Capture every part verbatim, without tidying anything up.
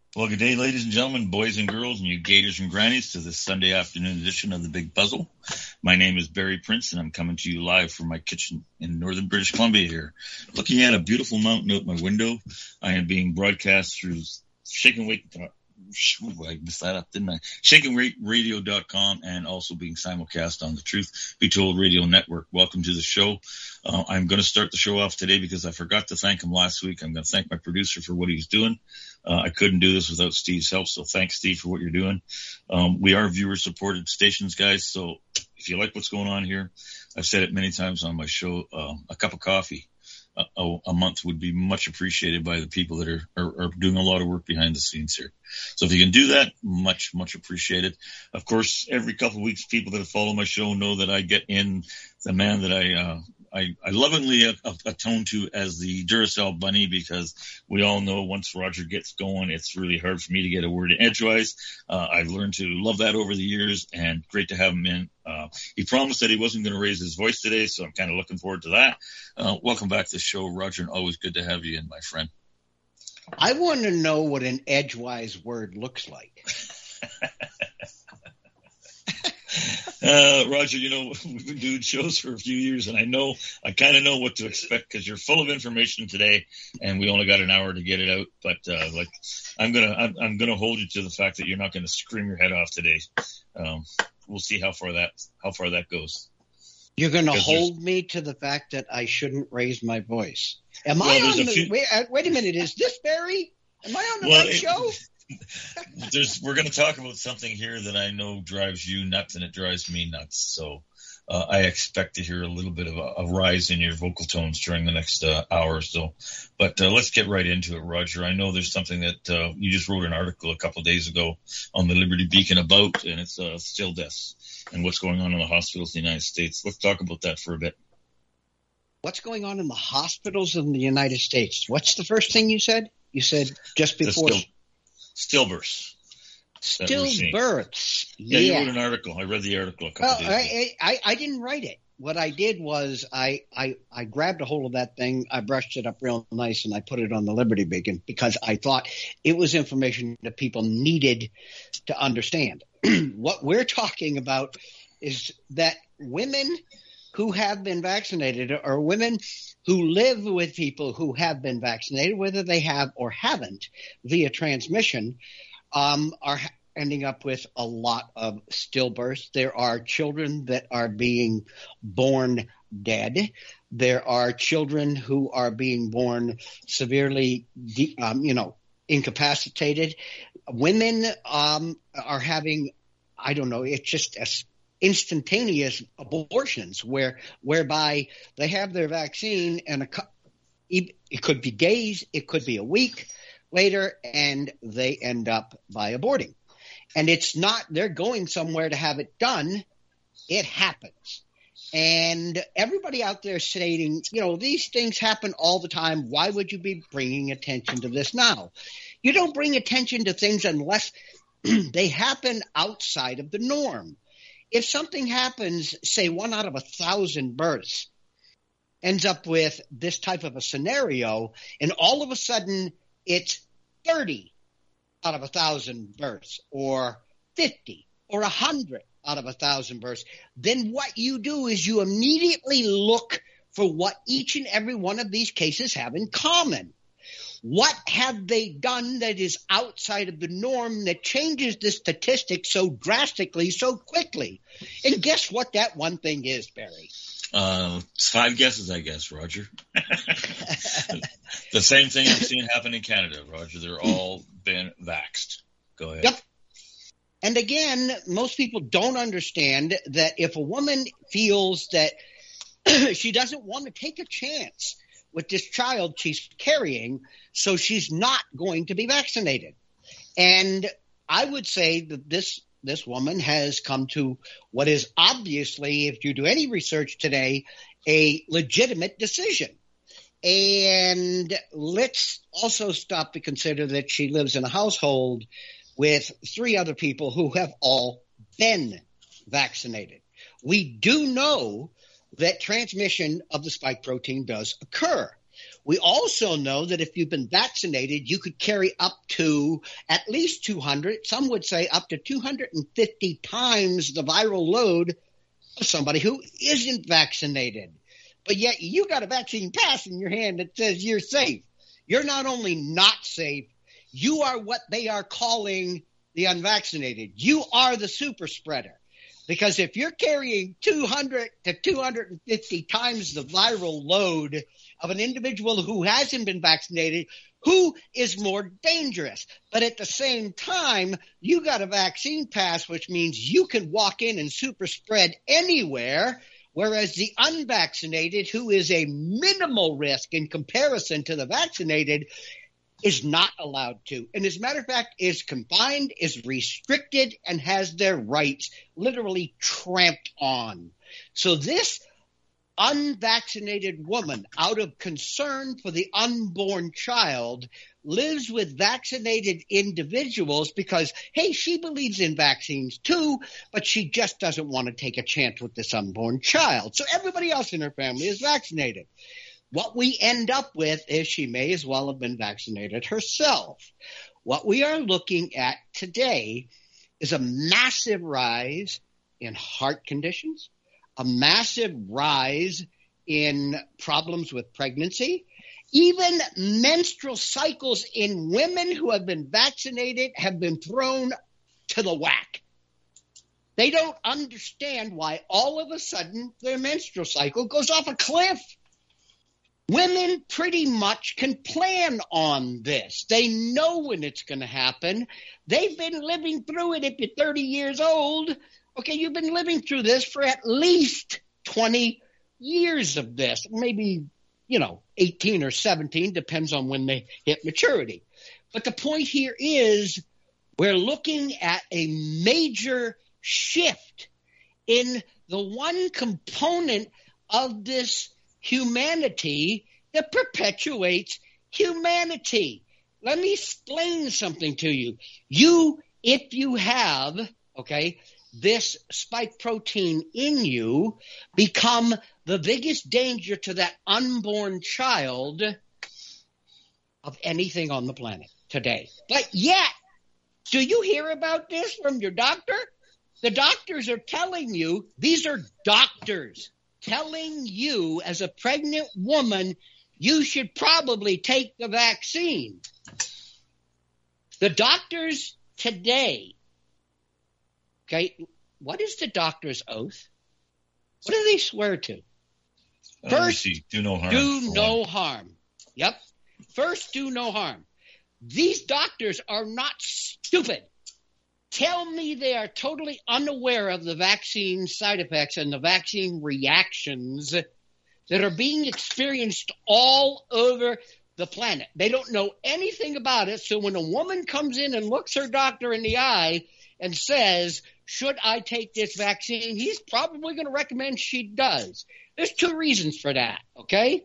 Well, good day, ladies and gentlemen, boys and girls, and you gators and grannies, to this Sunday afternoon edition of The Big Puzzle. My name is Barry Prince, and I'm coming to you live from my kitchen in northern British Columbia here. Looking at a beautiful mountain out my window, I am being broadcast through Shaken Weight. Ooh, I messed that up, didn't I? shaken weight radio dot com, and also being simulcast on the Truth Be Told Radio Network. Welcome to the show. Uh, I'm going to start the show off today because I forgot to thank him last week. I'm going to thank my producer for what he's doing. Uh, I couldn't do this without Steve's help, so thanks, Steve, for what you're doing. Um, we are viewer-supported stations, guys, so if you like what's going on here, I've said it many times on my show, uh, a cup of coffee A, a month would be much appreciated by the people that are, are, are doing a lot of work behind the scenes here. So if you can do that, much, much appreciated. Of course, every couple of weeks, people that follow my show know that I get in the man that I, uh, I, I lovingly atone to as the Duracell Bunny, because we all know once Roger gets going, it's really hard for me to get a word in edgewise. Uh, I've learned to love that over the years, and great to have him in. Uh, he promised that he wasn't going to raise his voice today, so I'm kind of looking forward to that. Uh, welcome back to the show, Roger, and always good to have you in, my friend. I want to know what an edgewise word looks like. Uh, Roger, you know, we've been doing shows for a few years, and I know, I kind of know what to expect because you're full of information today, and we only got an hour to get it out. But uh, like, I'm gonna, I'm, I'm gonna hold you to the fact that you're not going to scream your head off today. Um, we'll see how far that, how far that goes. You're going to hold me to the fact that I shouldn't raise my voice. Am well, I on the? Few... Wait, uh, wait a minute, is this Barry? Am I on the well, right it, show? There's, we're going to talk about something here that I know drives you nuts, and it drives me nuts. So uh, I expect to hear a little bit of a, a rise in your vocal tones during the next uh, hour or so. But uh, let's get right into it, Roger. I know there's something that uh, you just wrote an article a couple of days ago on the Liberty Beacon about, and it's uh, still deaths and what's going on in the hospitals in the United States. Let's talk about that for a bit. What's going on in the hospitals in the United States? What's the first thing you said? You said just before... Stillbirths. Stillbirths. Yeah. yeah, you wrote an article. I read the article a couple well, days ago. I, I, I didn't write it. What I did was I, I, I grabbed a hold of that thing, I brushed it up real nice, and I put it on the Liberty Beacon because I thought it was information that people needed to understand. What we're talking about is that women who have been vaccinated, or women who live with people who have been vaccinated, whether they have or haven't, via transmission, um, are ending up with a lot of stillbirths. There are children that are being born dead. There are children who are being born severely, de- um, you know, incapacitated. Women um, are having, I don't know, it's just a instantaneous abortions where whereby they have their vaccine and a, it could be days, it could be a week later, and they end up by aborting. And it's not they're going somewhere to have it done. It happens. And everybody out there stating, you know, these things happen all the time. Why would you be bringing attention to this now? You don't bring attention to things unless they happen outside of the norm. If something happens, say one out of a thousand births ends up with this type of a scenario, and all of a sudden it's thirty out of a thousand births, or fifty, or a hundred out of a thousand births, then what you do is you immediately look for what each and every one of these cases have in common. What have they done that is outside of the norm that changes the statistics so drastically, so quickly? And guess what that one thing is, Barry? Uh, it's five guesses, I guess, Roger. The same thing I've seen happen in Canada, Roger. They're all been vaxxed. Go ahead. Yep. And again, most people don't understand that if a woman feels that she doesn't want to take a chance with this child she's carrying, so she's not going to be vaccinated. And I would say that this this woman has come to what is obviously, if you do any research today, a legitimate decision. And let's also stop to consider that she lives in a household with three other people who have all been vaccinated. We do know that transmission of the spike protein does occur. We also know that if you've been vaccinated, you could carry up to at least two hundred, some would say up to two hundred fifty times the viral load of somebody who isn't vaccinated. But yet you got a vaccine pass in your hand that says you're safe. You're not only not safe, you are what they are calling the unvaccinated. You are the super spreader. Because if you're carrying two hundred to two hundred fifty times the viral load of an individual who hasn't been vaccinated, who is more dangerous? But at the same time, you got a vaccine pass, which means you can walk in and super spread anywhere, whereas the unvaccinated, who is a minimal risk in comparison to the vaccinated, is not allowed to. And as a matter of fact, is confined, is restricted, and has their rights literally tramped on. So this unvaccinated woman, out of concern for the unborn child, lives with vaccinated individuals because, hey, she believes in vaccines too, but she just doesn't want to take a chance with this unborn child. So everybody else in her family is vaccinated. What we end up with is she may as well have been vaccinated herself. What we are looking at today is a massive rise in heart conditions, a massive rise in problems with pregnancy. Even menstrual cycles in women who have been vaccinated have been thrown to the whack. They don't understand why all of a sudden their menstrual cycle goes off a cliff. Women pretty much can plan on this. They know when it's going to happen. They've been living through it. If you're thirty years old, okay, you've been living through this for at least twenty years of this, maybe, you know, eighteen or seventeen, depends on when they hit maturity. But the point here is we're looking at a major shift in the one component of this humanity that perpetuates humanity. Let me explain something to you. You, if you have, okay, this spike protein in you, become the biggest danger to that unborn child of anything on the planet today. But yet, do you hear about this from your doctor? The doctors are telling you, these are doctors telling you as a pregnant woman, you should probably take the vaccine. The doctors today, okay, what is the doctor's oath? What do they swear to? First, uh, do no harm. Do no harm. Yep. First, do no harm. These doctors are not stupid. Tell me they are totally unaware of the vaccine side effects and the vaccine reactions that are being experienced all over the planet. They don't know anything about it. So when a woman comes in and looks her doctor in the eye and says, should I take this vaccine? He's probably going to recommend she does. There's two reasons for that, okay?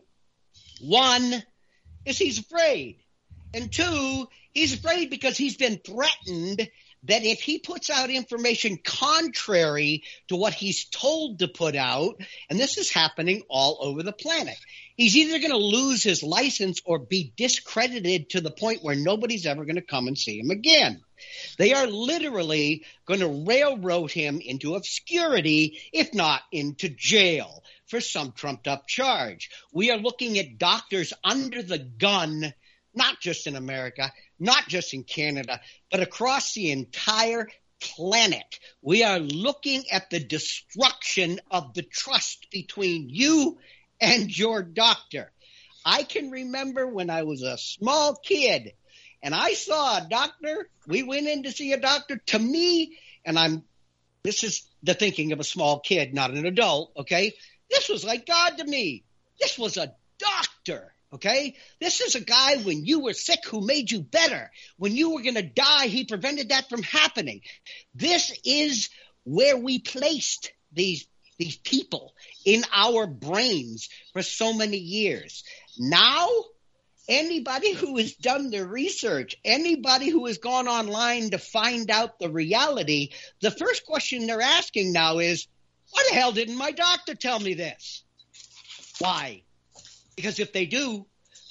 One is he's afraid. And two, he's afraid because he's been threatened that if he puts out information contrary to what he's told to put out, and this is happening all over the planet, he's either going to lose his license or be discredited to the point where nobody's ever going to come and see him again. They are literally going to railroad him into obscurity, if not into jail, for some trumped-up charge. We are looking at doctors under the gun, not just in America, not just in Canada, but across the entire planet. We are looking at the destruction of the trust between you and your doctor. I can remember when I was a small kid and I saw a doctor. We went in to see a doctor. To me, and I'm this is the thinking of a small kid, not an adult, okay? This was like God to me. This was a doctor. Okay, this is a guy when you were sick who made you better. When you were going to die, he prevented that from happening. This is where we placed these these people in our brains for so many years. Now, anybody who has done the research, anybody who has gone online to find out the reality, the first question they're asking now is, why the hell didn't my doctor tell me this? Why? Because if they do,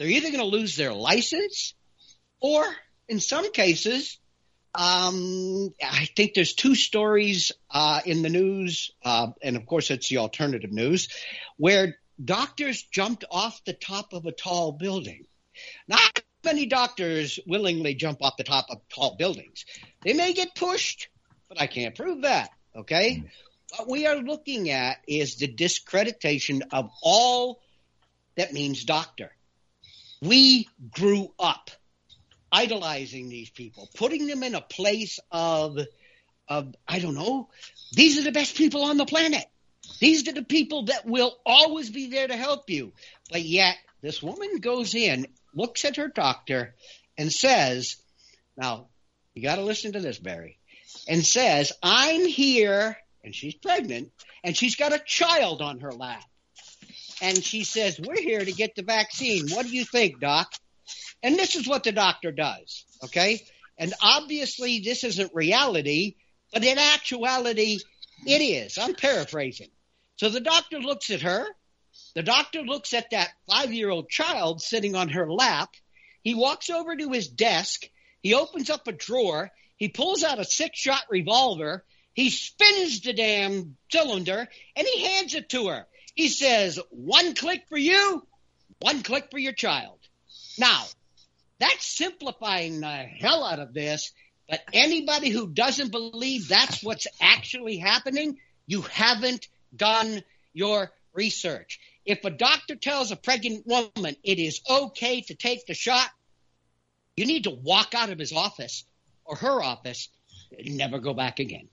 they're either going to lose their license or in some cases, um, I think there's two stories uh, in the news, uh, and of course it's the alternative news, where doctors jumped off the top of a tall building. Not many doctors willingly jump off the top of tall buildings. They may get pushed, but I can't prove that, okay? Mm. What we are looking at is the discreditation of all that means doctor. We grew up idolizing these people, putting them in a place of, of, I don't know, these are the best people on the planet. These are the people that will always be there to help you. But yet this woman goes in, looks at her doctor and says, now you got to listen to this, Barry, and says, I'm here, and she's pregnant, and she's got a child on her lap. And she says, we're here to get the vaccine. What do you think, doc? And this is what the doctor does, okay? And obviously this isn't reality, but in actuality it is. I'm paraphrasing. So the doctor looks at her. The doctor looks at that five-year-old child sitting on her lap. He walks over to his desk. He opens up a drawer. He pulls out a six-shot revolver. He spins the damn cylinder, and he hands it to her. He says, one click for you, one click for your child. Now, that's simplifying the hell out of this, but anybody who doesn't believe that's what's actually happening, you haven't done your research. If a doctor tells a pregnant woman it is okay to take the shot, you need to walk out of his office or her office and never go back again.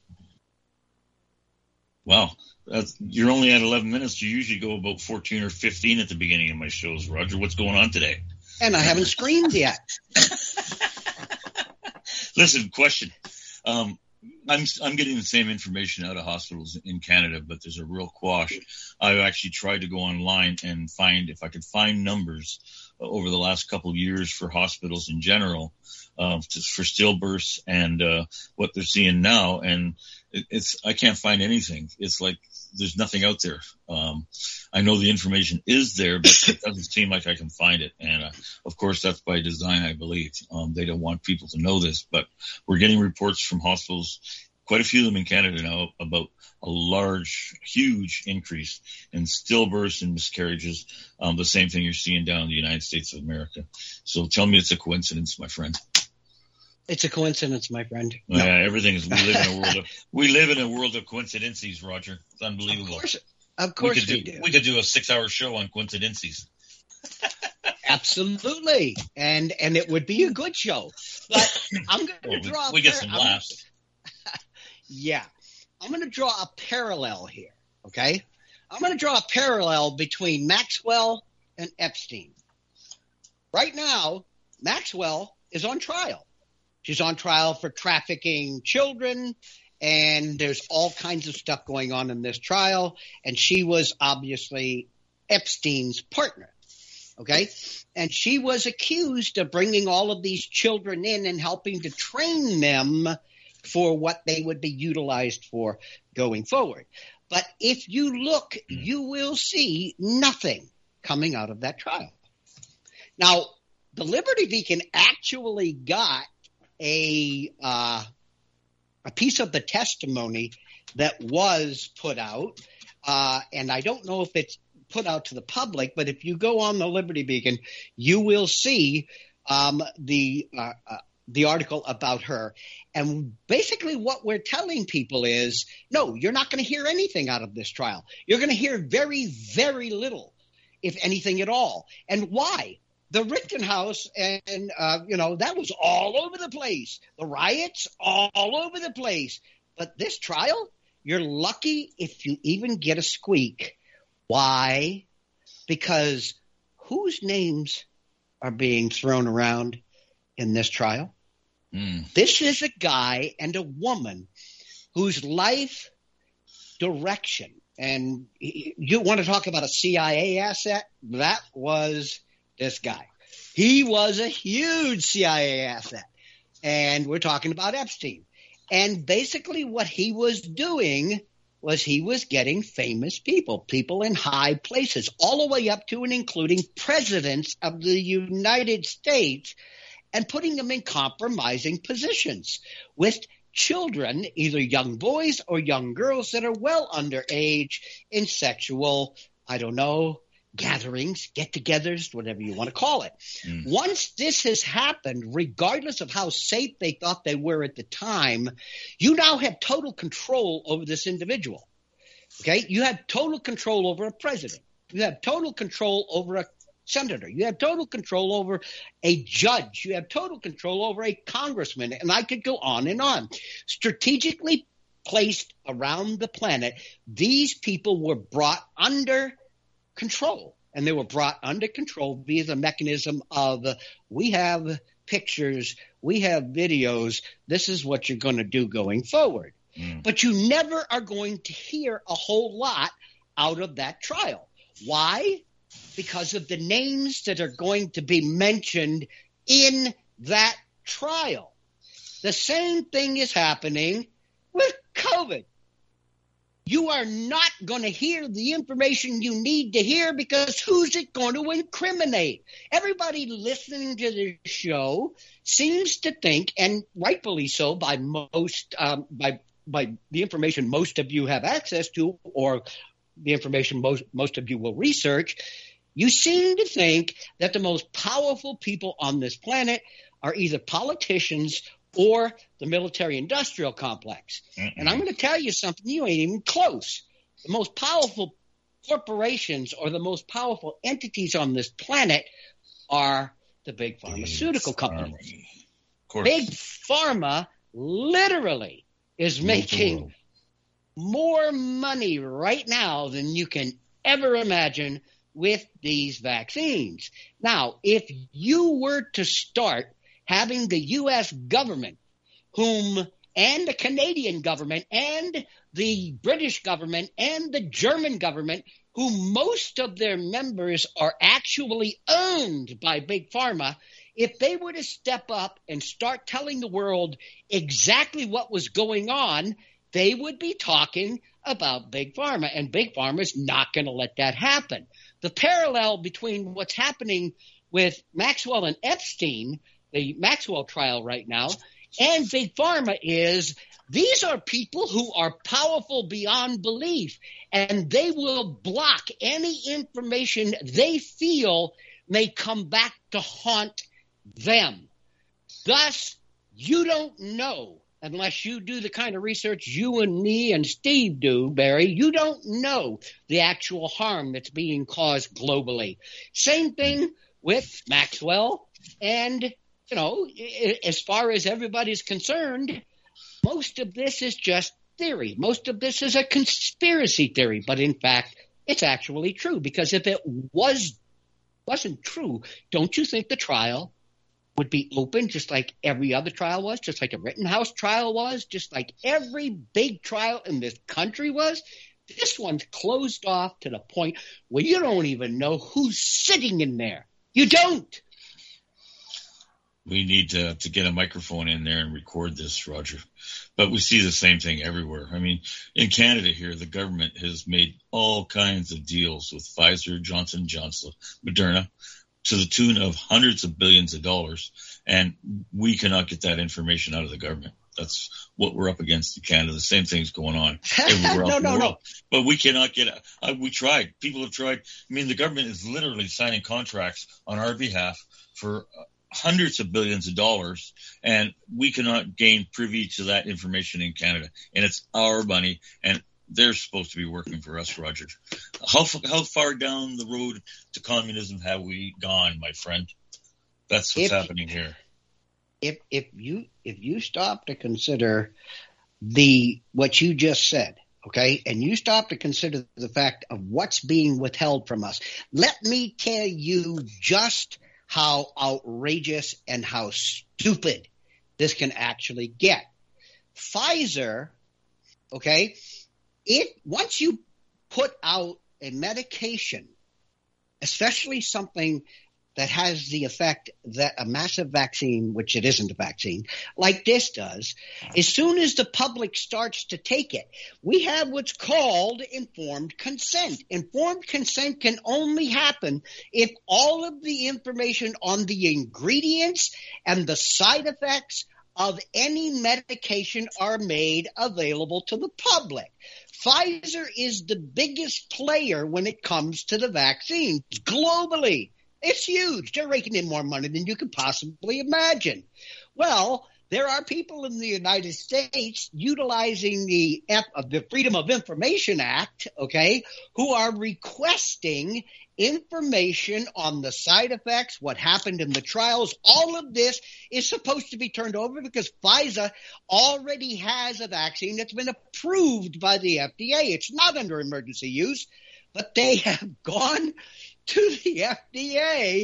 Wow. That's, you're only at eleven minutes. You usually go about fourteen or fifteen at the beginning of my shows, Roger. What's going on today? And I haven't screamed yet. Listen, question. Um, I'm I'm getting the same information out of hospitals in Canada, but there's a real quash. I've actually tried to go online and find if I could find numbers over the last couple of years for hospitals in general, uh, for stillbirths and uh, what they're seeing now, and it, it's I can't find anything. It's like there's nothing out there. Um, I know the information is there, but it doesn't seem like I can find it. And, uh, of course, that's by design, I believe. Um, they don't want people to know this, but we're getting reports from hospitals, quite a few of them in Canada now, about a large, huge increase in stillbirths and miscarriages. Um, the same thing you're seeing down in the United States of America. So tell me it's a coincidence, my friend. It's a coincidence, my friend. No. Yeah, everything is. We live in a world of we live in a world of coincidences, Roger. It's unbelievable. Of course, of course we, could we do, do. We could do a six-hour show on coincidences. Absolutely, and and it would be a good show. But I'm going to well, draw. We, we get par- some laughs. Yeah, I'm going to draw a parallel here. Okay, I'm going to draw a parallel between Maxwell and Epstein. Right now, Maxwell is on trial. She's on trial for trafficking children, and there's all kinds of stuff going on in this trial. And she was obviously Epstein's partner, okay? And she was accused of bringing all of these children in and helping to train them for what they would be utilized for going forward. But if you look, you will see nothing coming out of that trial. Now, the Liberty Beacon actually got a uh, a piece of the testimony that was put out, uh, and I don't know if it's put out to the public, but if you go on the Liberty Beacon, you will see um, the uh, uh, the article about her. And basically what we're telling people is, no, you're not going to hear anything out of this trial. You're going to hear very, very little, if anything at all. And why? The Rittenhouse, and, uh, you know, that was all over the place. The riots, all over the place. But this trial, you're lucky if you even get a squeak. Why? Because whose names are being thrown around in this trial? Mm. This is a guy and a woman whose life direction, and you want to talk about a C I A asset? That was this guy. He was a huge C I A asset, and we're talking about Epstein. And basically what he was doing was he was getting famous people, people in high places, all the way up to and including presidents of the United States, and putting them in compromising positions with children, either young boys or young girls that are well underage in sexual, I don't know, gatherings, get-togethers, whatever you want to call it. Mm. Once this has happened, regardless of how safe they thought they were at the time, you now have total control over this individual. Okay? You have total control over a president. You have total control over a senator. You have total control over a judge. You have total control over a congressman. And I could go on and on. Strategically placed around the planet, these people were brought under control, and they were brought under control via the mechanism of uh, we have pictures, we have videos, this is what you're going to do going forward. Mm. But you never are going to hear a whole lot out of that trial. Why? Because of the names that are going to be mentioned in that trial. The same thing is happening with COVID. You are not going to hear the information you need to hear because who's it going to incriminate? Everybody listening to this show seems to think, and rightfully so by most um, by by the information most of you have access to, or the information most most of you will research, you seem to think that the most powerful people on this planet are either politicians or the military-industrial complex. Mm-mm. And I'm going to tell you something, you ain't even close. The most powerful corporations or the most powerful entities on this planet are the big pharmaceutical big companies. Big Pharma literally is making more money right now than you can ever imagine with these vaccines. Now, if you were to start having the U S government, whom and the Canadian government and the British government and the German government, who most of their members are actually owned by Big Pharma, if they were to step up and start telling the world exactly what was going on, they would be talking about Big Pharma, and Big Pharma is not going to let that happen. The parallel between what's happening with Maxwell and Epstein, the Maxwell trial right now, and Big Pharma is these are people who are powerful beyond belief, and they will block any information they feel may come back to haunt them. Thus, you don't know, unless you do the kind of research you and me and Steve do, Barry, you don't know the actual harm that's being caused globally. Same thing with Maxwell and You know, as far as everybody's concerned, most of this is just theory. Most of this is a conspiracy theory. But in fact, it's actually true, because if it was, wasn't true, don't you think the trial would be open just like every other trial was, just like the Rittenhouse trial was, just like every big trial in this country was? This one's closed off to the point where you don't even know who's sitting in there. You don't. We need to, to get a microphone in there and record this, Roger. But we see the same thing everywhere. I mean, in Canada here, the government has made all kinds of deals with Pfizer, Johnson and Johnson, Moderna, to the tune of hundreds of billions of dollars. And we cannot get that information out of the government. That's what we're up against in Canada. The same thing's going on everywhere else no, in the no, world. no. But we cannot get it. Uh, we tried. People have tried. I mean, the government is literally signing contracts on our behalf for uh, hundreds of billions of dollars, and we cannot gain privy to that information in Canada. And it's our money, and they're supposed to be working for us, Roger. How how far down the road to communism have we gone, my friend? That's what's if, happening here. If if you if you stop to consider the what you just said, okay, and you stop to consider the fact of what's being withheld from us, let me tell you just how outrageous and how stupid this can actually get. Pfizer, okay, it once you put out a medication, especially something that has the effect that a massive vaccine, which it isn't a vaccine, like this does, as soon as the public starts to take it, we have what's called informed consent. Informed consent can only happen if all of the information on the ingredients and the side effects of any medication are made available to the public. Pfizer is the biggest player when it comes to the vaccines globally. It's huge. They're raking in more money than you could possibly imagine. Well, there are people in the United States utilizing the F- the Freedom of Information Act, okay, who are requesting information on the side effects, what happened in the trials. All of this is supposed to be turned over because Pfizer already has a vaccine that's been approved by the F D A. It's not under emergency use, but they have gone to the F D A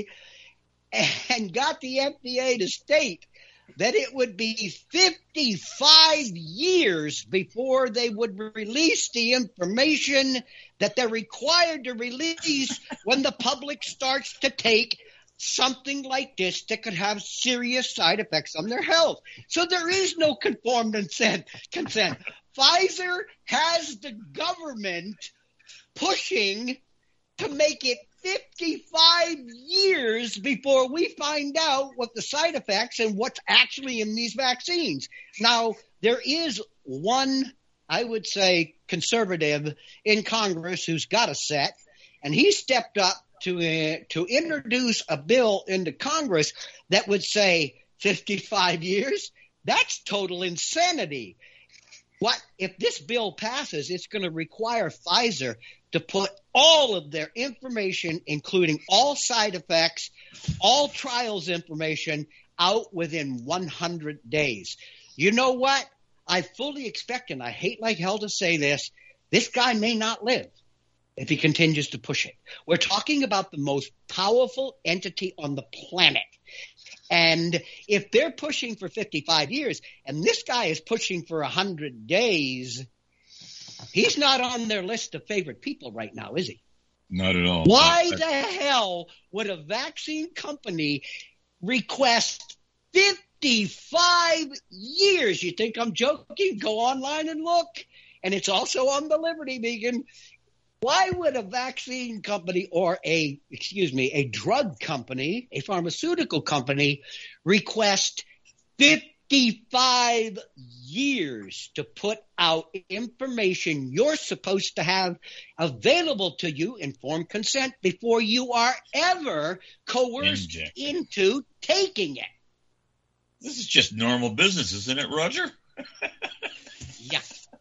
and got the F D A to state that it would be fifty-five years before they would release the information that they're required to release when the public starts to take something like this that could have serious side effects on their health. So there is no conformed consent. consent. Pfizer has the government pushing to make it fifty-five years before we find out what the side effects and what's actually in these vaccines. Now, there is one, I would say, conservative in Congress who's got a set, and he stepped up to uh, to introduce a bill into Congress that would say fifty-five years. That's total insanity. What if this bill passes? It's going to require Pfizer to put all of their information, including all side effects, all trials information, out within one hundred days. You know what? I fully expect, and I hate like hell to say this, this guy may not live if he continues to push it. We're talking about the most powerful entity on the planet. And if they're pushing for fifty-five years and this guy is pushing for one hundred days, he's not on their list of favorite people right now, is he? Not at all. Why the hell would a vaccine company request fifty-five years? You think I'm joking? Go online and look. And it's also on the Liberty Beacon. Why would a vaccine company or a, excuse me, a drug company, a pharmaceutical company request fifty-five years to put out information you're supposed to have available to you, informed consent, before you are ever coerced Inject. into taking it? This is just normal business, isn't it, Roger? Yeah.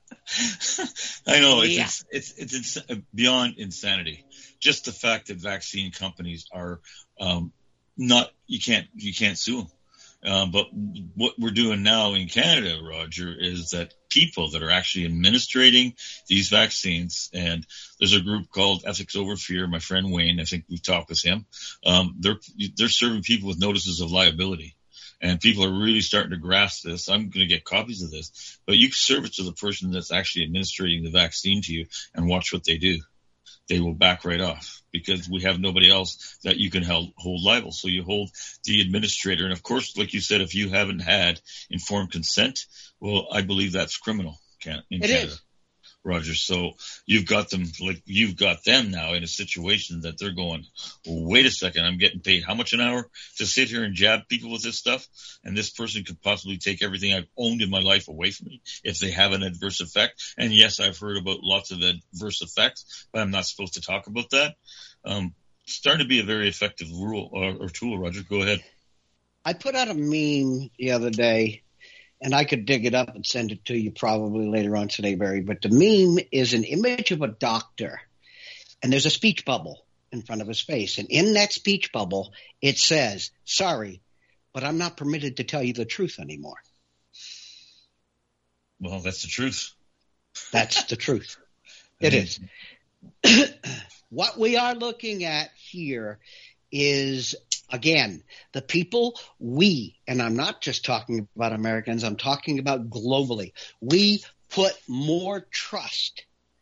I know it's, Yeah. it's it's it's it's beyond insanity. Just the fact that vaccine companies are um, not you can't you can't sue them. Uh, but what we're doing now in Canada, Roger, is that people that are actually administrating these vaccines, and there's a group called Ethics Over Fear. My friend Wayne, I think we've talked with him. Um, they're they're serving people with notices of liability. And people are really starting to grasp this. I'm going to get copies of this. But you serve it to the person that's actually administrating the vaccine to you and watch what they do. They will back right off because we have nobody else that you can hold, hold liable. So you hold the administrator. And, of course, like you said, if you haven't had informed consent, well, I believe that's criminal in It Canada. is. Roger. So you've got them like you've got them now in a situation that they're going, wait a second, I'm getting paid how much an hour to sit here and jab people with this stuff? And this person could possibly take everything I've owned in my life away from me if they have an adverse effect. And yes, I've heard about lots of adverse effects, but I'm not supposed to talk about that. Um, starting to be a very effective rule or, or tool, Roger. Go ahead. I put out a meme the other day, and I could dig it up and send it to you probably later on today, Barry. But the meme is an image of a doctor, and there's a speech bubble in front of his face. And in that speech bubble, it says, sorry, but I'm not permitted to tell you the truth anymore. Well, that's the truth. That's the truth. It is. What we are looking at here is, again, the people we, and I'm not just talking about Americans, I'm talking about globally, we put more trust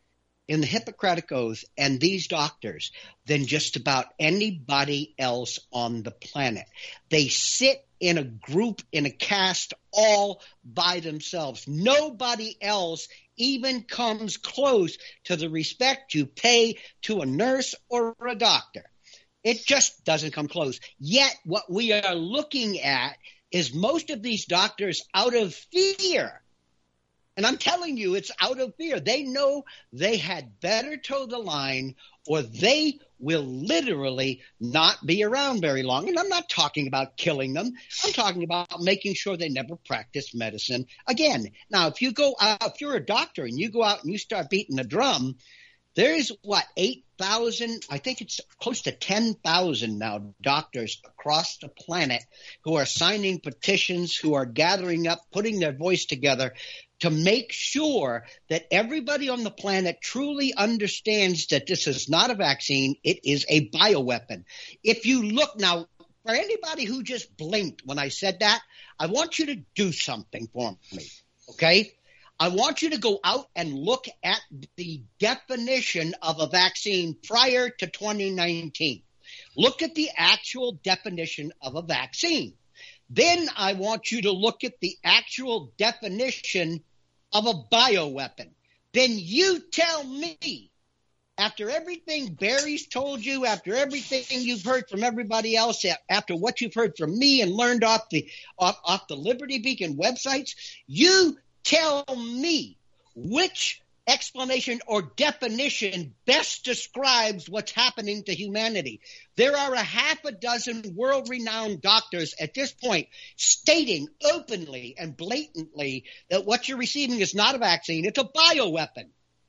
in the Hippocratic Oath and these doctors than just about anybody else on the planet. They sit in a group, in a caste, all by themselves. Nobody else even comes close to the respect you pay to a nurse or a doctor. It just doesn't come close. Yet what we are looking at is most of these doctors out of fear. And I'm telling you, it's out of fear. They know they had better toe the line or they will literally not be around very long. And I'm not talking about killing them. I'm talking about making sure they never practice medicine again. Now, if you go out, if you're a doctor and you go out and you start beating the drum, there's what, eight thousand, I think it's close to ten thousand now doctors across the planet who are signing petitions, who are gathering up, putting their voice together to make sure that everybody on the planet truly understands that this is not a vaccine, it is a bioweapon. If you look now, for anybody who just blinked when I said that, I want you to do something for me, okay? I want you to go out and look at the definition of a vaccine prior to twenty nineteen. Look at the actual definition of a vaccine. Then I want you to look at the actual definition of a bioweapon. Then you tell me, after everything Barry's told you, after everything you've heard from everybody else, after what you've heard from me and learned off the off, off the Liberty Beacon websites, you tell me which explanation or definition best describes what's happening to humanity. There are a half a dozen world-renowned doctors at this point stating openly and blatantly that what you're receiving is not a vaccine, it's a bioweapon.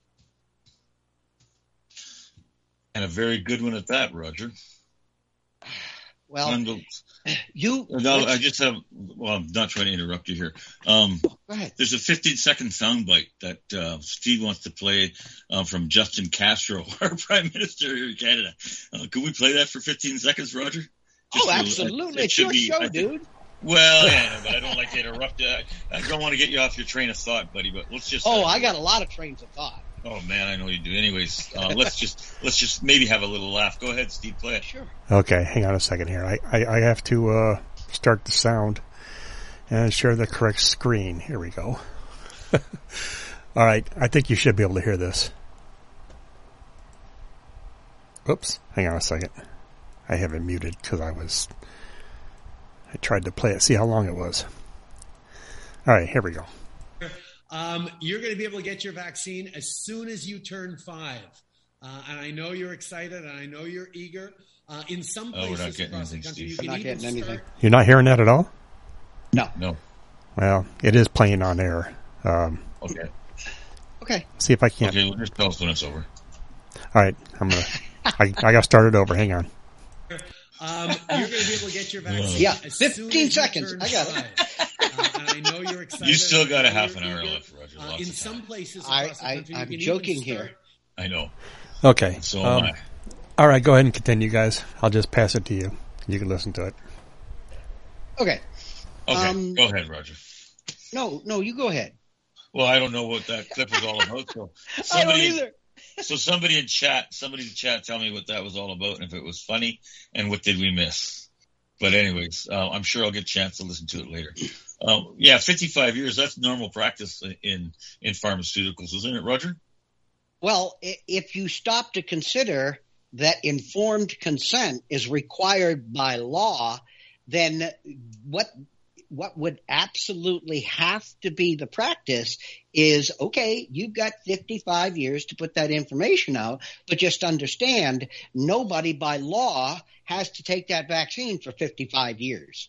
And a very good one at that, Roger. Well, and, you. No, I just have. Well, I'm not trying to interrupt you here. Um, Go ahead. There's a fifteen second soundbite that uh, Steve wants to play uh, from Justin Castro, our Prime Minister here in Canada. Uh, can we play that for fifteen seconds, Roger? Just oh, absolutely. To, uh, it it's your be, show, think, dude. Well, yeah, but I don't like to interrupt you. I, I don't want to get you off your train of thought, buddy. But let's just. Oh, uh, I got a lot of trains of thought. Oh man, I know you do. Anyways, uh, let's just let's just maybe have a little laugh. Go ahead, Steve. Play it. Sure. Okay, hang on a second here. I I, I have to uh, start the sound and share the correct screen. Here we go. All right, I think you should be able to hear this. Oops, hang on a second. I have it muted because I was. I tried to play it, see how long it was. All right, here we go. Um, you're going to be able to get your vaccine as soon as you turn five. Uh, and I know you're excited, and I know you're eager. Uh, in some places oh, we're not getting across the anything, country, Steve. you We're can not even getting start. anything. You're not hearing that at all? No. No. Well, it is playing on air. Um, okay. Okay. See if I can. Okay, well, just tell us when it's over. All right, I'm gonna. I, I got started over. Hang on. Um, you're going to be able to get your vaccine. Yeah, as fifteen soon as seconds. You I got five. it. Uh, and I know you're excited. You still got a I know half you're an hour eager. left, Roger. Uh, Lots in of some time. places I, across the I, country, I'm you can joking even start. here. I know. Okay. So um, am I. All right, go ahead and continue, guys. I'll just pass it to you. You can listen to it. Okay. Okay, Um, go ahead, Roger. No, no, you go ahead. Well, I don't know what that clip was all about. So I don't somebody, either. so somebody in chat, somebody in chat, tell me what that was all about and if it was funny and what did we miss. But anyways, uh, I'm sure I'll get a chance to listen to it later. Um, yeah, fifty-five years, that's normal practice in, in pharmaceuticals, isn't it, Roger? Well, i- if you stop to consider that informed consent is required by law, then what what would absolutely have to be the practice is, okay, you've got fifty-five years to put that information out, but just understand nobody by law has to take that vaccine for fifty-five years.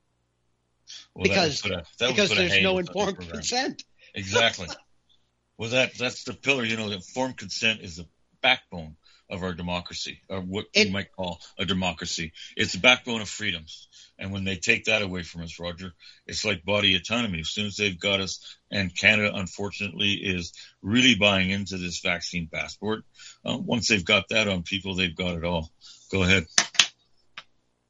Well, because that would put a- that would because put a there's hang no on the informed program. consent. Exactly. Well, that that's the pillar. You know, informed consent is the backbone of our democracy, or what It- you might call a democracy. It's the backbone of freedoms. And when they take that away from us, Roger, it's like body autonomy. As soon as they've got us, and Canada, unfortunately, is really buying into this vaccine passport. Uh, once they've got that on people, they've got it all. Go ahead.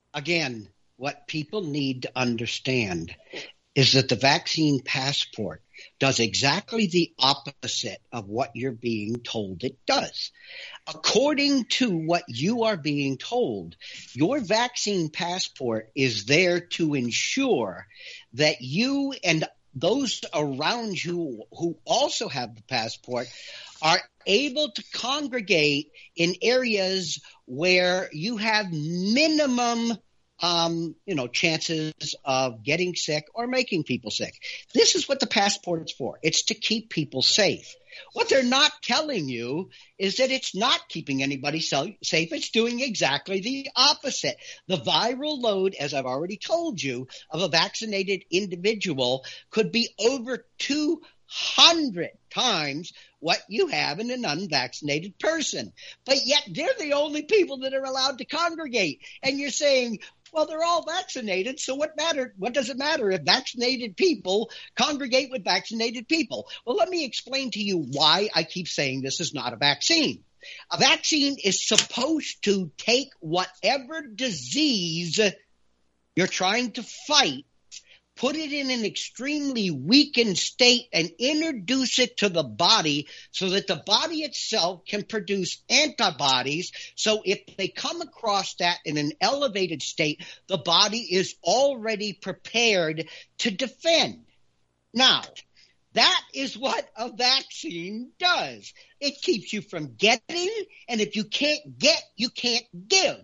Again, what people need to understand is that the vaccine passport does exactly the opposite of what you're being told it does. According to what you are being told, your vaccine passport is there to ensure that you and those around you who also have the passport are able to congregate in areas where you have minimum Um, you know, chances of getting sick or making people sick. This is what the passport's for. It's to keep people safe. What they're not telling you is that it's not keeping anybody so- safe. It's doing exactly the opposite. The viral load, as I've already told you, of a vaccinated individual could be over two hundred times what you have in an unvaccinated person. But yet they're the only people that are allowed to congregate. And you're saying, well, they're all vaccinated, so what matter? What does it matter if vaccinated people congregate with vaccinated people? Well, let me explain to you why I keep saying this is not a vaccine. A vaccine is supposed to take whatever disease you're trying to fight, put it in an extremely weakened state, and introduce it to the body so that the body itself can produce antibodies. So if they come across that in an elevated state, the body is already prepared to defend. Now, that is what a vaccine does. It keeps you from getting, and if you can't get, you can't give.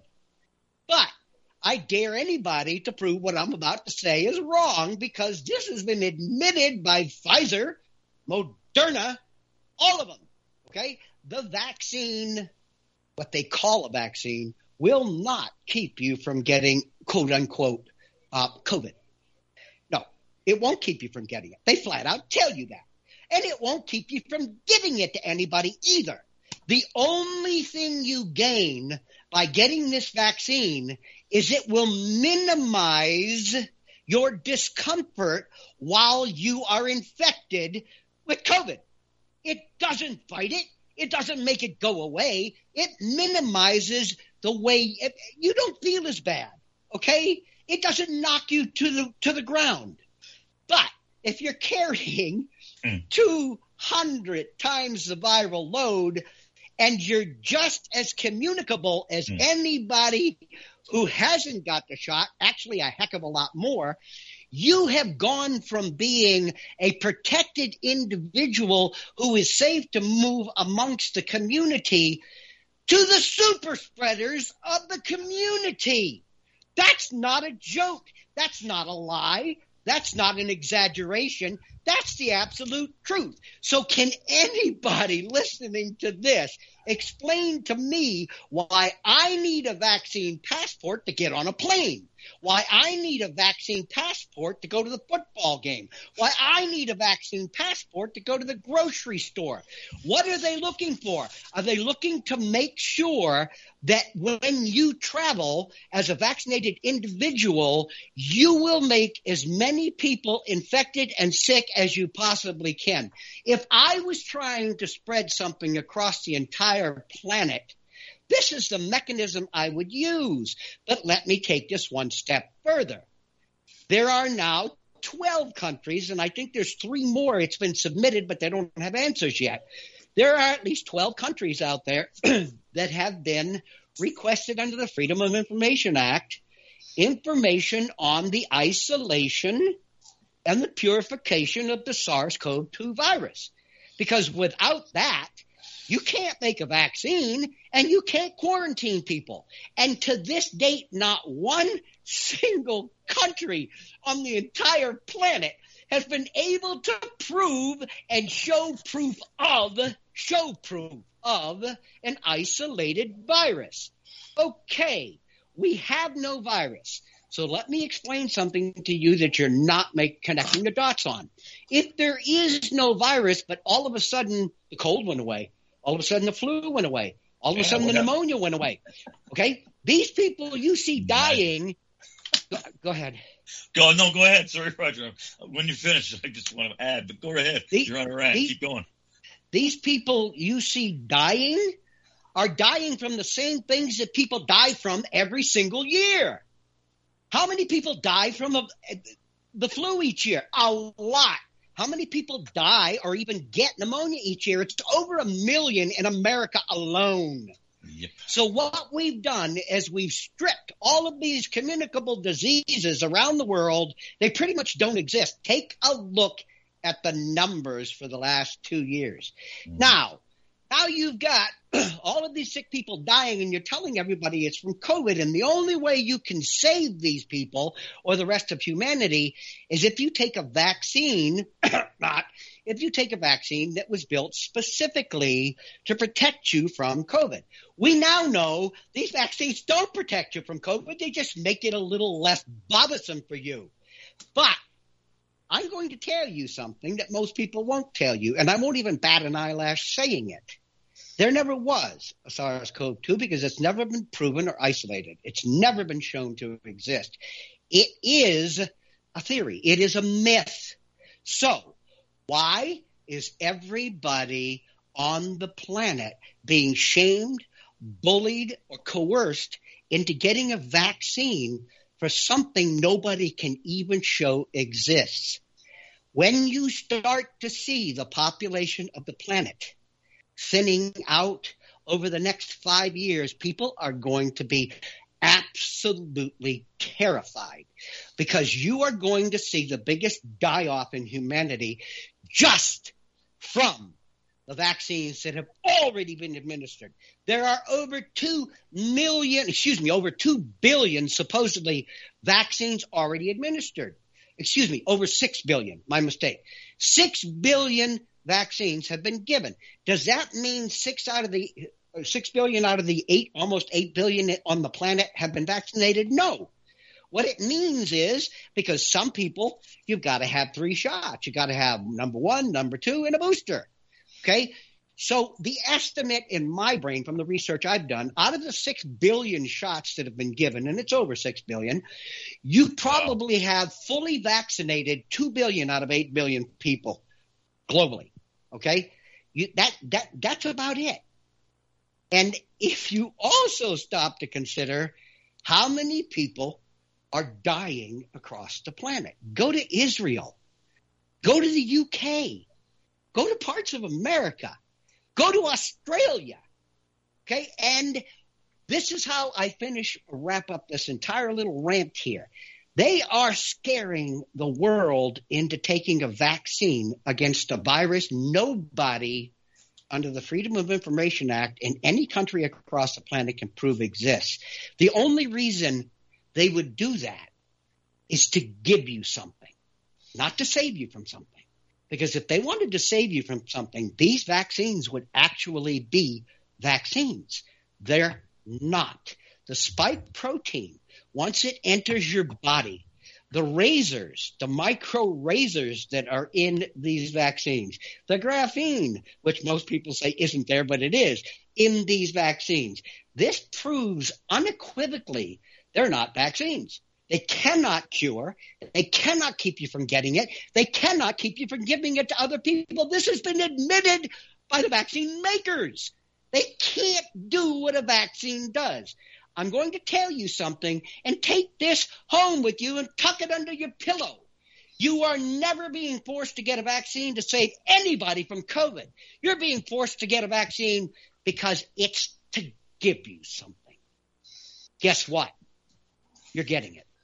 But I dare anybody to prove what I'm about to say is wrong, because this has been admitted by Pfizer, Moderna, all of them, okay? The vaccine, what they call a vaccine, will not keep you from getting, quote unquote, uh, COVID. No, it won't keep you from getting it. They flat out tell you that. And it won't keep you from giving it to anybody either. The only thing you gain by getting this vaccine is it will minimize your discomfort while you are infected with COVID. It doesn't fight it. It doesn't make it go away. It minimizes the way it, you don't feel as bad, okay? It doesn't knock you to the to the ground. But if you're carrying mm. two hundred times the viral load, and you're just as communicable as mm. anybody who hasn't got the shot, actually a heck of a lot more, you have gone from being a protected individual who is safe to move amongst the community to the super spreaders of the community. That's not a joke. That's not a lie. That's not an exaggeration. That's the absolute truth. So can anybody listening to this explain to me why I need a vaccine passport to get on a plane? Why I need a vaccine passport to go to the football game? Why I need a vaccine passport to go to the grocery store? What are they looking for? Are they looking to make sure that when you travel as a vaccinated individual, you will make as many people infected and sick as you possibly can? If I was trying to spread something across the entire planet, this is the mechanism I would use. But let me take this one step further. There are now twelve countries, and I think there's three more. It's been submitted, but they don't have answers yet. There are at least twelve countries out there that have been requested under the Freedom of Information Act information on the isolation and the purification of the SARS-C o V two virus. Because without that, you can't make a vaccine and you can't quarantine people. And to this date, not one single country on the entire planet has been able to prove and show proof of, show proof of an isolated virus. Okay, we have no virus. So let me explain something to you that you're not make, connecting the dots on. If there is no virus, but all of a sudden the cold went away, all of a sudden the flu went away, all of a sudden the pneumonia went away, okay? These people you see dying – go, go ahead. Go No, go ahead. Sorry, Roger. When you finish, I just want to add, but go ahead. The, you're on a rant. Keep going. These people you see dying are dying from the same things that people die from every single year. How many people die from a, the flu each year? A lot. how many people die or even get pneumonia each year? It's over a million in America alone. Yep. So what we've done is we've stripped all of these communicable diseases around the world. They pretty much don't exist. Take a look at the numbers for the last two years. Mm. Now, now you've got all of these sick people dying, and you're telling everybody it's from COVID. And the only way you can save these people or the rest of humanity is if you take a vaccine, not if you take a vaccine that was built specifically to protect you from COVID. We now know these vaccines don't protect you from COVID. They just make it a little less bothersome for you. But I'm going to tell you something that most people won't tell you, and I won't even bat an eyelash saying it. There never was a SARS-C o V two because it's never been proven or isolated. It's never been shown to exist. It is a theory. It is a myth. So why is everybody on the planet being shamed, bullied, or coerced into getting a vaccine for something nobody can even show exists? When you start to see the population of the planet thinning out over the next five years, people are going to be absolutely terrified because you are going to see the biggest die-off in humanity just from the vaccines that have already been administered. There are over two million, excuse me, over two billion supposedly vaccines already administered. Excuse me, over six billion, my mistake. Six billion vaccines have been given. Does that mean six out of the six billion out of the eight, almost eight billion on the planet have been vaccinated? No. What it means is because some people, you've got to have three shots. You've got to have number one, number two, and a booster. Okay. So the estimate in my brain from the research I've done, out of the six billion shots that have been given, and it's over six billion, you probably have fully vaccinated two billion out of eight billion people globally. Okay. You, that, that, that's about it. And if you also stop to consider how many people are dying across the planet, go to Israel, go to the U K, go to parts of America, go to Australia, okay? And this is how I finish, wrap up this entire little rant here. They are scaring the world into taking a vaccine against a virus nobody under the Freedom of Information Act in any country across the planet can prove exists. The only reason they would do that is to give you something, not to save you from something. Because if they wanted to save you from something, these vaccines would actually be vaccines. They're not. The spike protein, once it enters your body, the razors, the micro razors that are in these vaccines, the graphene, which most people say isn't there, but it is, in these vaccines, this proves unequivocally they're not vaccines. They cannot cure. They cannot keep you from getting it. They cannot keep you from giving it to other people. This has been admitted by the vaccine makers. They can't do what a vaccine does. I'm going to tell you something, and take this home with you and tuck it under your pillow. You are never being forced to get a vaccine to save anybody from COVID. You're being forced to get a vaccine because it's to give you something. Guess what? You're getting it.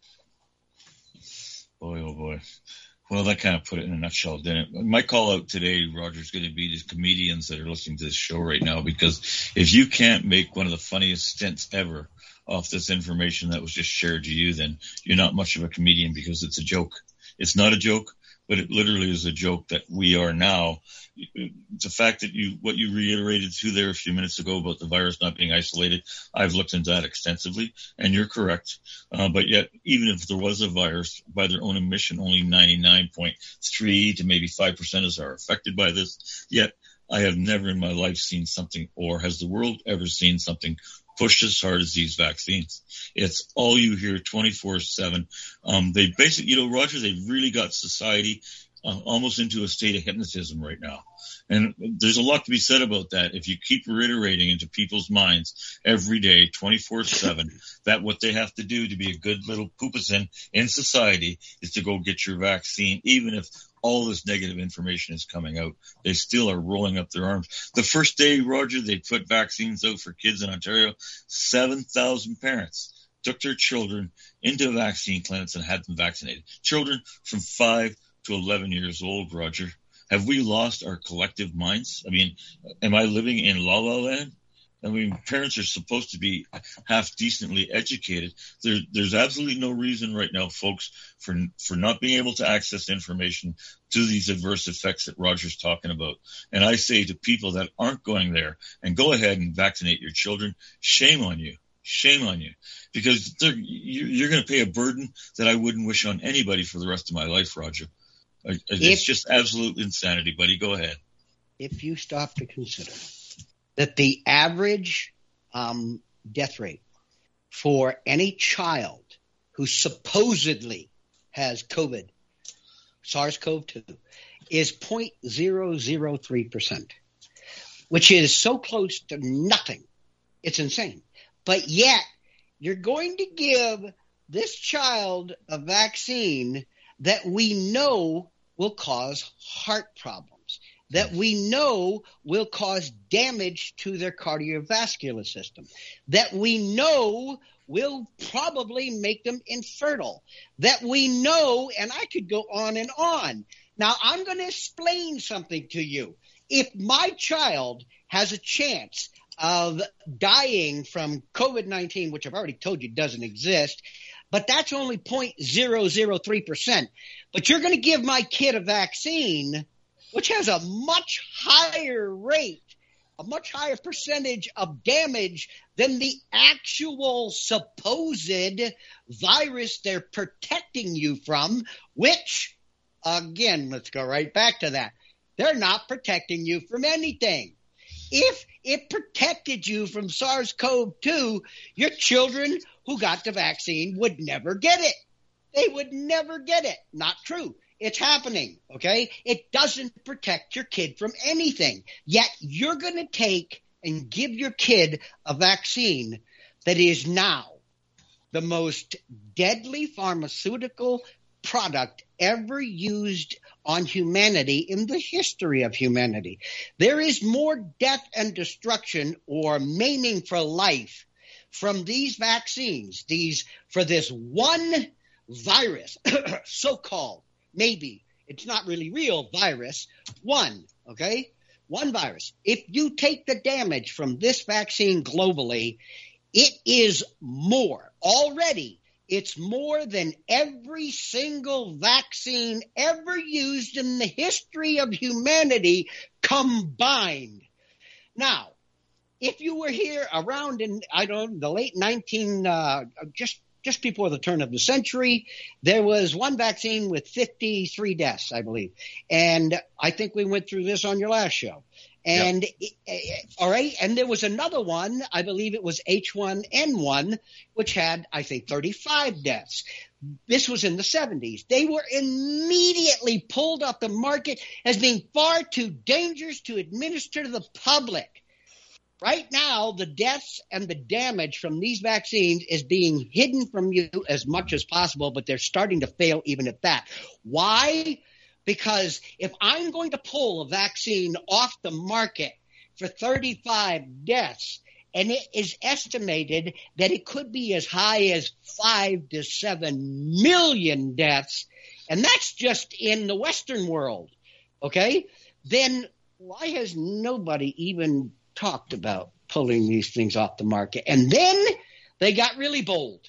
Boy, oh boy. Well, that kind of put it in a nutshell, didn't it? My call out today, Roger, is going to be the comedians that are listening to this show right now, because if you can't make one of the funniest stints ever off this information that was just shared to you, then you're not much of a comedian, because it's a joke. It's not a joke, but it literally is a joke that we are now. It's a fact that you, what you reiterated to there a few minutes ago about the virus not being isolated, I've looked into that extensively, and you're correct. Uh, but yet, even if there was a virus, by their own admission, only ninety-nine point three to maybe five percent are affected by this. Yet, I have never in my life seen something, or has the world ever seen something pushed as hard as these vaccines. It's all you hear twenty-four seven. Um, they basically, you know, Roger, they've really got society uh, almost into a state of hypnotism right now. And there's a lot to be said about that. If you keep reiterating into people's minds every day, twenty-four seven, that what they have to do to be a good little poopicin in society is to go get your vaccine, even if all this negative information is coming out. They still are rolling up their arms. The first day, Roger, they put vaccines out for kids in Ontario. seven thousand parents took their children into vaccine clinics and had them vaccinated. Children from five to eleven years old, Roger. Have we lost our collective minds? I mean, am I living in La La Land? I mean, parents are supposed to be half decently educated. There, there's absolutely no reason right now, folks, for for not being able to access information to these adverse effects that Roger's talking about. And I say to people that aren't going there, and go ahead and vaccinate your children, shame on you. Shame on you. Because you're going to pay a burden that I wouldn't wish on anybody for the rest of my life, Roger. It's if, just absolute insanity, buddy. Go ahead. If you stop to consider that the average um, death rate for any child who supposedly has COVID, SARS-C o V two, is zero point zero zero three percent, which is so close to nothing. It's insane. But yet, you're going to give this child a vaccine that we know will cause heart problems, that we know will cause damage to their cardiovascular system, that we know will probably make them infertile, that we know, and I could go on and on. Now, I'm going to explain something to you. If my child has a chance of dying from COVID nineteen, which I've already told you doesn't exist, but that's only zero point zero zero three percent. But you're going to give my kid a vaccine which has a much higher rate, a much higher percentage of damage than the actual supposed virus they're protecting you from, which, again, let's go right back to that. They're not protecting you from anything. If it protected you from SARS-C o V two, your children who got the vaccine would never get it. They would never get it. Not true. It's happening, okay? It doesn't protect your kid from anything. Yet you're going to take and give your kid a vaccine that is now the most deadly pharmaceutical product ever used on humanity in the history of humanity. There is more death and destruction or maiming for life from these vaccines, these for this one virus, so-called, maybe it's not really real virus, one, okay? One virus. If you take the damage from this vaccine globally, it is more already. It's more than every single vaccine ever used in the history of humanity combined. Now, if you were here around in, I don't know, the late nineteen, uh, just just before the turn of the century, there was one vaccine with fifty-three deaths, I believe. And I think we went through this on your last show. And yep. it, all right, and there was another one, I believe it was H one N one, which had, I think, thirty-five deaths. This was in the seventies. They were immediately pulled off the market as being far too dangerous to administer to the public. Right now, the deaths and the damage from these vaccines is being hidden from you as much as possible, but they're starting to fail even at that. Why? Because if I'm going to pull a vaccine off the market for thirty-five deaths, and it is estimated that it could be as high as five to seven million deaths, and that's just in the Western world, okay, then why has nobody even talked about pulling these things off the market? And then they got really bold.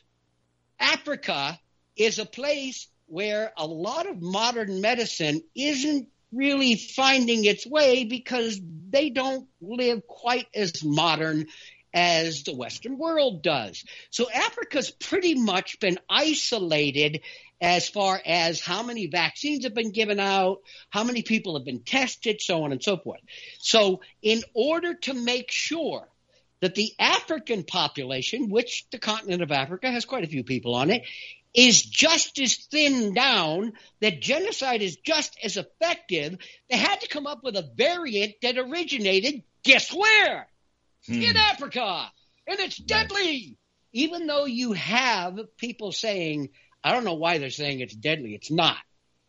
Africa is a place where a lot of modern medicine isn't really finding its way because they don't live quite as modern as the Western world does. So Africa's pretty much been isolated as far as how many vaccines have been given out, how many people have been tested, so on and so forth. So in order to make sure that the African population, which the continent of Africa has quite a few people on it, is just as thinned down, that genocide is just as effective, they had to come up with a variant that originated, guess where? Hmm. In Africa. And it's deadly. Even though you have people saying, I don't know why they're saying it's deadly. It's not.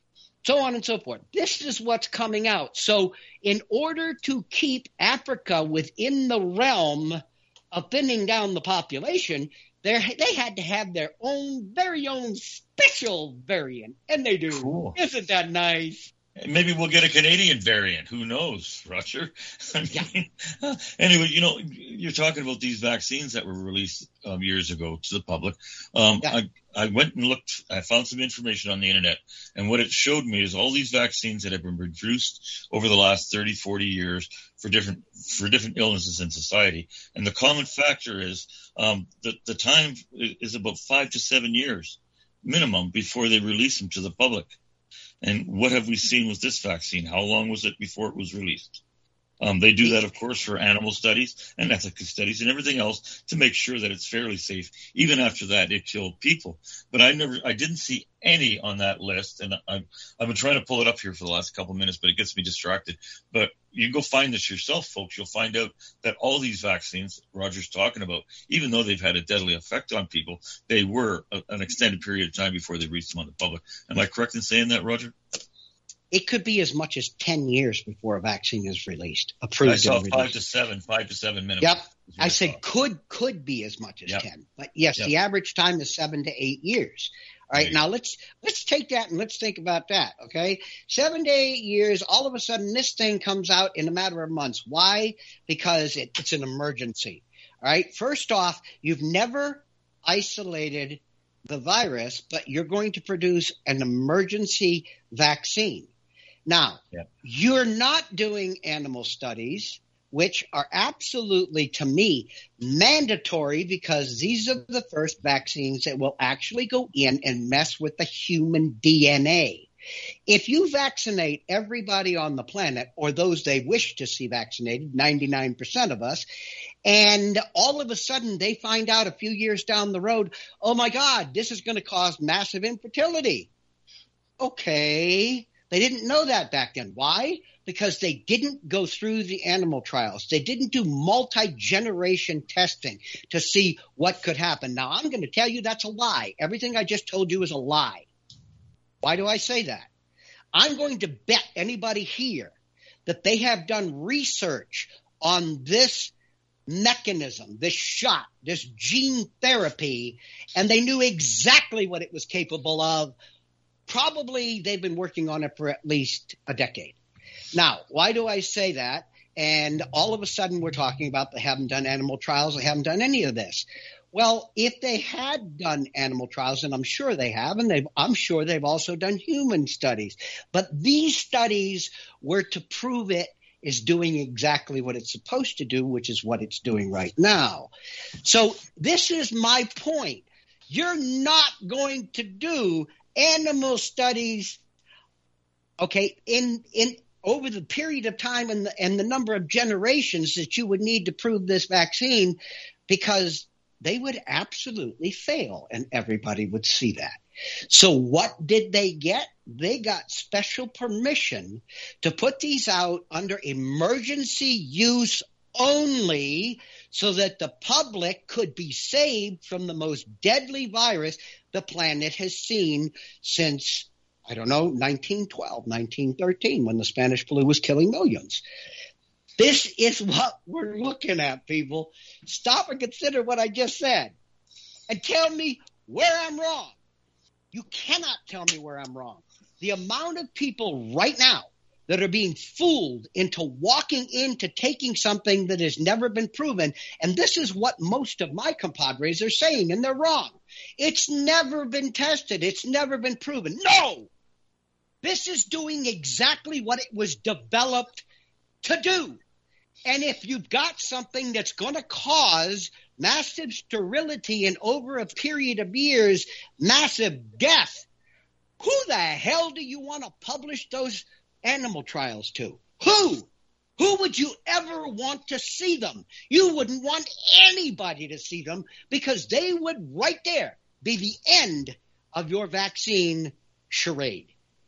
so on and so forth. This is what's coming out. So in order to keep Africa within the realm of thinning down the population, they had to have their own, very own special variant. And they do. Cool. Isn't that nice? Maybe we'll get a Canadian variant. Who knows, Roger? I mean, yeah. Anyway, you know, you're talking about these vaccines that were released um, years ago to the public. Um, yeah. I, I went and looked. I found some information on the internet, and what it showed me is all these vaccines that have been produced over the last thirty, forty years for different for different illnesses in society. And the common factor is um, that the time is about five to seven years minimum before they release them to the public. And what have we seen with this vaccine? How long was it before it was released? Um, they do that, of course, for animal studies and ethical studies and everything else to make sure that it's fairly safe. Even after that, it killed people. But I never, I didn't see any on that list. And I've, I've been trying to pull it up here for the last couple of minutes, but it gets me distracted. But you go find this yourself, folks. You'll find out that all these vaccines Roger's talking about, even though they've had a deadly effect on people, they were a, an extended period of time before they reached them on the public. Am I correct in saying that, Roger? It could be as much as ten years before a vaccine is released, approved. I saw and five to seven, five to seven minutes. Yep. I said could, could be as much as yep. ten. But yes, yep. the average time is seven to eight years. All right. Right. Now let's, let's take that and let's think about that. Okay. Seven to eight years. All of a sudden this thing comes out in a matter of months. Why? Because it, it's an emergency. All right. First off, you've never isolated the virus, but you're going to produce an emergency vaccine. Now, yep. you're not doing animal studies, which are absolutely, to me, mandatory because these are the first vaccines that will actually go in and mess with the human D N A. If you vaccinate everybody on the planet, or those they wish to see vaccinated, ninety-nine percent of us, and all of a sudden they find out a few years down the road, oh my God, this is going to cause massive infertility. Okay. They didn't know that back then. Why? Because they didn't go through the animal trials. They didn't do multi-generation testing to see what could happen. Now, I'm going to tell you that's a lie. Everything I just told you is a lie. Why do I say that? I'm going to bet anybody here that they have done research on this mechanism, this shot, this gene therapy, and they knew exactly what it was capable of. Probably they've been working on it for at least a decade. Now, why do I say that? And all of a sudden we're talking about they haven't done animal trials, they haven't done any of this. Well, if they had done animal trials, and I'm sure they have, and they've, I'm sure they've also done human studies, but these studies were to prove it is doing exactly what it's supposed to do, which is what it's doing right now. So this is my point. You're not going to do animal studies, okay, in in over the period of time and the, and the number of generations that you would need to prove this vaccine, because they would absolutely fail, and everybody would see that. So what did they get? They got special permission to put these out under emergency use only, so that the public could be saved from the most deadly virus the planet has seen since, I don't know, nineteen twelve, nineteen thirteen, when the Spanish flu was killing millions. This is what we're looking at, people. Stop and consider what I just said and tell me where I'm wrong. You cannot tell me where I'm wrong. The amount of people right now that are being fooled into walking into taking something that has never been proven. And this is what most of my compadres are saying, and they're wrong. It's never been tested. It's never been proven. No! This is doing exactly what it was developed to do. And if you've got something that's going to cause massive sterility and over a period of years, massive death, who the hell do you want to publish those animal trials to? Who? Who would you ever want to see them? You wouldn't want anybody to see them, because they would right there be the end of your vaccine charade.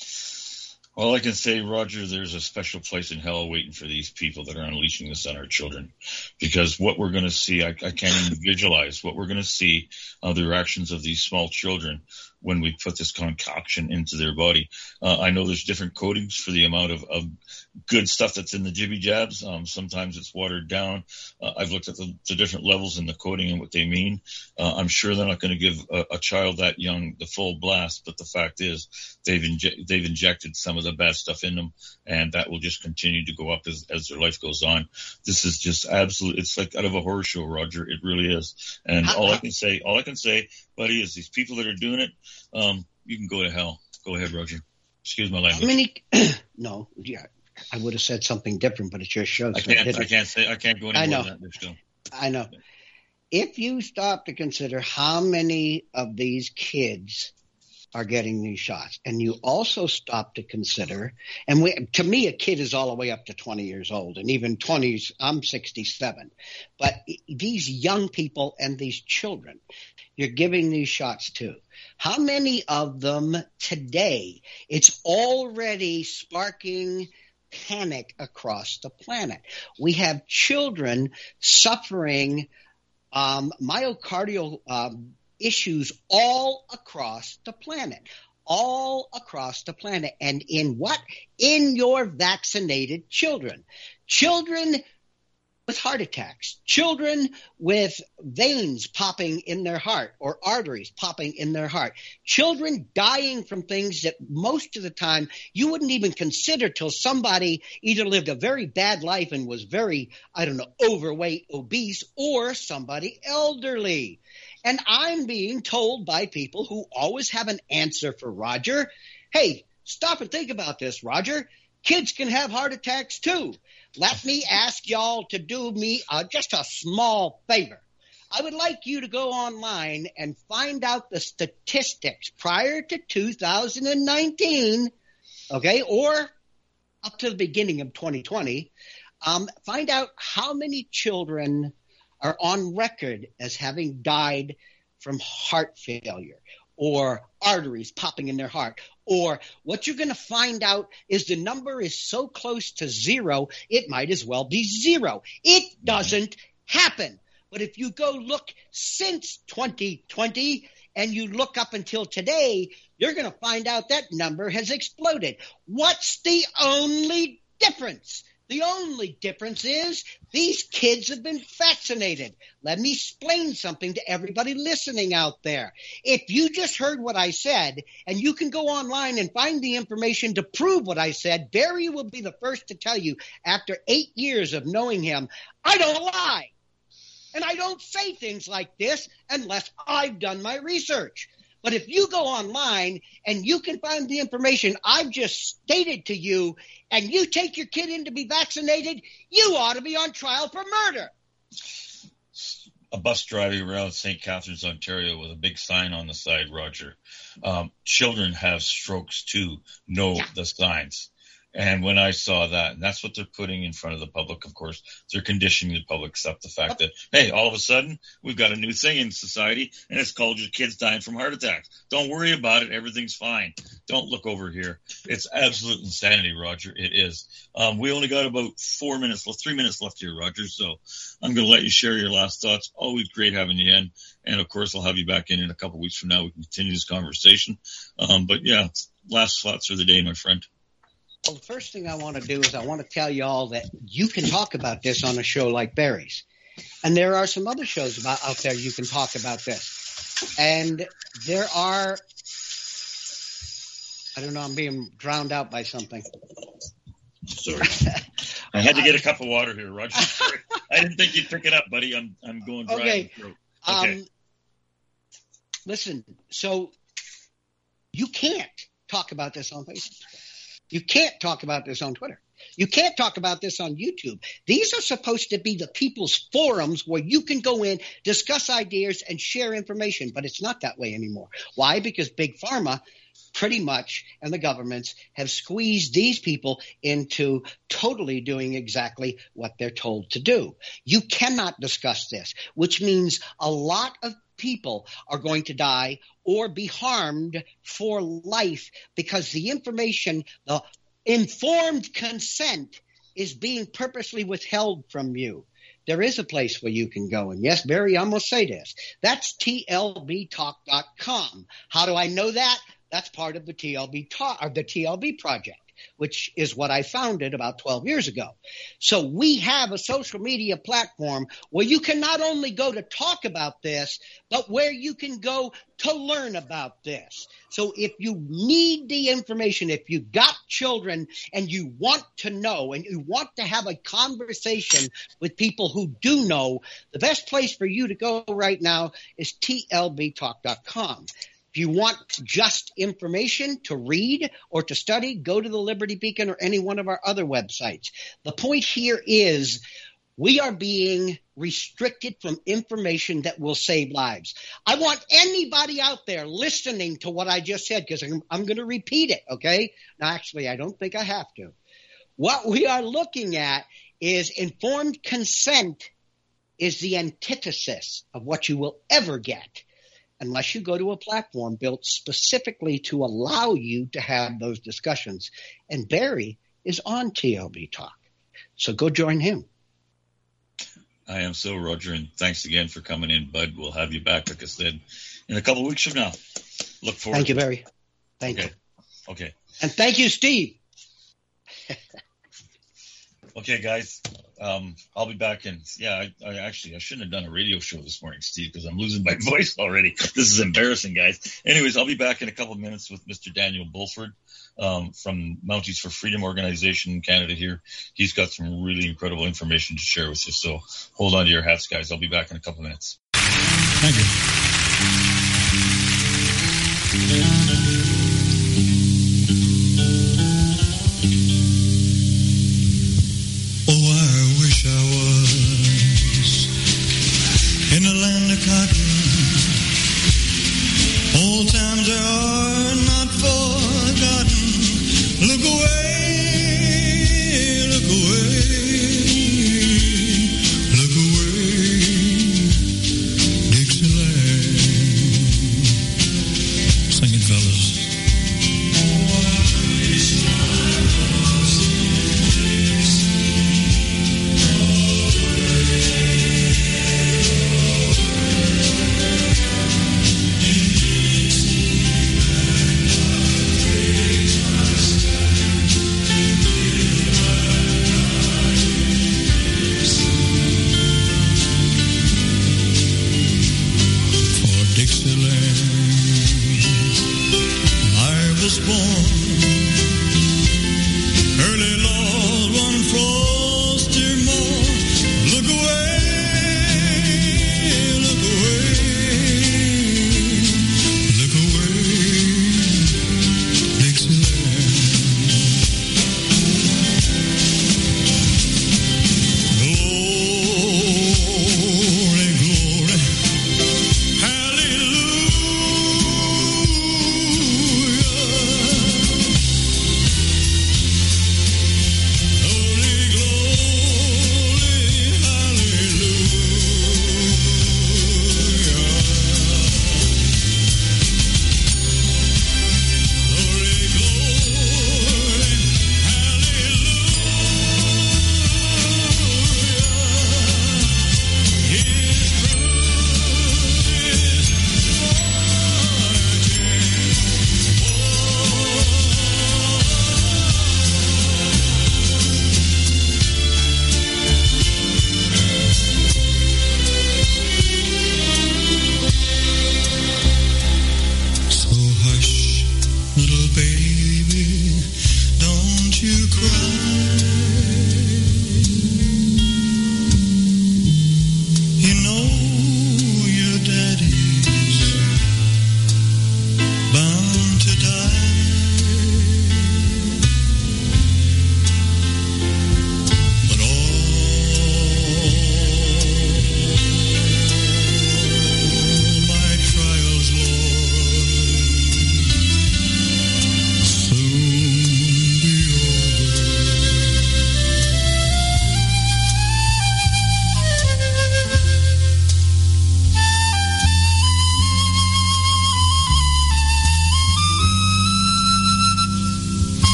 All I can say, Roger, there's a special place in hell waiting for these people that are unleashing this on our children, because what we're going to see, I, I can't even visualize what we're going to see, uh, the reactions of these small children when we put this concoction into their body. Uh, I know there's different coatings for the amount of, of good stuff that's in the jibby jabs. Um, sometimes it's watered down. Uh, I've looked at the, the different levels in the coating and what they mean. Uh, I'm sure they're not going to give a, a child that young the full blast, but the fact is they've inje- they've injected some of the bad stuff in them, and that will just continue to go up as, as their life goes on. This is just absolute. It's like out of a horror show, Roger. It really is. And all I can say, all I can say, buddy, is these people that are doing it, um, you can go to hell. Go ahead, Roger. Excuse my language. How many? No, yeah, I would have said something different, but it's your show. So I can't. I, I can't say. I can't go any I know. more than that. Show. I know. If you stop to consider how many of these kids are getting these shots, and you also stop to consider, and we, to me, a kid is all the way up to twenty years old, and even twenties. I'm sixty-seven, but these young people and these children, you're giving these shots to. How many of them today? It's already sparking panic across the planet. We have children suffering um, myocardial um, issues all across the planet, all across the planet. And in what? In your vaccinated children. Children with heart attacks, children with veins popping in their heart or arteries popping in their heart, children dying from things that most of the time you wouldn't even consider till somebody either lived a very bad life and was very, I don't know, overweight, obese, or somebody elderly. And I'm being told by people who always have an answer for Roger, hey, stop and think about this, Roger. Kids can have heart attacks too. Let me ask y'all to do me uh, just a small favor. I would like you to go online and find out the statistics prior to two thousand nineteen, okay, or up to the beginning of twenty twenty. Um, find out how many children are on record as having died from heart failure or arteries popping in their heart. Or what you're going to find out is the number is so close to zero, it might as well be zero. It doesn't happen. But if you go look since twenty twenty and you look up until today, you're going to find out that number has exploded. What's the only difference? The only difference is these kids have been vaccinated. Let me explain something to everybody listening out there. If you just heard what I said, and you can go online and find the information to prove what I said, Barry will be the first to tell you, after eight years of knowing him, I don't lie. And I don't say things like this unless I've done my research. But if you go online and you can find the information I've just stated to you and you take your kid in to be vaccinated, you ought to be on trial for murder. A bus driving around Saint Catharines, Ontario with a big sign on the side, Roger. Um, children have strokes too. Know yeah. the signs. And when I saw that, and that's what they're putting in front of the public, of course, they're conditioning the public to accept the fact that, hey, all of a sudden, we've got a new thing in society, and it's called your kids dying from heart attacks. Don't worry about it. Everything's fine. Don't look over here. It's absolute insanity, Roger. It is. Um, we only got about four minutes left, three minutes left here, Roger, so I'm going to let you share your last thoughts. Always great having you in. And, of course, I'll have you back in in a couple of weeks from now. We can continue this conversation. Um, but, yeah, last thoughts for the day, my friend. Well, the first thing I want to do is I want to tell you all that you can talk about this on a show like Barry's. And there are some other shows about out there you can talk about this. And there are, I don't know, I'm being drowned out by something. Sorry. I had to get a cup of water here, Roger. I didn't think you'd pick it up, buddy. I'm I'm going dry. Okay. Okay. Um, listen, so you can't talk about this on Facebook. You can't talk about this on Twitter. You can't talk about this on YouTube. These are supposed to be the people's forums where you can go in, discuss ideas, and share information, but it's not that way anymore. Why? Because Big Pharma pretty much and the governments have squeezed these people into totally doing exactly what they're told to do. You cannot discuss this, which means a lot of people are going to die or be harmed for life because the information, the informed consent is being purposely withheld from you. there is a place where you can go. And yes, Barry, I'm going to say this. That's T L B talk dot com. How do I know that? That's part of the T L B talk, or the T L B project, which is what I founded about twelve years ago. So we have a social media platform where you can not only go to talk about this, but where you can go to learn about this. So if you need the information, if you've got children and you want to know and you want to have a conversation with people who do know, the best place for you to go right now is T L B talk dot com. If you want just information to read or to study, go to the Liberty Beacon or any one of our other websites. The point here is we are being restricted from information that will save lives. I want anybody out there listening to what I just said, because I'm, I'm going to repeat it, okay? Now, actually, I don't think I have to. What we are looking at is informed consent is the antithesis of what you will ever get unless you go to a platform built specifically to allow you to have those discussions. And Barry is on T L B Talk. So go join him. I am so, Roger, and thanks again for coming in, bud. We'll have you back, like I said, in a couple of weeks from now. Look forward Thank to you, it. Barry. Thank okay. you. Okay. And thank you, Steve. Okay, guys. Um, I'll be back in. Yeah, I, I actually I shouldn't have done a radio show this morning, Steve, because I'm losing my voice already. This is embarrassing, guys. Anyways, I'll be back in a couple of minutes with Mister Daniel Bulford um, from Mounties for Freedom organization in Canada here. He's got some really incredible information to share with you. So hold on to your hats, guys. I'll be back in a couple of minutes. Thank you. Oh, I wish I was in the land of cotton. Old times they are not forgotten. Look away, look away, look away, Dixieland. Sing it, fella.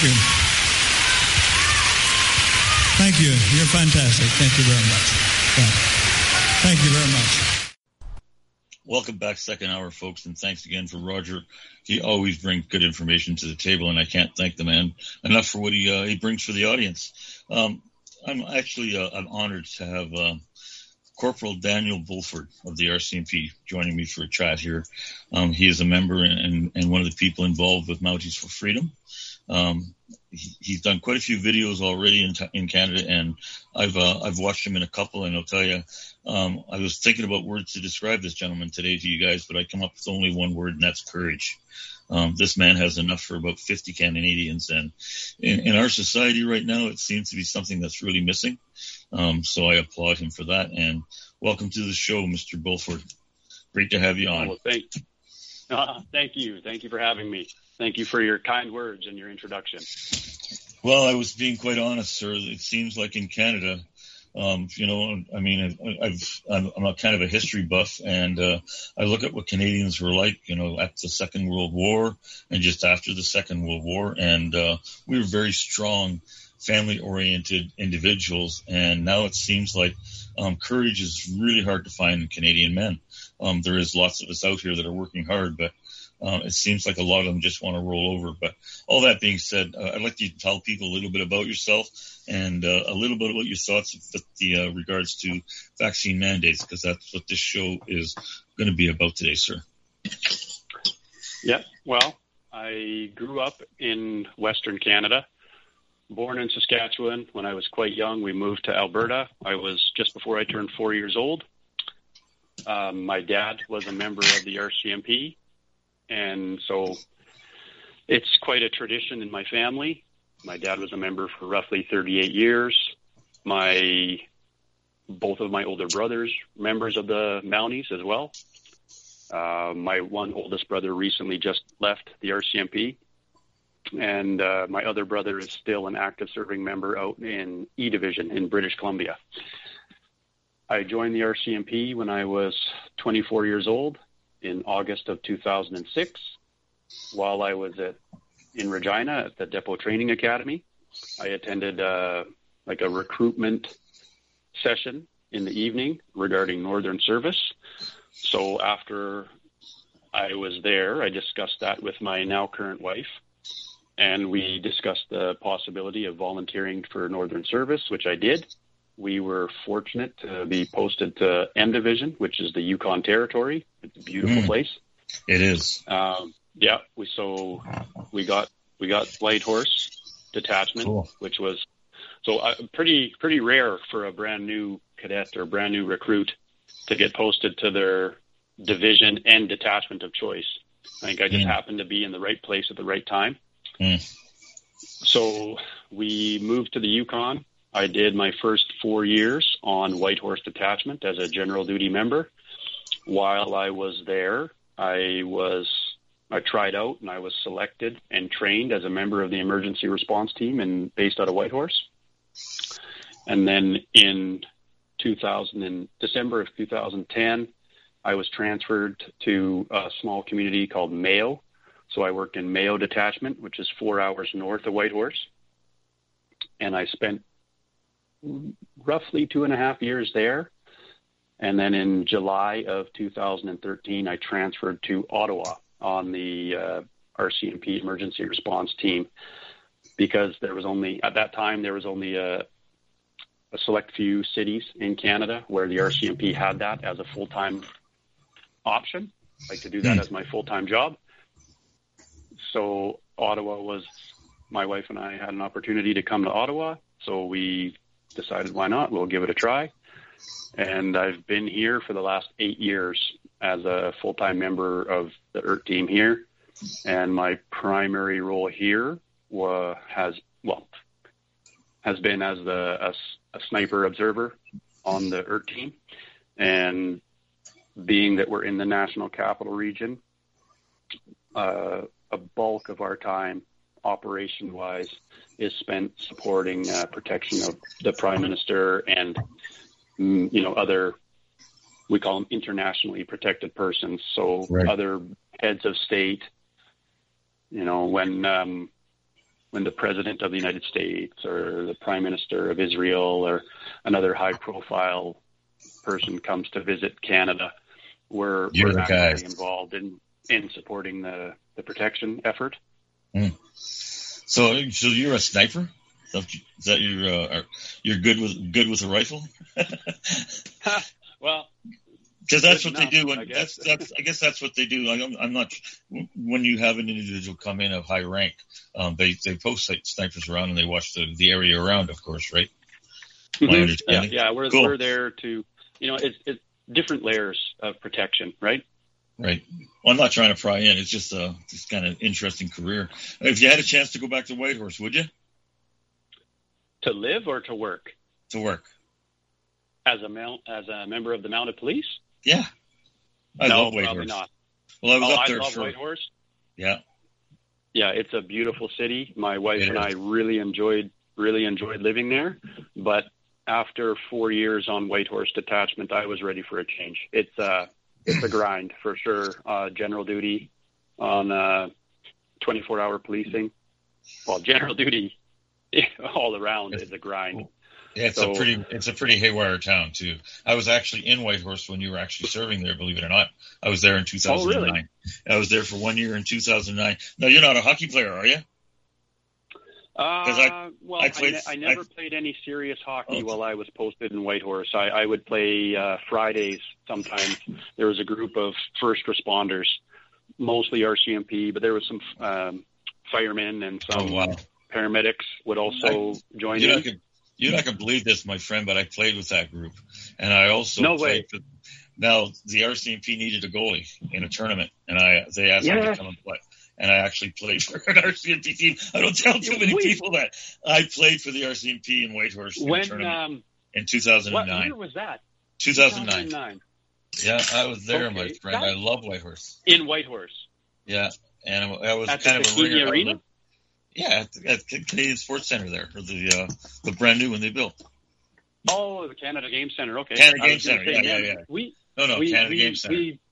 you. Thank you. You're fantastic. Thank you very much. Thank you very much. Welcome back, second hour, folks, and thanks again for Roger. He always brings good information to the table, and I can't thank the man enough for what he uh, he brings for the audience. Um, I'm actually uh, I'm honored to have uh, Corporal Daniel Bulford of the R C M P joining me for a chat here. Um, he is a member and, and one of the people involved with Mounties for Freedom. Um, he, he's done quite a few videos already in, in Canada, and I've uh, I've watched him in a couple, and I'll tell you, um, I was thinking about words to describe this gentleman today to you guys, but I come up with only one word, and that's courage. Um, this man has enough for about fifty Canadians, and in, in our society right now, it seems to be something that's really missing. Um, so I applaud him for that, and welcome to the show, Mister Bulford. Great to have you on. Well, thank, uh, thank you. Thank you for having me. Thank you for your kind words and your introduction. Well, I was being quite honest, sir. It seems like in Canada, um, you know, I mean, I've, I'm, I'm a kind of a history buff, and uh, I look at what Canadians were like, you know, at the Second World War and just after the Second World War, and uh, we were very strong, family-oriented individuals, and now it seems like um, courage is really hard to find in Canadian men. Um, there is lots of us out here that are working hard, but Um, it seems like a lot of them just want to roll over. But all that being said, uh, I'd like you to tell people a little bit about yourself and uh, a little bit about your thoughts with the uh, regards to vaccine mandates, because that's what this show is going to be about today, sir. Yeah, well, I grew up in Western Canada, born in Saskatchewan. When I was quite young, we moved to Alberta. I was just before I turned four years old. Um, my dad was a member of the R C M P. And so it's quite a tradition in my family. My dad was a member for roughly thirty-eight years. My, both of my older brothers, members of the Mounties as well. Uh, my one oldest brother recently just left the R C M P. And uh, my other brother is still an active serving member out in E Division in British Columbia. I joined the R C M P when I was twenty-four years old. In August of two thousand six, while I was at in Regina at the Depot Training Academy. I attended uh, like a recruitment session in the evening regarding Northern Service. So after I was there, I discussed that with my now current wife, and we discussed the possibility of volunteering for Northern Service, which I did. We were fortunate to be posted to M Division, which is the Yukon Territory. It's a beautiful mm, place. It is. Um, yeah. We so we got we got Whitehorse Detachment, cool. Which was so uh, pretty pretty rare for a brand new cadet or brand new recruit to get posted to their division and detachment of choice. I think I just mm. happened to be in the right place at the right time. Mm. So we moved to the Yukon. I did my first four years on Whitehorse Detachment as a general duty member. While I was there, I was I tried out and I was selected and trained as a member of the emergency response team and based out of Whitehorse. And then in two thousand, in December of two thousand ten, I was transferred to a small community called Mayo. So I worked in Mayo Detachment, which is four hours north of Whitehorse. And I spent roughly two and a half years there. And then in July of two thousand thirteen, I transferred to Ottawa on the uh, R C M P emergency response team, because there was only, at that time, there was only a, a select few cities in Canada where the R C M P had that as a full-time option, like to do that as my full-time job. So Ottawa was, my wife and I had an opportunity to come to Ottawa. So we decided, why not? We'll give it a try. And I've been here for the last eight years as a full-time member of the E R T team here. And my primary role here was, has, well, has been as the, a, a sniper observer on the E R T team. And being that we're in the National Capital Region, uh, a bulk of our time operation-wise is spent supporting uh, protection of the Prime Minister and, mm, you know, other, we call them internationally protected persons. So right. Other heads of state, you know, when um, when the President of the United States or the Prime Minister of Israel or another high-profile person comes to visit Canada, we're, we're actively involved in, in supporting the, the protection effort. Mm. So, so you're a sniper? Is that your uh, you're good with good with a rifle? Well, because that's what enough, they do. When, I guess. That's that's I guess that's what they do. I'm, I'm not. When you have an individual come in of high rank, um, they they post snipers around and they watch the, the area around, of course, right? Mm-hmm. My understanding. Yeah, yeah, we're cool. we're there to, you know, it's it's different layers of protection, right? Right. Well, I'm not trying to pry in. It's just a just kind of interesting career. If you had a chance to go back to Whitehorse, would you? To live or to work? To work. As a mount, as a member of the Mounted Police? Yeah. I no, love Whitehorse. Probably not. Well, I was oh, up there I love for... Whitehorse. Yeah. Yeah, it's a beautiful city. My wife it and is. I really enjoyed really enjoyed living there. But after four years on Whitehorse Detachment, I was ready for a change. It's a it's a grind for sure. Uh, general duty on uh, twenty-four hour policing. Well, general duty. All around is a grind. Yeah, it's so, a pretty it's a pretty haywire town too. I was actually in Whitehorse when you were actually serving there, believe it or not. I was there in two thousand nine. Oh, really? I was there for one year in two thousand nine. No, you're not a hockey player, are you? Uh, I, well, I, played, I, ne- I never I, played any serious hockey oh. while I was posted in Whitehorse. I, I would play uh, Fridays sometimes. There was a group of first responders, mostly R C M P, but there was some um, firemen and some. Oh, wow. Paramedics would also I, join you're in. Not gonna, you're not going to believe this, my friend, but I played with that group. And I also no played way. For, now, the R C M P needed a goalie in a tournament, and I they asked yeah. me to come and play. And I actually played for an R C M P team. I don't tell too many Wait. people that. I played for the R C M P in Whitehorse in when, a tournament um, in two thousand nine. What year was that? two thousand nine. two thousand nine. Yeah, I was there, okay. my friend. That, I love Whitehorse. In Whitehorse? Yeah, and I was At kind the of a ringer. Arena? Yeah, at, at Canadian Sports Center there, or the uh, the brand new one they built. Oh, the Canada Game Center. Okay, Canada Game Center. Say, Yeah, yeah, yeah, yeah. We no, no, we, Canada we, Game Center. We,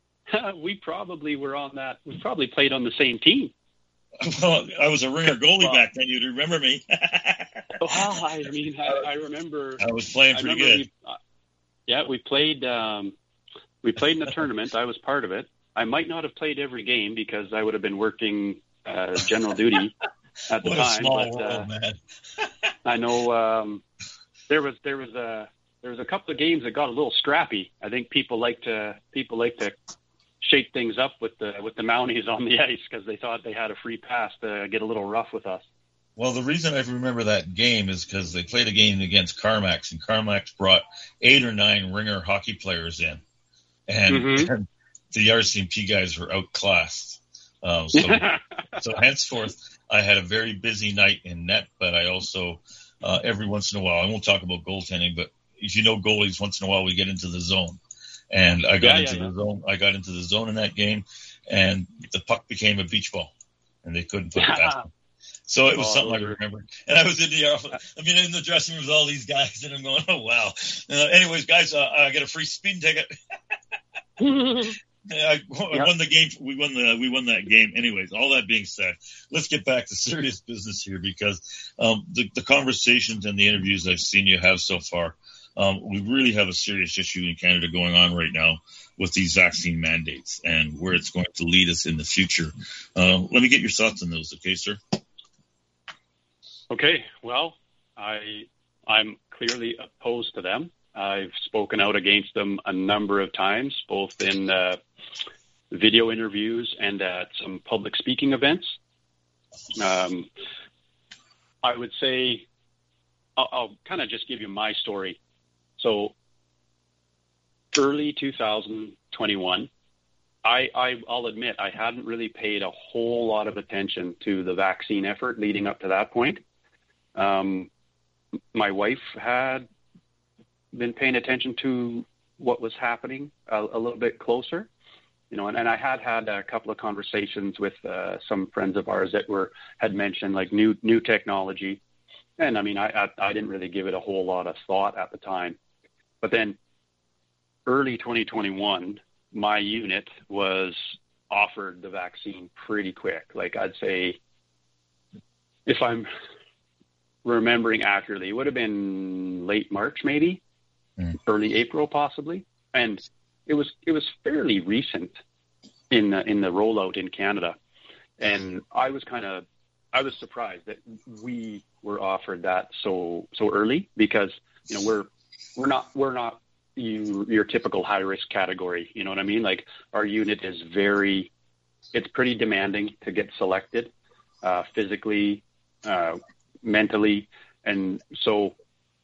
we probably were on that. We probably played on the same team. Well, I was a ringer goalie well, back then. You'd remember me. Well, I mean, I, I remember. I was playing pretty good. We, uh, yeah, we played. Um, we played in the tournament. I was part of it. I might not have played every game because I would have been working uh, general duty at the what time. A small but, world, uh, man. I know um, there was there was a there was a couple of games that got a little scrappy. I think people like to people like to shake things up with the with the Mounties on the ice because they thought they had a free pass to get a little rough with us. Well, the reason I remember that game is because they played a game against Carmax, and Carmax brought eight or nine ringer hockey players in, and, mm-hmm. and the R C M P guys were outclassed. Um, so, so henceforth, I had a very busy night in net, but I also uh, every once in a while, I won't talk about goaltending, but if you know goalies, once in a while we get into the zone, and I got yeah, into yeah, the yeah. zone. I got into the zone in that game, and the puck became a beach ball, and they couldn't put it past me. So it was oh, something I remember. And I was in the office, I mean, in the dressing room with all these guys, and I'm going, oh, wow. Uh, anyways, guys, uh, I got a free speeding ticket. I, I yep. won the game. We won the, we won that game. Anyways, all that being said, let's get back to serious business here because um, the, the conversations and the interviews I've seen you have so far, um, we really have a serious issue in Canada going on right now with these vaccine mandates and where it's going to lead us in the future. Uh, let me get your thoughts on those, okay, sir? Okay, well, I, I'm clearly opposed to them. I've spoken out against them a number of times, both in uh, video interviews and at some public speaking events. Um, I would say, I'll, I'll kind of just give you my story. So early two thousand twenty-one, I, I, I'll admit I hadn't really paid a whole lot of attention to the vaccine effort leading up to that point. Um, my wife had been paying attention to what was happening a, a little bit closer, you know, and, and I had had a couple of conversations with uh, some friends of ours that were had mentioned like new new technology, and I mean I, I I didn't really give it a whole lot of thought at the time, but then early twenty twenty-one, my unit was offered the vaccine pretty quick. Like I'd say if I'm remembering accurately, it would have been late March, maybe mm. early April, possibly. And it was, it was fairly recent in the, in the rollout in Canada. And I was kind of, I was surprised that we were offered that so, so early, because, you know, we're, we're not, we're not you, your typical high risk category. You know what I mean? Like, our unit is very, it's pretty demanding to get selected, uh, physically, uh, mentally. And so,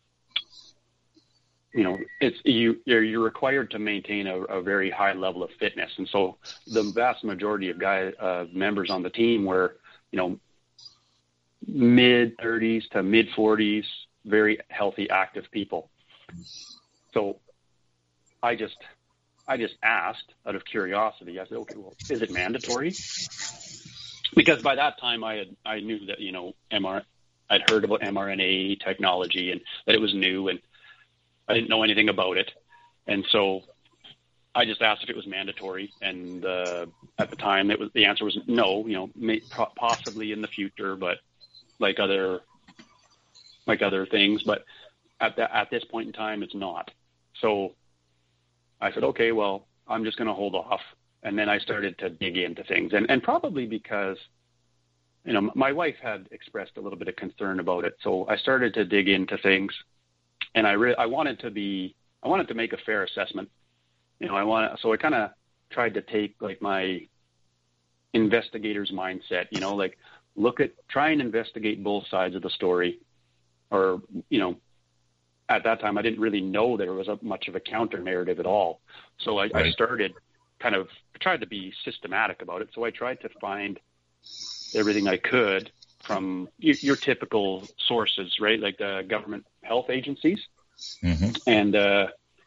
you know, it's, you, you're, you're required to maintain a, a very high level of fitness. And so the vast majority of guys, uh, members on the team were, you know, mid thirties to mid forties, very healthy, active people. So I just, I just asked out of curiosity. I said, okay, well, is it mandatory? Because by that time I had, I knew that, you know, M R, I'd heard about mRNA technology and that it was new, and I didn't know anything about it. And so I just asked if it was mandatory. And, uh, at the time it was, the answer was no, you know, may, possibly in the future, but like other, like other things, but at that, at this point in time, it's not. So I said, okay, well, I'm just going to hold off. And then I started to dig into things, and, and probably because, you know, my wife had expressed a little bit of concern about it. So I started to dig into things, and I re- I wanted to be, I wanted to make a fair assessment. You know, I want, so I kind of tried to take like my investigator's mindset, you know, like look at, try and investigate both sides of the story. Or, you know, at that time, I didn't really know there was a, much of a counter narrative at all. So I, right. I started kind of tried to be systematic about it. So I tried to find everything I could from your, your typical sources, right? Like the government health agencies. Mm-hmm. And, uh,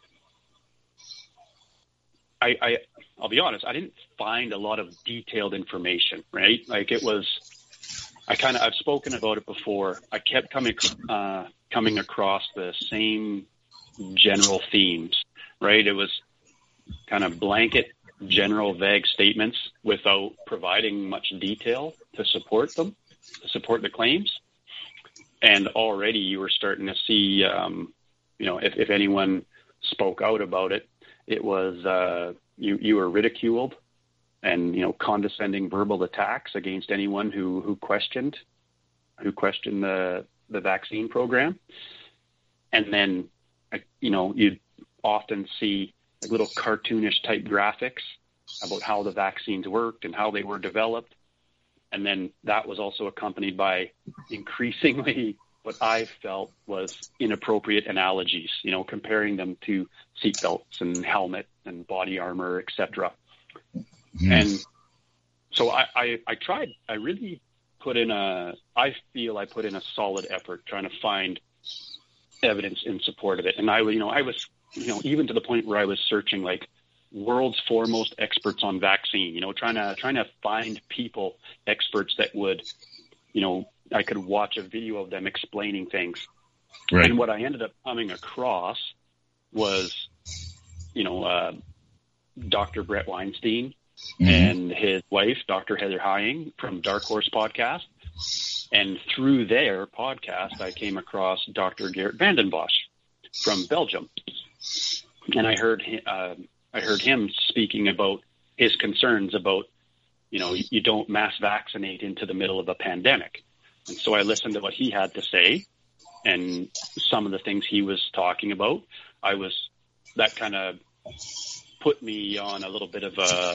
I, I, I'll be honest, I didn't find a lot of detailed information, right? Like it was, I kind of, I've spoken about it before. I kept coming, uh, coming across the same general themes, right? It was kind of blanket, general, vague statements without providing much detail to support them, to support the claims. And already you were starting to see, um, you know, if, if anyone spoke out about it, it was, uh, you, you were ridiculed, and, you know, condescending verbal attacks against anyone who, who questioned, who questioned the, the vaccine program. And then, you know, you'd often see like little cartoonish type graphics about how the vaccines worked and how they were developed. And then that was also accompanied by increasingly what I felt was inappropriate analogies, you know, comparing them to seatbelts and helmet and body armor, et cetera. Mm. And so I, I, I tried, I really put in a, I feel I put in a solid effort trying to find evidence in support of it. And I, you know, I was, you know, even to the point where I was searching like world's foremost experts on vaccine, you know, trying to, trying to find people, experts that would, you know, I could watch a video of them explaining things. Right. And what I ended up coming across was, you know, uh, Doctor Brett Weinstein, mm-hmm. and his wife, Doctor Heather Hying from Dark Horse Podcast. And through their podcast, I came across Doctor Geert Vanden Bossche from Belgium. And I heard, uh, I heard him speaking about his concerns about, you know, you don't mass vaccinate into the middle of a pandemic. And so I listened to what he had to say, and some of the things he was talking about. I was, that kind of put me on a little bit of a,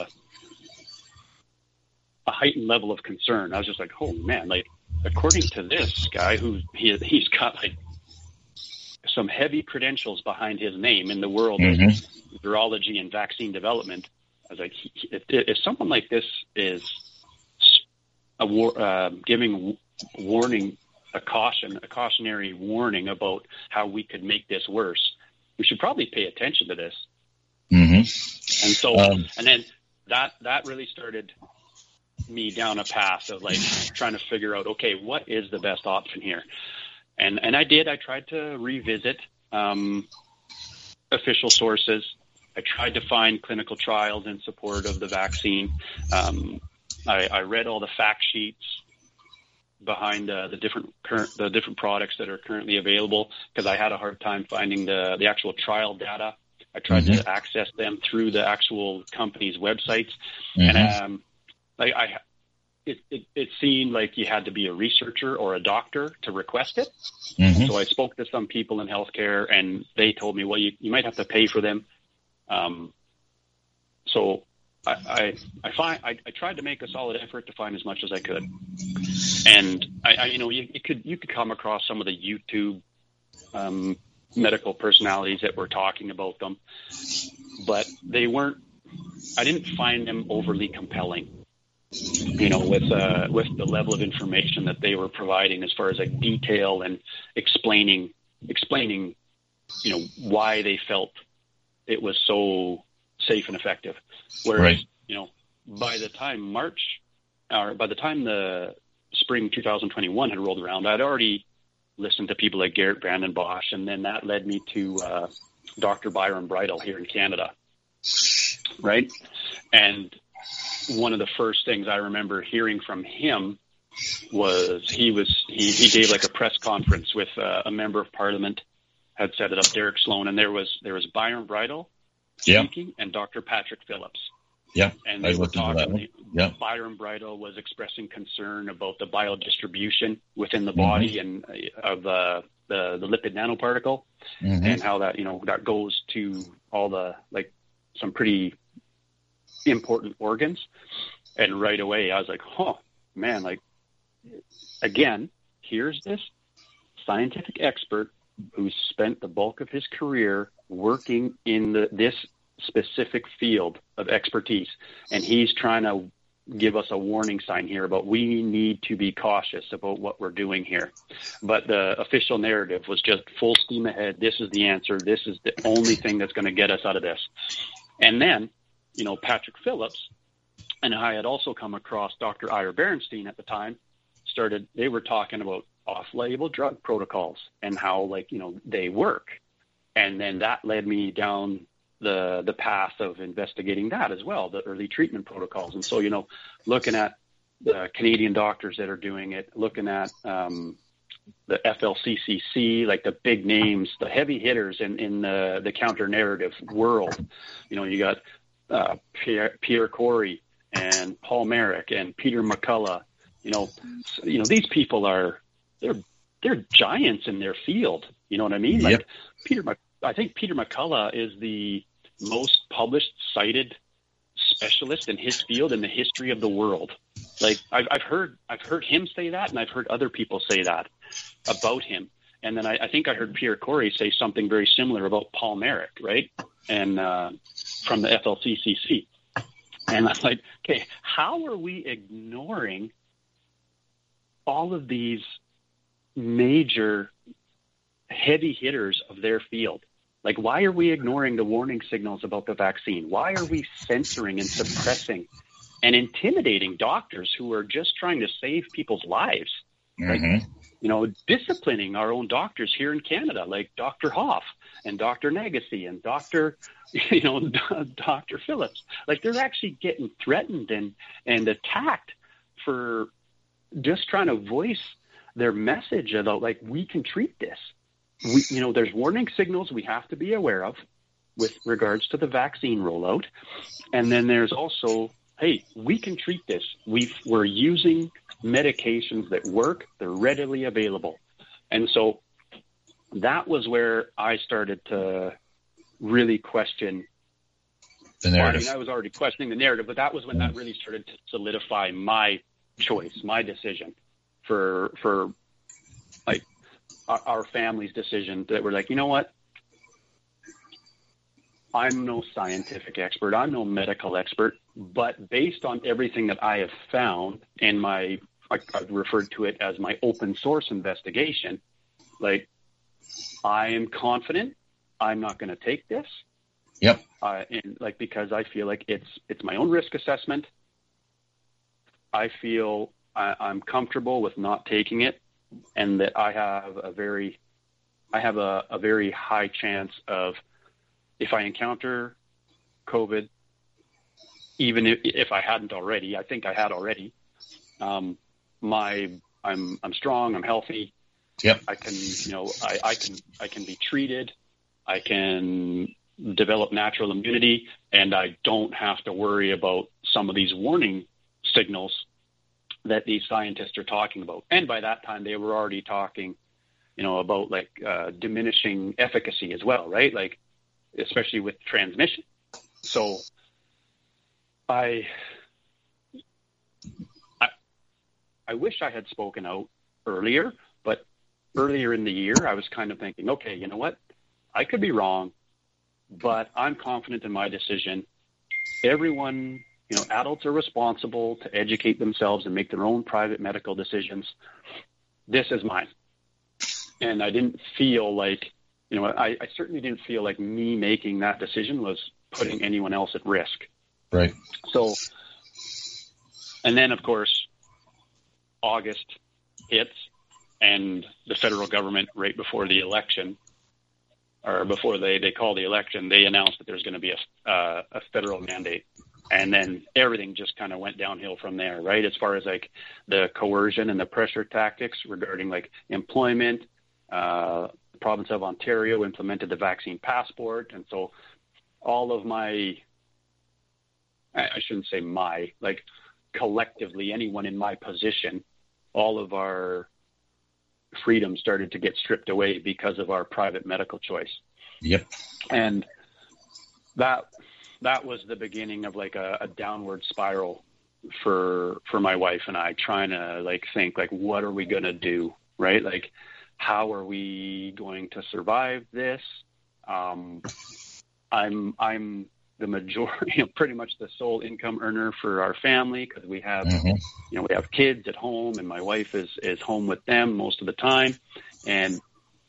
a heightened level of concern. I was just like, oh man, like according to this guy who he, he's got like some heavy credentials behind his name in the world mm-hmm. of virology and vaccine development. I was like, if, if someone like this is a war, uh, giving warning, a caution, a cautionary warning about how we could make this worse, we should probably pay attention to this. Mm-hmm. And so, um, and then that, that really started me down a path of like trying to figure out, okay, what is the best option here? And, and I did, I tried to revisit, um, official sources. I tried to find clinical trials in support of the vaccine. Um, I, I read all the fact sheets. behind uh, the different current the different products that are currently available, because I had a hard time finding the the actual trial data. I tried mm-hmm. to access them through the actual company's websites, mm-hmm. and um, like I, it, it it seemed like you had to be a researcher or a doctor to request it. Mm-hmm. So I spoke to some people in healthcare, and they told me, well, you you might have to pay for them. Um, so. I, I, I find I, I tried to make a solid effort to find as much as I could, and I, I you know you, you could you could come across some of the YouTube um, medical personalities that were talking about them, but they weren't. I didn't find them overly compelling, you know, with uh, with the level of information that they were providing as far as like detail and explaining explaining, you know, why they felt it was so safe and effective. Whereas, right. you know, by the time March, or by the time the spring two thousand twenty-one had rolled around, I'd already listened to people like Garrett Brandon Bosch, and then that led me to uh, Doctor Byron Bridle here in Canada, right? And one of the first things I remember hearing from him was he was he, he gave like a press conference with uh, a member of Parliament, had set it up, Derek Sloan, and there was there was Byron Bridle speaking, yeah. and Doctor Patrick Phillips. Yeah, and they I were talking. Yeah. Byron Bridle was expressing concern about the biodistribution within the body mm-hmm. and uh, of uh, the the lipid nanoparticle, mm-hmm. and how that you know that goes to all the like some pretty important organs. And right away, I was like, "Oh man!" Like again, here's this scientific expert who's spent the bulk of his career working in the, this specific field of expertise. And he's trying to give us a warning sign here about we need to be cautious about what we're doing here. But the official narrative was just full steam ahead. This is the answer. This is the only thing that's going to get us out of this. And then, you know, Patrick Phillips, and I had also come across Doctor Ira Berenstein at the time, started, they were talking about off-label drug protocols and how, like, you know, they work. And then that led me down the the path of investigating that as well, the early treatment protocols. And so, you know, looking at the Canadian doctors that are doing it, looking at um, the F L C C C, like the big names, the heavy hitters in, in the, the counter-narrative world. You know, you got uh, Pierre, Pierre Corey and Paul Merrick and Peter McCullough. You know, you know, these people are, they're they're giants in their field. You know what I mean? Like yep. Peter, I think Peter McCullough is the most published, cited specialist in his field in the history of the world. Like I've, I've heard, I've heard him say that, and I've heard other people say that about him. And then I, I think I heard Pierre Corey say something very similar about Paul Merrick, right? And uh, from the F L C C C. And I'm like, okay, how are we ignoring all of these major heavy hitters of their field? Like, why are we ignoring the warning signals about the vaccine? Why are we censoring and suppressing and intimidating doctors who are just trying to save people's lives? Mm-hmm. Like, you know, disciplining our own doctors here in Canada, like Doctor Hoff and Doctor Nagasi and Doctor, you know, Doctor Phillips. Like, they're actually getting threatened and, and attacked for just trying to voice their message about, like, we can treat this. We, you know, there's warning signals we have to be aware of with regards to the vaccine rollout. And then there's also, hey, we can treat this. We've, we're using medications that work. They're readily available. And so that was where I started to really question the narrative. Well, I mean, I was already questioning the narrative, but that was when that really started to solidify my choice, my decision for, for like, our family's decision that we're like, you know what? I'm no scientific expert. I'm no medical expert, but based on everything that I have found in my, I've referred to it as my open source investigation, like, I am confident I'm not going to take this. Yep. Uh, and like, because I feel like it's, it's my own risk assessment. I feel I, I'm comfortable with not taking it. And that I have a very, I have a, a very high chance of, if I encounter COVID, even if, if I hadn't already, I think I had already, um, my I'm I'm strong. I'm healthy. Yep. I can, you know, I, I can I can be treated. I can develop natural immunity, and I don't have to worry about some of these warning signals that these scientists are talking about. And by that time, they were already talking, you know, about like uh, diminishing efficacy as well, right? Like, especially with transmission. So I, I, I wish I had spoken out earlier, but earlier in the year, I was kind of thinking, okay, you know what? I could be wrong, but I'm confident in my decision. Everyone, you know, adults are responsible to educate themselves and make their own private medical decisions. This is mine. And I didn't feel like, you know, I, I certainly didn't feel like me making that decision was putting anyone else at risk. Right. So, and then, of course, August hits, and the federal government, right before the election, or before they, they call the election, they announced that there's going to be a, uh, a federal mandate. And then everything just kind of went downhill from there, right? As far as like the coercion and the pressure tactics regarding like employment, uh, the province of Ontario implemented the vaccine passport. And so all of my, I shouldn't say my, like collectively, anyone in my position, all of our freedom started to get stripped away because of our private medical choice. Yep. And that, that was the beginning of like a, a downward spiral for, for my wife and I, trying to like think like, what are we going to do? Right? Like, how are we going to survive this? Um, I'm, I'm the majority, you know, pretty much the sole income earner for our family, because we have, mm-hmm. you know, we have kids at home, and my wife is, is home with them most of the time. And,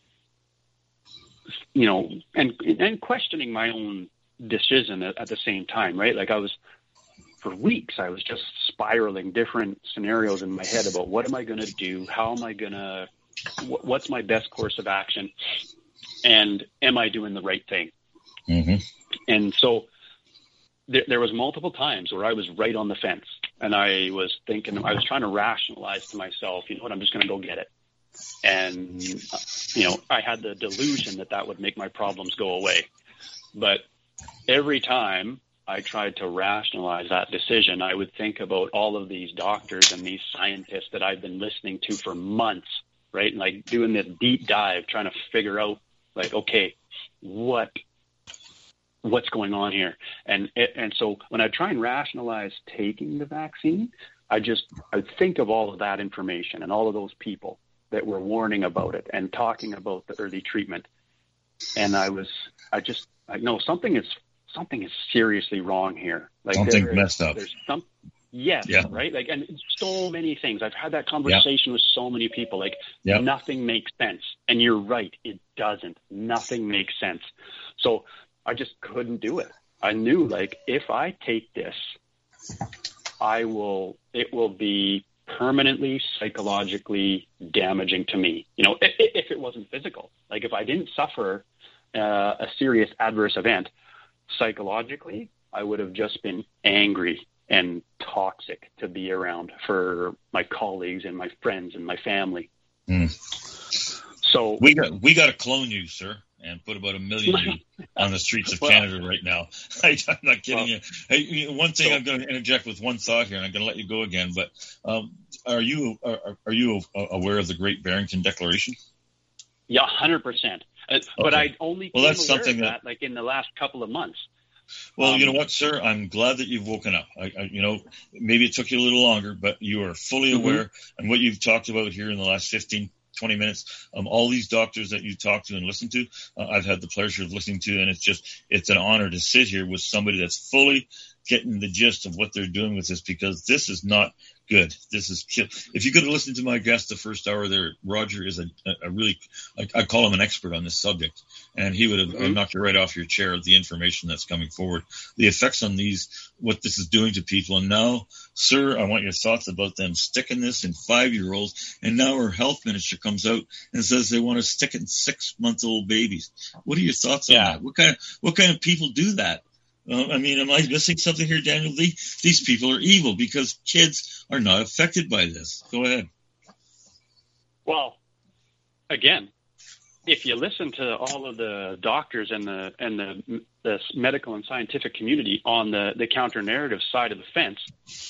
you know, and, and questioning my own decision at, at the same time, right? Like I was, for weeks, I was just spiraling different scenarios in my head about what am I going to do? How am I going to, wh- what's my best course of action? And am I doing the right thing? Mm-hmm. And so there, there was multiple times where I was right on the fence, and I was thinking, I was trying to rationalize to myself, you know what, I'm just going to go get it. And, you know, I had the delusion that that would make my problems go away. But every time I tried to rationalize that decision, I would think about all of these doctors and these scientists that I've been listening to for months, right? And like doing this deep dive, trying to figure out like, okay, what, what's going on here? And, and so when I try and rationalize taking the vaccine, I just, I would think of all of that information and all of those people that were warning about it and talking about the early treatment. And I was, I just, I know something is, something is seriously wrong here. Like something there, messed up. There's some, yes, yeah. right? Like, and so many things. I've had that conversation yeah. with so many people. Like, yeah. nothing makes sense. And you're right, it doesn't. Nothing makes sense. So I just couldn't do it. I knew, like, if I take this, I will. It will be permanently psychologically damaging to me. You know, if, if it wasn't physical, like if I didn't suffer uh, a serious adverse event, psychologically, I would have just been angry and toxic to be around for my colleagues and my friends and my family. Mm. So we got we got to clone you, sir, and put about a million of you on the streets of well, Canada right now. I, I'm not kidding well, you. Hey, one thing so, I'm going to interject with one thought here, and I'm going to let you go again. But um, are you are, are you aware of the Great Barrington Declaration? Yeah, one hundred percent. Uh, but okay. I only well, that's aware something of that, that like in the last couple of months. Well, um, you know what, sir? I'm glad that you've woken up. I, I, you know, maybe it took you a little longer, but you are fully mm-hmm. aware. And what you've talked about here in the last fifteen, twenty minutes, um, all these doctors that you talk to and listen to, uh, I've had the pleasure of listening to, and it's just, it's an honor to sit here with somebody that's fully getting the gist of what they're doing with this, because this is not good. This is kill. If you could have listened to my guest the first hour there, Roger is a, a really, I, I call him an expert on this subject, and he would have mm-hmm. knocked you right off your chair with the information that's coming forward, the effects on these, what this is doing to people. And now, sir, I want your thoughts about them sticking this in five-year-olds, and now our health minister comes out and says they want to stick it in six-month-old babies. What are your thoughts yeah. on that? What kind of, what kind of people do that? Uh, I mean, am I missing something here, Daniel? These, these people are evil because kids are not affected by this. Go ahead. Well, again, if you listen to all of the doctors and the and the, the medical and scientific community on the, the counter-narrative side of the fence,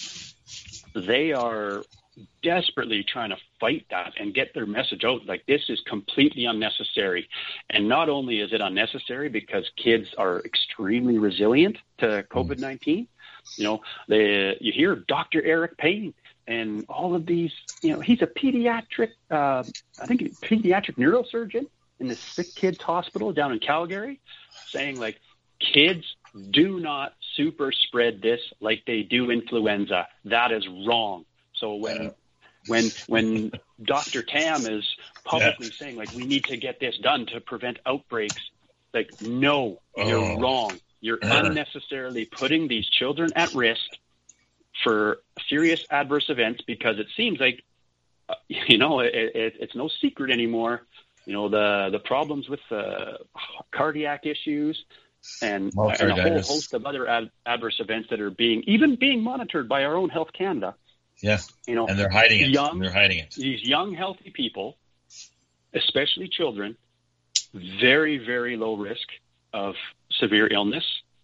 they are desperately trying to fight that and get their message out. Like, this is completely unnecessary. And not only is it unnecessary because kids are extremely resilient to COVID nineteen, you know, they, you hear Doctor Eric Payne and all of these, you know, he's a pediatric, uh, I think, a pediatric neurosurgeon in the sick kids hospital down in Calgary, saying, like, kids do not super spread this like they do influenza. That is wrong. So when yeah. when when Doctor Tam is publicly yeah. saying, like, we need to get this done to prevent outbreaks, like, no, oh. you're wrong. You're uh. unnecessarily putting these children at risk for serious adverse events, because it seems like, uh, you know, it, it, it's no secret anymore. You know, the the problems with uh, cardiac issues and, and a whole host of other ad, adverse events that are being even being monitored by our own Health Canada. Yeah, you know, and they're hiding it. Young, they're hiding it. These young, healthy people, especially children, very, very low risk of severe illness,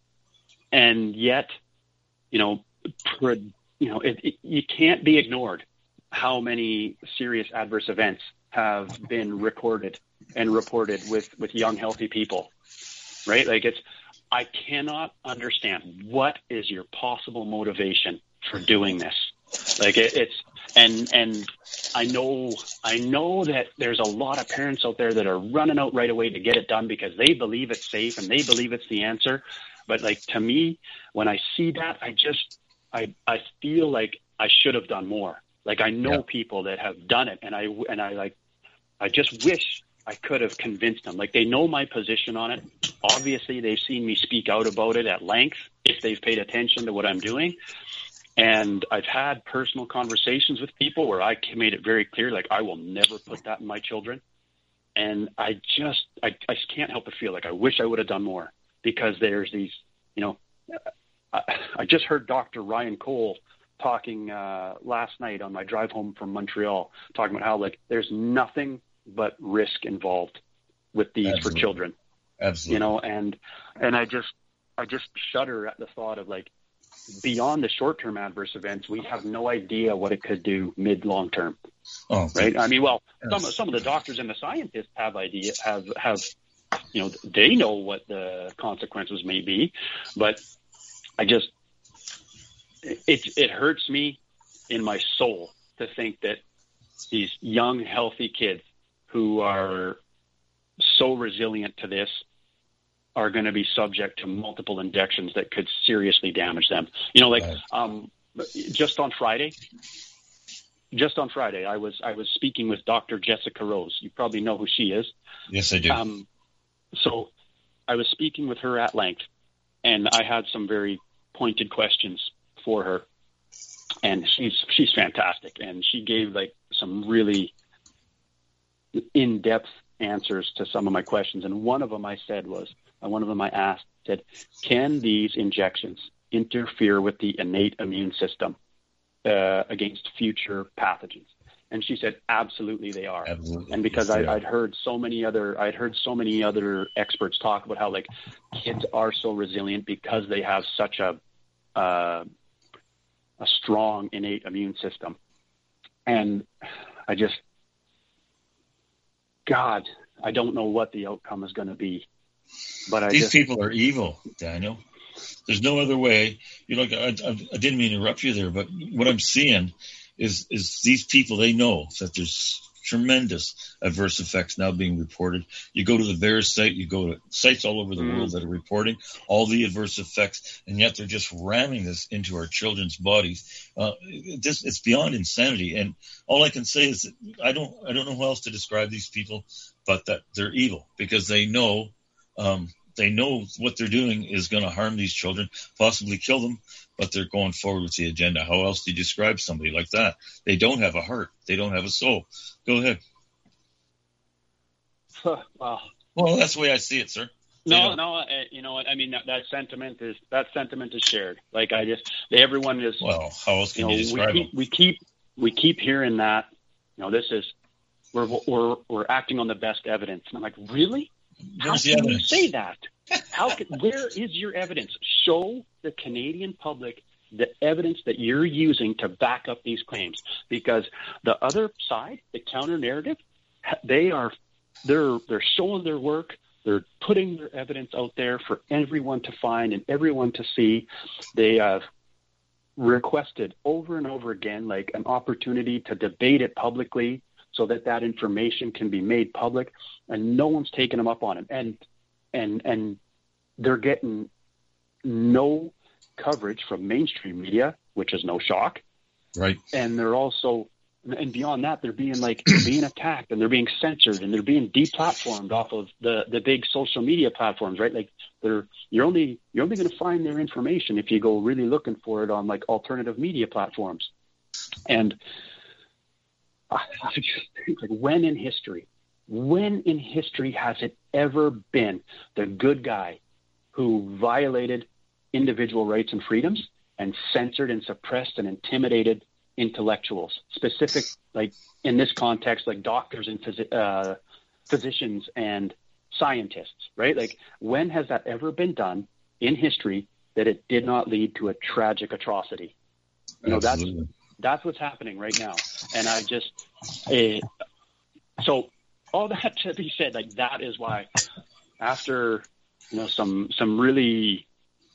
and yet, you know, pre, you know, it, it, you can't be ignored how many serious adverse events have been recorded and reported with, with young, healthy people, right? Like, it's, I cannot understand what is your possible motivation for doing this. Like, it, it's, and, and I know, I know that there's a lot of parents out there that are running out right away to get it done because they believe it's safe and they believe it's the answer. But, like, to me, when I see that, I just, I, I feel like I should have done more. Like, I know yeah. people that have done it, and I, and I like, I just wish I could have convinced them. Like, they know my position on it. Obviously, they've seen me speak out about it at length if they've paid attention to what I'm doing. And I've had personal conversations with people where I made it very clear, like, I will never put that in my children. And I just, I, I just can't help but feel like I wish I would have done more, because there's these, you know, I, I just heard Doctor Ryan Cole talking uh, last night on my drive home from Montreal, talking about how, like, there's nothing but risk involved with these Absolutely. for children. Absolutely. You know, and, and I just, I just shudder at the thought of, like, beyond the short-term adverse events, we have no idea what it could do mid, long-term. Oh, right. I mean, well, yes. some, some of the doctors and the scientists have idea, have, have, you know, they know what the consequences may be, but I just, it, it hurts me in my soul to think that these young, healthy kids who are so resilient to this are going to be subject to multiple injections that could seriously damage them. You know, like, right. um, just on Friday, just on Friday, I was, I was speaking with Doctor Jessica Rose. You probably know who she is. Yes, I do. Um, so I was speaking with her at length, and I had some very pointed questions for her, and she's, she's fantastic. And she gave, like, some really in-depth answers to some of my questions. And one of them I said was, one of them I asked, said, can these injections interfere with the innate immune system uh, against future pathogens? And she said, absolutely they are. Absolutely. And because yes, I, I'd heard so many other, I'd heard so many other experts talk about how, like, kids are so resilient because they have such a, uh, a strong innate immune system. And I just, God, I don't know what the outcome is going to be. But I These just, people are evil, Daniel. There's no other way. You know, I, I, I didn't mean to interrupt you there, but what I'm seeing is is these people, they know that there's tremendous adverse effects now being reported. You go to the V A E R S site, you go to sites all over the mm. world that are reporting all the adverse effects, and yet they're just ramming this into our children's bodies. Uh, this, it's beyond insanity. And all I can say is that I don't, I don't know how else to describe these people, but that they're evil, because they know, um, they know what they're doing is going to harm these children, possibly kill them, but they're going forward with the agenda. How else do you describe somebody like that? They don't have a heart. They don't have a soul. Go ahead. Wow. Well, that's the way I see it, sir. They No, don't. no, uh, you know what? I mean, that, that sentiment is, that sentiment is shared. Like, I just, everyone is, Well, how else you can know, you describe we keep, them? we keep, we keep hearing that, you know, this is, we're we're we're acting on the best evidence. And I'm like, really? How Where's the can you evidence? say that? How can, where is your evidence? Show the Canadian public the evidence that you're using to back up these claims, because the other side, the counter narrative, they are they're they're showing their work. They're putting their evidence out there for everyone to find and everyone to see. They have requested over and over again, like, an opportunity to debate it publicly so that that information can be made public, and no one's taking them up on it. And and and they're getting no coverage from mainstream media, which is no shock. Right. And they're also, and beyond that, they're being like being attacked, and they're being censored, and they're being deplatformed off of the, the big social media platforms, right? Like, they're, you're only, you're only going to find their information if you go really looking for it on, like, alternative media platforms. And I, I just think, like, when in history, when in history has it ever been the good guy who violated individual rights and freedoms and censored and suppressed and intimidated intellectuals, specific, like, in this context, like doctors and phys- uh, physicians and scientists, right? Like, when has that ever been done in history that it did not lead to a tragic atrocity? You know, Absolutely. that's, that's what's happening right now. And I just, uh, so all that to be said, like, that is why after, you know, some, some really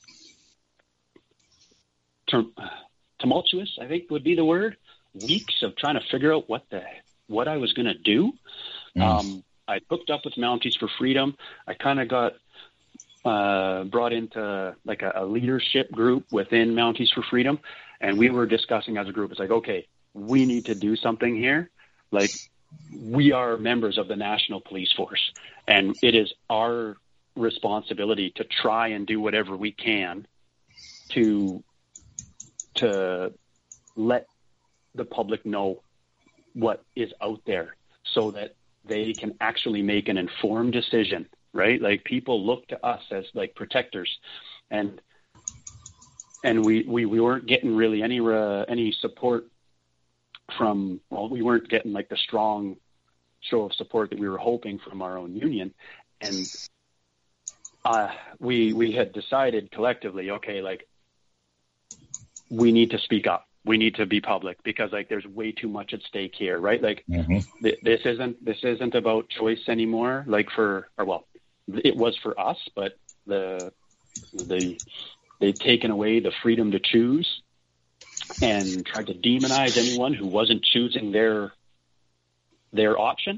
tumultuous, I think would be the word, weeks of trying to figure out what the what I was going to do. Mm. Um, I hooked up with Mounties for Freedom. I kind of got uh, brought into like a, a leadership group within Mounties for Freedom, and we were discussing as a group. It's like, okay, we need to do something here. Like, we are members of the National Police Force, and it is our responsibility to try and do whatever we can to to let the public know what is out there so that they can actually make an informed decision, right? Like, people look to us as like protectors, and and we, we, we weren't getting really any uh, any support from, well, we weren't getting like the strong show of support that we were hoping from our own union. And uh, we we had decided collectively, okay, like, we need to speak up. We need to be public, because, like, there's way too much at stake here, right? Like, mm-hmm. th- this isn't this isn't about choice anymore. Like, for, or well, it was for us, but the the they've taken away the freedom to choose and tried to demonize anyone who wasn't choosing their their option.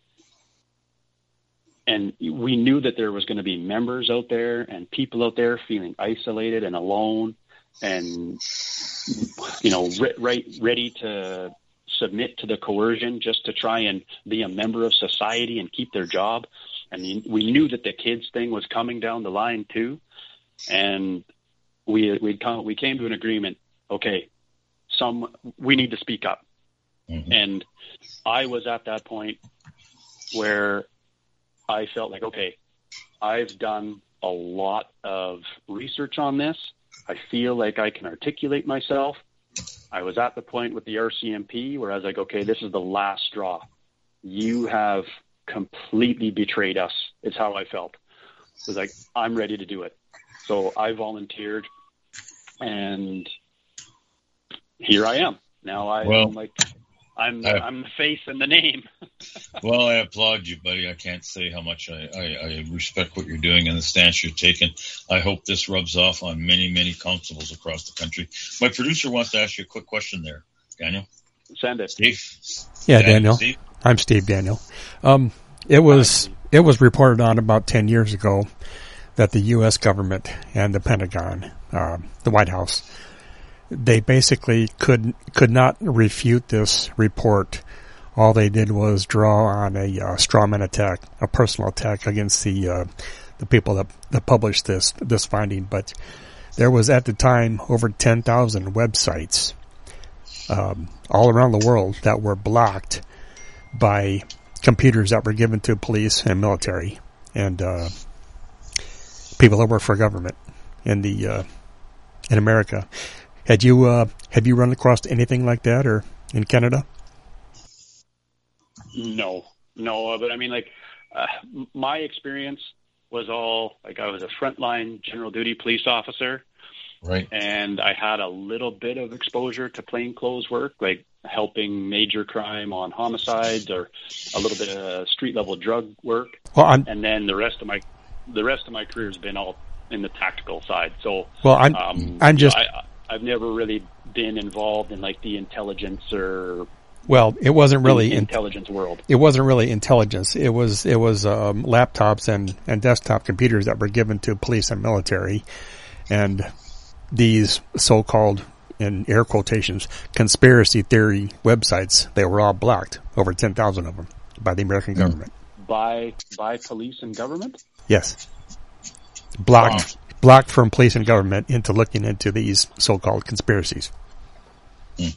And we knew that there was going to be members out there and people out there feeling isolated and alone, and, you know, re- right, ready to submit to the coercion just to try and be a member of society and keep their job. And we knew that the kids thing was coming down the line too. And we we come we came to an agreement. Okay, some we need to speak up. Mm-hmm. And I was at that point where I felt like, okay, I've done a lot of research on this. I feel like I can articulate myself. I was at the point with the R C M P where I was like, okay, this is the last straw. You have completely betrayed us, is how I felt. It was like, I'm ready to do it. So I volunteered, and here I am. Now I, well, I'm like, I'm, I, I'm the face and the name. Well, I applaud you, buddy. I can't say how much I, I, I respect what you're doing and the stance you're taking. I hope this rubs off on many, many constables across the country. My producer wants to ask you a quick question there, Daniel. Send it. Steve? Yeah, Daniel. Daniel. Steve? I'm Steve Daniel. Um, it was it was reported on about ten years ago that the U S government and the Pentagon, uh, the White House, they basically could could not refute this report. All they did was draw on a uh, strawman attack, a personal attack against the uh, the people that, that published this this finding. But there was at the time over ten thousand websites um, all around the world that were blocked by computers that were given to police and military and uh, people that work for government in the uh, in America. Had you uh, have you run across anything like that, or in Canada? No, no. But I mean, like, uh, my experience was all like I was a frontline general duty police officer. Right. And I had a little bit of exposure to plainclothes work, like helping major crime on homicides or a little bit of street level drug work. Well, I'm, and then the rest of my the rest of my career has been all in the tactical side. So, well, I'm um, I'm just I, I've never really been involved in like the intelligence or well, it wasn't really in, intelligence world. It wasn't really intelligence. It was it was um, laptops and and desktop computers that were given to police and military, and these so-called, in air quotations, conspiracy theory websites, they were all blocked, over ten thousand of them, by the American government. By by police and government? Yes. Blocked wow. blocked from police and government into looking into these so-called conspiracies. Uh,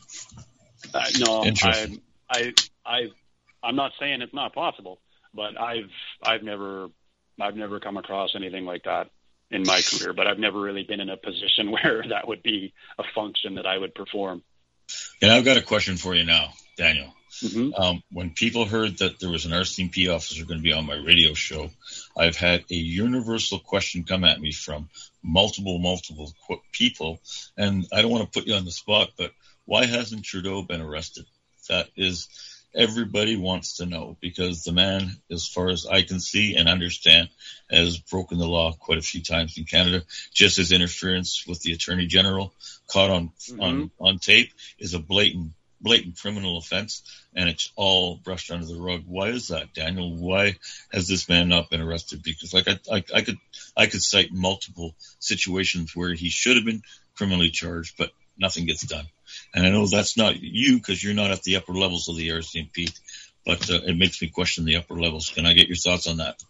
no, I, I, I, I'm not saying it's not possible, but I've I've never I've never come across anything like that in my career, but I've never really been in a position where that would be a function that I would perform. And I've got a question for you now, Daniel. Mm-hmm. Um, when people heard that there was an R C M P officer going to be on my radio show, I've had a universal question come at me from multiple, multiple people. And I don't want to put you on the spot, but why hasn't Trudeau been arrested? That is, everybody wants to know, because the man, as far as I can see and understand, has broken the law quite a few times in Canada. Just his interference with the Attorney General, caught on mm-hmm. on on tape, is a blatant blatant criminal offense, and it's all brushed under the rug. Why is that, Daniel? Why has this man not been arrested? Because like I, I, I could I could cite multiple situations where he should have been criminally charged, but nothing gets done. And I know that's not you, because you're not at the upper levels of the R C M P, but uh, it makes me question the upper levels. Can I get your thoughts on that?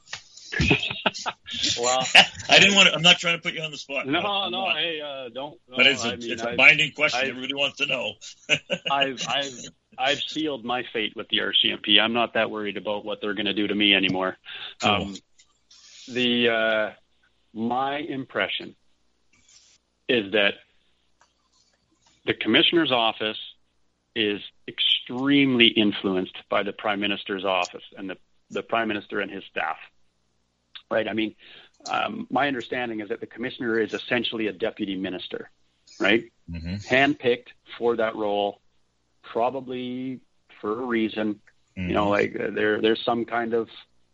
Well, I didn't want to, I'm not trying to put you on the spot. No, no, no hey, uh, don't. No, but it's a, I mean, it's a I've, binding question. I've, Everybody wants to know. I've, I've, I've sealed my fate with the R C M P. I'm not that worried about what they're going to do to me anymore. Cool. Um, the, uh, my impression is that the commissioner's office is extremely influenced by the prime minister's office and the, the prime minister and his staff. Right. I mean, um, my understanding is that the commissioner is essentially a deputy minister, right? Mm-hmm. Handpicked for that role, probably for a reason. Mm-hmm. You know, like uh, there, there's some kind of.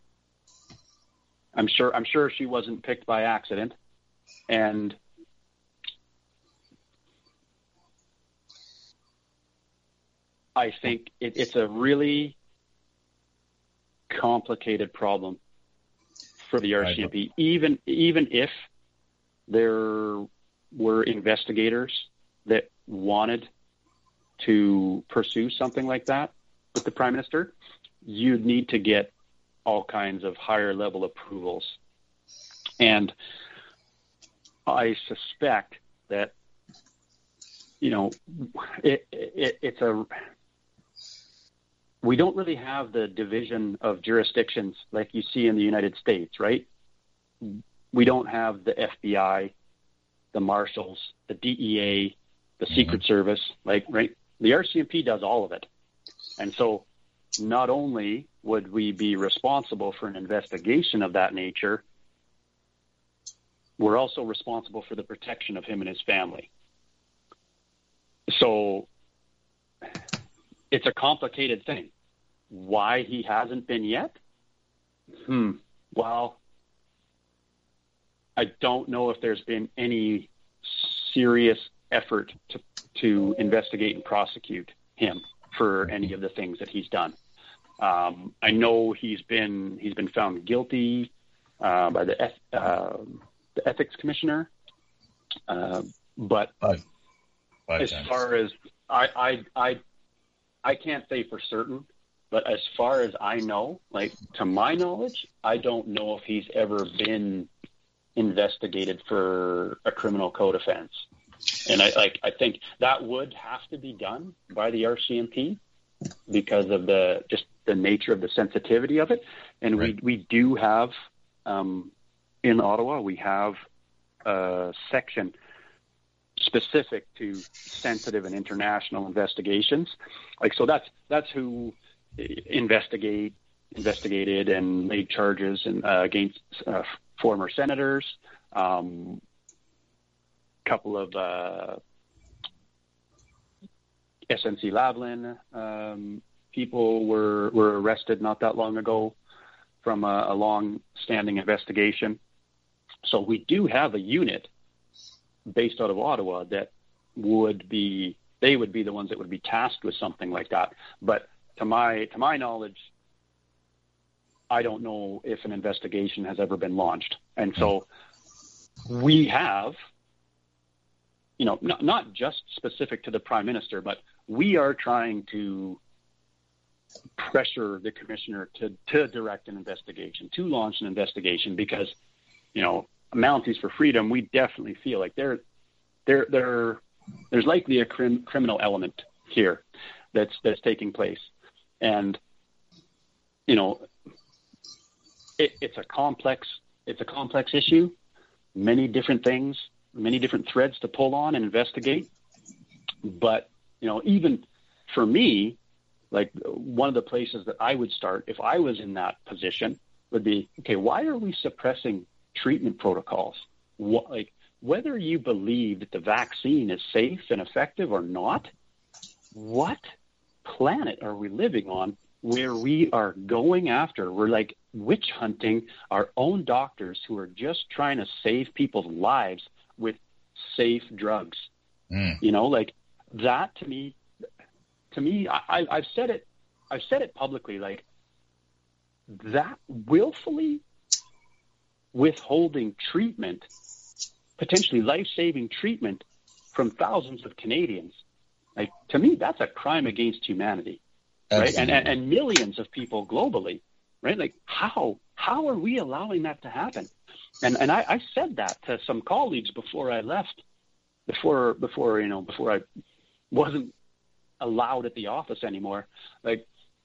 I'm sure. I'm sure she wasn't picked by accident, and I think it, it's a really complicated problem for the R C M P, even even if there were investigators that wanted to pursue something like that with the Prime Minister, you'd need to get all kinds of higher level approvals. And I suspect that, you know, it, it, it's a... we don't really have the division of jurisdictions like you see in the United States, right? We don't have the F B I, the Marshals, the D E A, the mm-hmm. Secret Service, like, right? The R C M P does all of it. And so not only would we be responsible for an investigation of that nature, we're also responsible for the protection of him and his family. So it's a complicated thing. Why he hasn't been yet? Hmm. Well, I don't know if there's been any serious effort to to investigate and prosecute him for any of the things that he's done. Um, I know he's been he's been found guilty uh, by the eth- uh, the ethics commissioner, uh, but Five. Five as times. far as I, I I I can't say for certain, but as far as I know, like to my knowledge, I don't know if he's ever been investigated for a criminal code offense. And I like I think that would have to be done by the R C M P because of the just the nature of the sensitivity of it. And right. we we do have um, in Ottawa we have a section specific to sensitive and international investigations. Like so that's that's who investigate, investigated and laid charges in, uh, against uh, former senators. Um, couple of uh, S N C Lavalin um, people were, were arrested not that long ago from a, a long-standing investigation. So we do have a unit based out of Ottawa that would be, they would be the ones that would be tasked with something like that. But to my to my knowledge, I don't know if an investigation has ever been launched. And so we have, you know, not, not just specific to the Prime Minister, but we are trying to pressure the commissioner to, to direct an investigation, to launch an investigation, because, you know, Mounties for Freedom, we definitely feel like there, there, there, there's likely a crim, criminal element here that's that's taking place, and you know, it, it's a complex, it's a complex issue, many different things, many different threads to pull on and investigate. But you know, even for me, like one of the places that I would start if I was in that position would be, okay, why are we suppressing treatment protocols? What, like, whether you believe that the vaccine is safe and effective or not, what planet are we living on where we are going after, we're like witch hunting our own doctors who are just trying to save people's lives with safe drugs? Mm. You know, like that to me, to me, I, I've said it, I've said it publicly, like that willfully withholding treatment, potentially life-saving treatment from thousands of Canadians. Like, to me, that's a crime against humanity, right? And, and and millions of people globally, right? Like, how how are we allowing that to happen? And and I, I said that to some colleagues before I left, before before you know before I wasn't allowed at the office anymore. Like,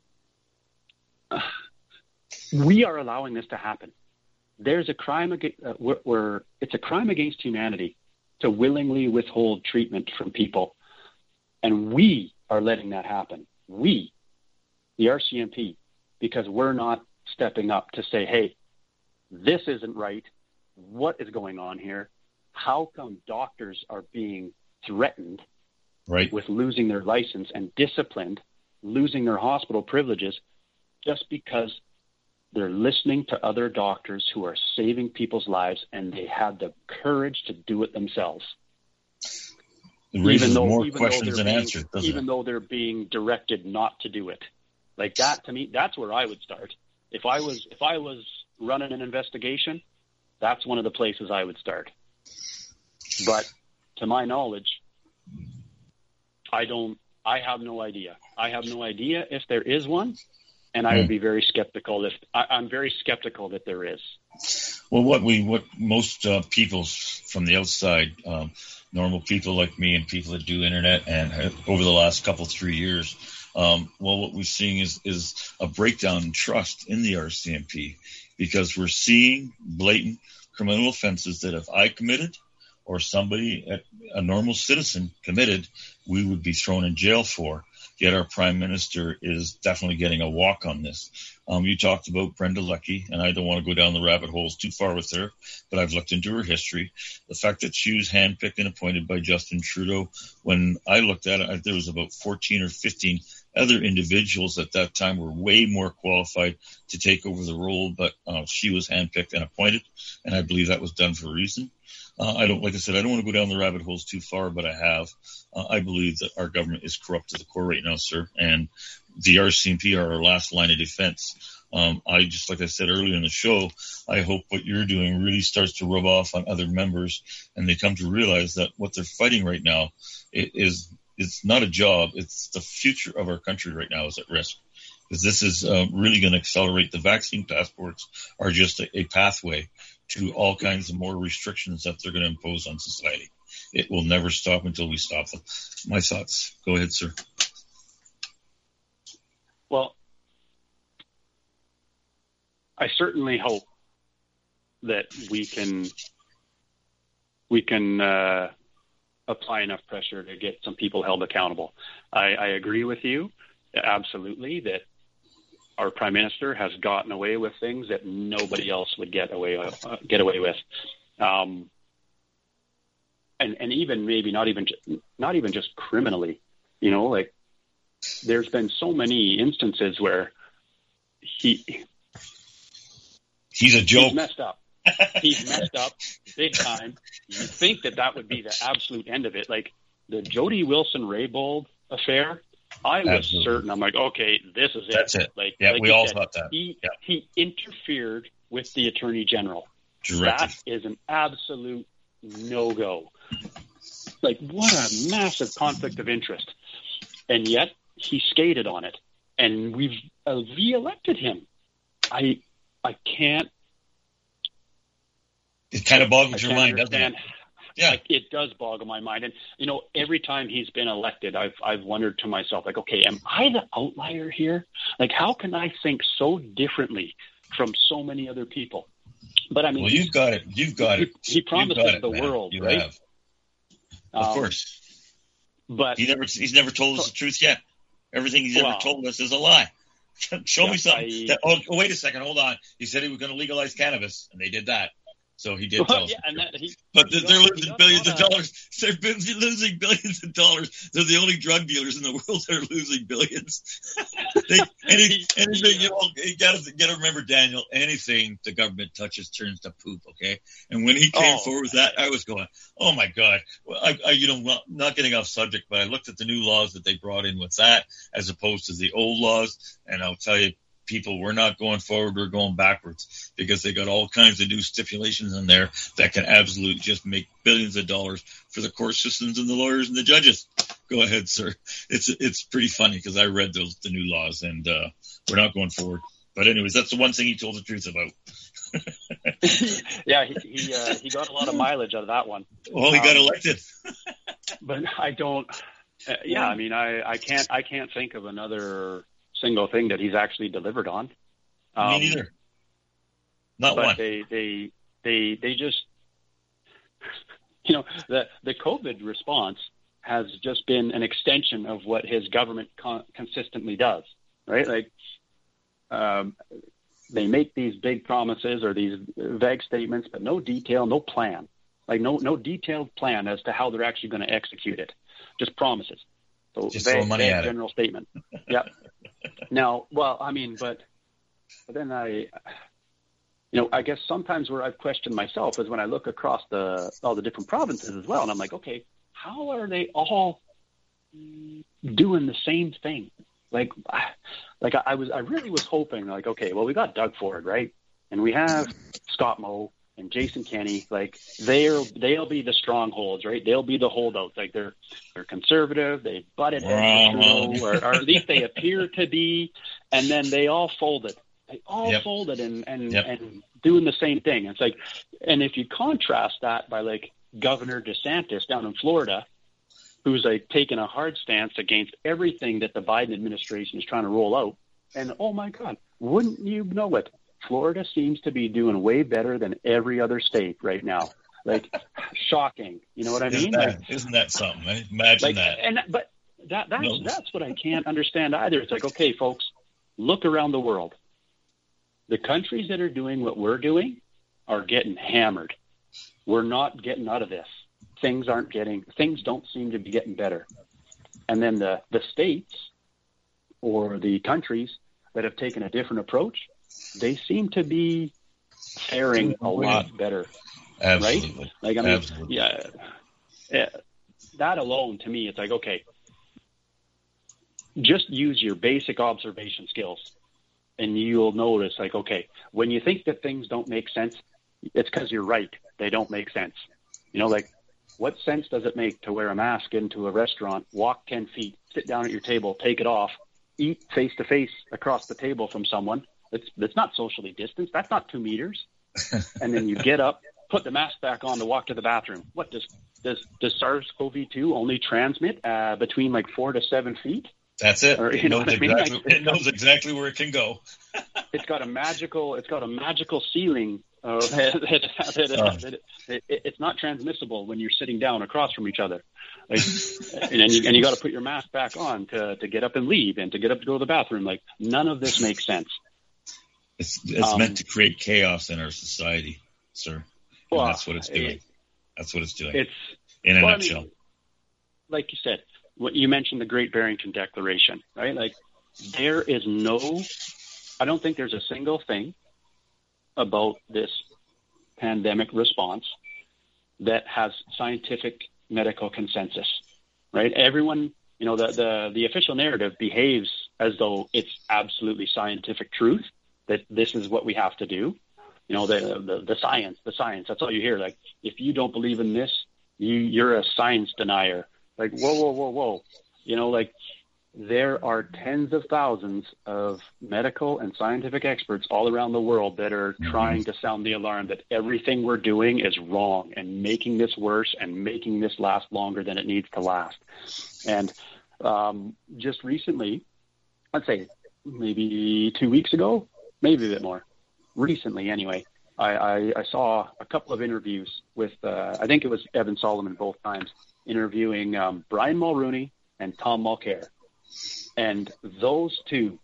uh, we are allowing this to happen. There's a crime against, uh, where, where it's a crime against humanity to willingly withhold treatment from people. And we are letting that happen. We, the R C M P, because we're not stepping up to say, hey, this isn't right. What is going on here? How come doctors are being threatened right. with losing their license and disciplined, losing their hospital privileges just because they're listening to other doctors who are saving people's lives and they had the courage to do it themselves? It raises even though, more even questions than answers, doesn't even it? though they're being directed not to do it. Like that, to me, that's where I would start. If I was, if I was running an investigation, that's one of the places I would start. But to my knowledge, I don't, I have no idea. I have no idea if there is one. And I would be very skeptical if I, I'm very skeptical that there is. Well, what we, what most uh, people from the outside, um, normal people like me and people that do internet and have, over the last couple, three years, um, well, what we're seeing is, is a breakdown in trust in the R C M P, because we're seeing blatant criminal offenses that if I committed or somebody, a normal citizen committed, we would be thrown in jail for. Yet our Prime Minister is definitely getting a walk on this. Um, you talked about Brenda Leckie, and I don't want to go down the rabbit holes too far with her, but I've looked into her history. The fact that she was handpicked and appointed by Justin Trudeau, when I looked at it, there was about fourteen or fifteen other individuals at that time were way more qualified to take over the role, but uh, she was handpicked and appointed, and I believe that was done for a reason. Uh, I don't, like I said, I don't want to go down the rabbit holes too far, but I have. Uh, I believe that our government is corrupt to the core right now, sir, and the R C M P are our last line of defense. Um, I just, like I said earlier in the show, I hope what you're doing really starts to rub off on other members, and they come to realize that what they're fighting right now is, it's not a job. It's the future of our country right now is at risk, because this is uh, really going to accelerate. The vaccine passports are just a, a pathway to all kinds of more restrictions that they're going to impose on society. It will never stop until we stop them. My thoughts. Go ahead, sir. Well, I certainly hope that we can we can uh, apply enough pressure to get some people held accountable. I, I agree with you absolutely that our prime minister has gotten away with things that nobody else would get away with, uh, get away with. Um, and, and even maybe not even, not even just criminally, you know, like there's been so many instances where he, he's a joke. He's messed up. He's messed up big time. You think that that would be the absolute end of it. Like the Jody Wilson-Raybould affair, I was Absolutely. certain. I'm like, okay, this is it. That's it. Like, yeah, like we all said, thought that. He, yeah. he interfered with the Attorney General. Directed. That is an absolute no-go. Like, what a massive conflict of interest. And yet, he skated on it. And we've uh, re-elected him. I I can't. It kind of boggles your mind, doesn't it? Yeah, like, it does boggle my mind. And, you know, every time he's been elected, I've I've wondered to myself, like, okay, am I the outlier here? Like, how can I think so differently from so many other people? But I mean, well, you've got it. You've got he, it. He promises it, the man. world, you right? Have. Of um, course. But he never he's never told us the truth yet. Everything he's well, ever told us is a lie. Show yeah, me something. I, that, oh, wait a second. Hold on. He said he was going to legalize cannabis, and they did that. So he did well, tell us. Yeah, and that, he, but he they're got, losing billions of dollars. They're losing billions of dollars. They're the only drug dealers in the world that are losing billions. they, any, anything, you know, you got to got to remember, Daniel. Anything the government touches turns to poop. Okay, and when he came oh. forward with that, I was going, "Oh my God!" Well, I, I, you know, not getting off subject, but I looked at the new laws that they brought in with that, as opposed to the old laws, and I'll tell you. People, we're not going forward, we're going backwards because they got all kinds of new stipulations in there that can absolutely just make billions of dollars for the court systems and the lawyers and the judges. Go ahead, sir. It's it's pretty funny because I read those the new laws and uh, we're not going forward. But anyways, that's the one thing he told the truth about. yeah, he he, uh, he got a lot of mileage out of that one. Well, he um, got elected. But I don't. Uh, yeah, I mean, I, I can't I can't think of another single thing that he's actually delivered on. Um, Me neither. Not but one. They, they, they, they just, you know, the, the COVID response has just been an extension of what his government con- consistently does, right? Like, um, they make these big promises or these vague statements, but no detail, no plan, like no, no detailed plan as to how they're actually going to execute it. Just promises. So just vague, throw money vague at general it. statement. Yeah. Now, well, I mean, but, but then I, you know, I guess sometimes where I've questioned myself is when I look across the all the different provinces as well, and I'm like, okay, how are they all doing the same thing? Like, like I, I was, I really was hoping, like, okay, well, we got Doug Ford, right, and we have Scott Moe and Jason Kenney, like they're they'll be the strongholds, right? They'll be the holdouts. Like they're they're conservative, they butted heads with Trudeau, or, or at least they appear to be, and then they all folded. They all yep. folded and and, yep. and doing the same thing. It's like, and if you contrast that by like Governor DeSantis down in Florida, who's like taking a hard stance against everything that the Biden administration is trying to roll out, and oh my God, wouldn't you know it? Florida seems to be doing way better than every other state right now. Like, shocking. You know what I isn't mean? That, like, isn't that something? Right? Imagine like, that. And but that that's no. that's what I can't understand either. It's like, okay, folks, look around the world. The countries that are doing what we're doing are getting hammered. We're not getting out of this. Things aren't getting. Things don't seem to be getting better. And then the the states or the countries that have taken a different approach, they seem to be faring a lot better. Absolutely. Right? Like, I mean, Absolutely. yeah, yeah, that alone to me, it's like, okay, just use your basic observation skills and you'll notice, like, okay, when you think that things don't make sense, it's because you're right. They don't make sense. You know, like, what sense does it make to wear a mask into a restaurant, walk ten feet, sit down at your table, take it off, eat face to face across the table from someone? It's, it's not socially distanced. That's not two meters. And then you get up, put the mask back on to walk to the bathroom. What does, does, does SARS-C o V two only transmit uh, between like four to seven feet? That's it. Or, you it, know knows what I mean? exactly, Like, it knows exactly where it can go. It's got a magical, it's got a magical ceiling Uh, that, that, that, that, that, it, it's not transmissible when you're sitting down across from each other. Like, and, and you, and you got to put your mask back on to, to get up and leave and to get up to go to the bathroom. Like, none of this makes sense. It's, it's um, meant to create chaos in our society, sir. And well, that's what it's doing. It, that's what it's doing. It's in a well, nutshell. I mean, like you said, what you mentioned, the Great Barrington Declaration, right? Like, there is no, I don't think there's a single thing about this pandemic response that has scientific medical consensus, right? Everyone, you know, the, the, the official narrative behaves as though it's absolutely scientific truth, that this is what we have to do. You know, the, the, the science, the science, that's all you hear. Like, if you don't believe in this, you, you're a science denier. Like, whoa, whoa, whoa, whoa. You know, like, there are tens of thousands of medical and scientific experts all around the world that are mm-hmm. trying to sound the alarm that everything we're doing is wrong and making this worse and making this last longer than it needs to last. And um, just recently, I'd say maybe two weeks ago, maybe a bit more, recently anyway, I, I, I saw a couple of interviews with, uh, I think it was Evan Solomon both times, interviewing um, Brian Mulrooney and Tom Mulcair. And those two,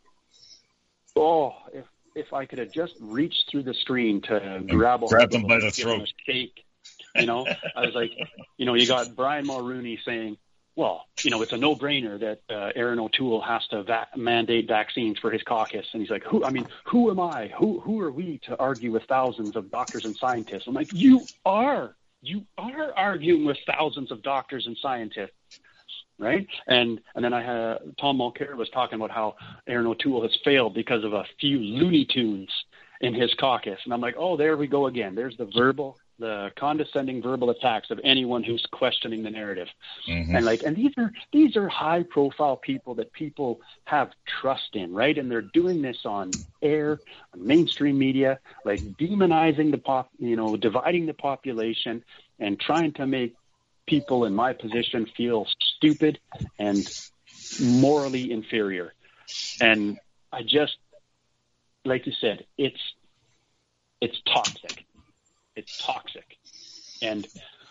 oh, if if I could have just reached through the screen to grab, a grab them by the throat, shake, you know, I was like, you know, you got Brian Mulrooney saying, well, you know, it's a no-brainer that uh, Aaron O'Toole has to va- mandate vaccines for his caucus. And he's like, who, I mean, who am I? Who who are we to argue with thousands of doctors and scientists? I'm like, you are. You are arguing with thousands of doctors and scientists. Right. And and then I had Tom Mulcair was talking about how Aaron O'Toole has failed because of a few Looney Tunes in his caucus. And I'm like, oh, there we go again. There's the verbal, the condescending verbal attacks of anyone who's questioning the narrative. Mm-hmm. And like, and these are these are high profile people that people have trust in. Right. And they're doing this on air, on mainstream media, like demonizing the pop, you know, dividing the population and trying to make people in my position feel stupid and morally inferior. And I just, like you said, it's, it's toxic. It's toxic. And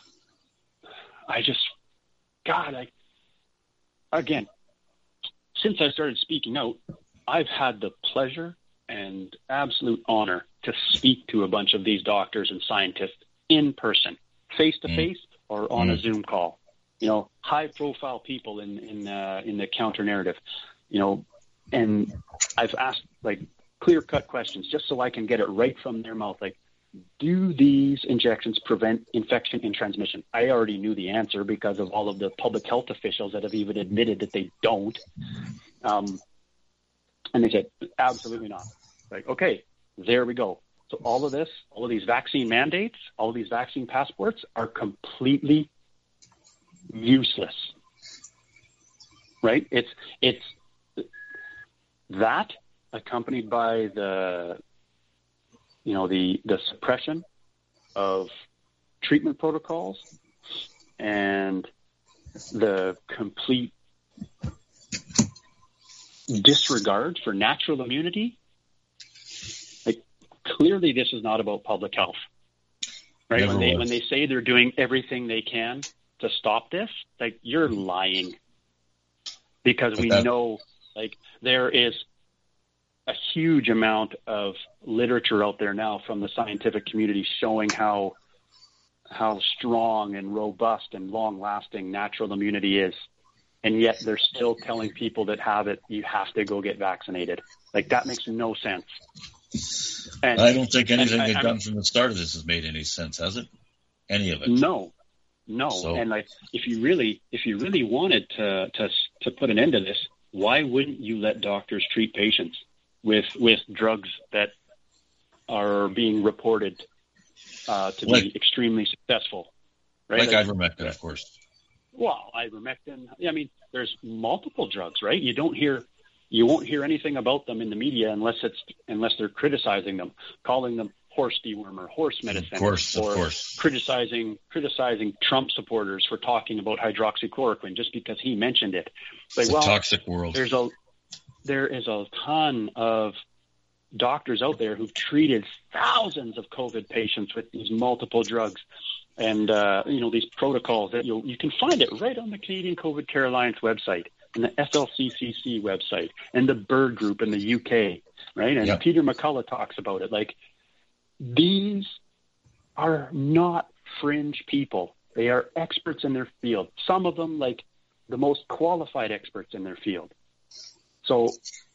I just, God, I, again, since I started speaking out, I've had the pleasure and absolute honor to speak to a bunch of these doctors and scientists in person, face to face, or on mm. a Zoom call, you know, high profile people in, in, uh, in the counter narrative, you know, and I've asked like clear cut questions just so I can get it right from their mouth. Like, do these injections prevent infection and transmission? I already knew the answer because of all of the public health officials that have even admitted that they don't. Um, and they said, absolutely not. Like, okay, there we go. So all of this, all of these vaccine mandates, all of these vaccine passports are completely useless, right? It's it's that accompanied by the, you know, the the suppression of treatment protocols and the complete disregard for natural immunity. Clearly, this is not about public health, right? Never when they was. when they say they're doing everything they can to stop this, like, you're lying, because we that- know, like, there is a huge amount of literature out there now from the scientific community showing how how strong and robust and long-lasting natural immunity is, and yet they're still telling people that have it, you have to go get vaccinated. Like, that makes no sense. And, I don't think anything and, they've and, done from the start of this has made any sense, has it? Any of it? No, no. So, and like, if you really, if you really wanted to, to to put an end to this, why wouldn't you let doctors treat patients with with drugs that are being reported uh, to like, be extremely successful? Right? Like, like ivermectin, of course. Well, ivermectin. I mean, there's multiple drugs, right? You don't hear. You won't hear anything about them in the media unless it's unless they're criticizing them, calling them horse dewormer, horse medicine, of course, or of course. criticizing criticizing Trump supporters for talking about hydroxychloroquine just because he mentioned it. Like, it's well, a toxic world. There's a there is a ton of doctors out there who've treated thousands of COVID patients with these multiple drugs and, uh, you know, these protocols that you'll, you can find it right on the Canadian COVID Care Alliance website and the F L C C C website and the Bird Group in the U K, right? And yep. Peter McCullough talks about it. Like, these are not fringe people. They are experts in their field. Some of them, like, the most qualified experts in their field. So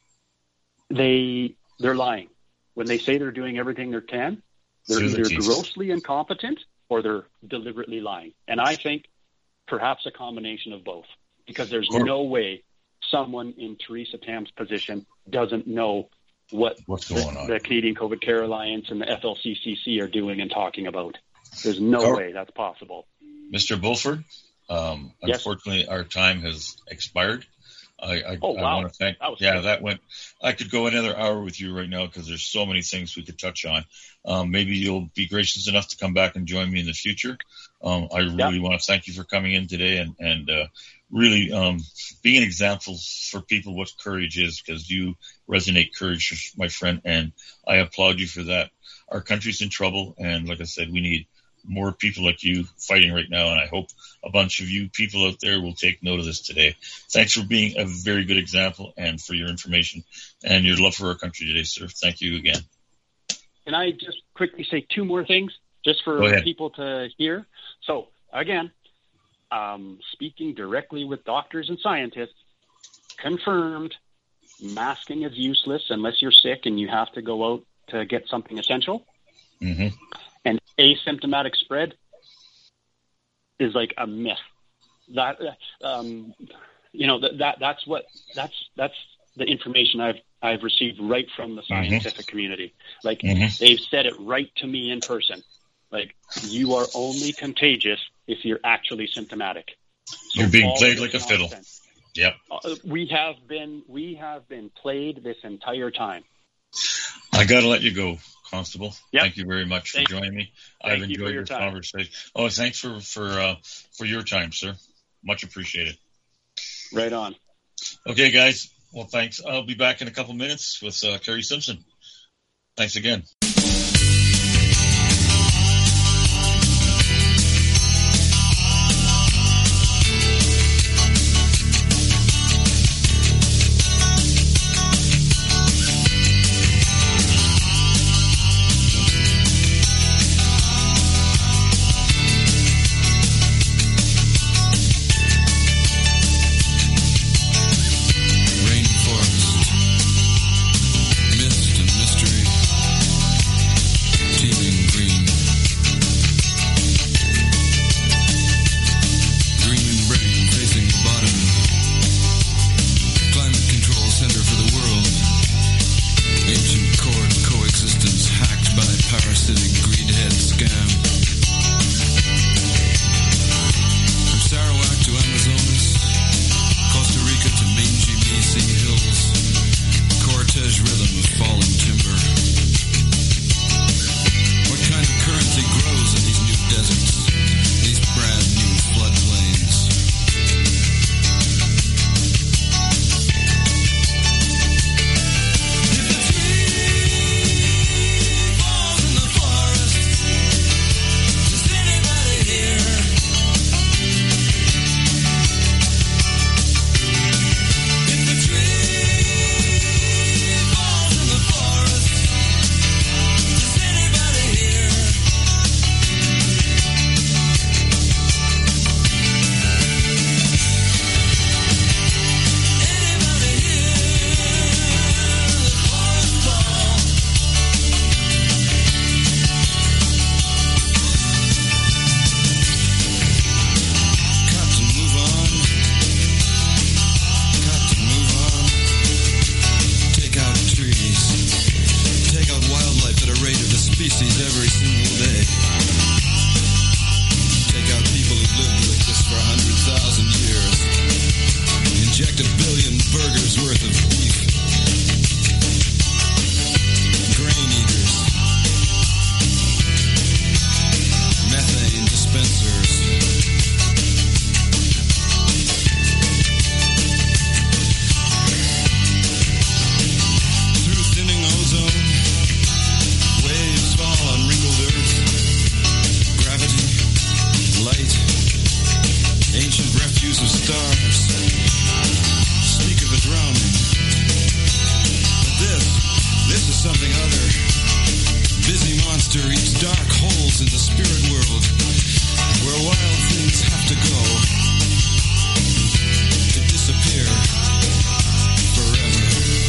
they, they're lying. When they say they're doing everything they can, they're either grossly incompetent or they're deliberately lying. And I think perhaps a combination of both, because there's no way someone in Theresa Tam's position doesn't know what What's going the, on? the Canadian COVID Care Alliance and the F L C C C are doing and talking about. There's no Cor- way that's possible. Mister Bulford, um, yes. Unfortunately, our time has expired. I, I, oh, wow. I want to thank. That yeah, great. that went. I could go another hour with you right now because there's so many things we could touch on. Um, maybe you'll be gracious enough to come back and join me in the future. Um, I really yeah. want to thank you for coming in today and and uh, really um, being an example for people what courage is, because you resonate courage, my friend, and I applaud you for that. Our country's in trouble, and like I said, we need more people like you fighting right now, and I hope a bunch of you people out there will take note of this today. Thanks for being a very good example and for your information and your love for our country today, sir. Thank you again. Can I just quickly say two more things just for people to hear? So, again, um, speaking directly with doctors and scientists, confirmed masking is useless unless you're sick and you have to go out to get something essential. Mm-hmm. And asymptomatic spread is like a myth. That, um, you know, that, that that's what that's that's the information I've I've received right from the scientific mm-hmm. community. Like mm-hmm. they've said it right to me in person. Like, you are only contagious if you're actually symptomatic. So you're being played like a fiddle. Yep. Uh, we have been we have been played this entire time. I got to let you go, Constable. Yep. Thank you very much for Thank joining me. Thank I've you enjoyed your, your conversation. Oh, thanks for for uh, for your time, sir. Much appreciated. Right on. Okay, guys. Well, thanks. I'll be back in a couple minutes with uh, Kerry Simpson. Thanks again. Rainforest, mist and mystery. ancient refuse of stars speak of a drowning. But this, this is something other. Busy monster eats dark holes in the spirit world, where wild things have to go to disappear forever.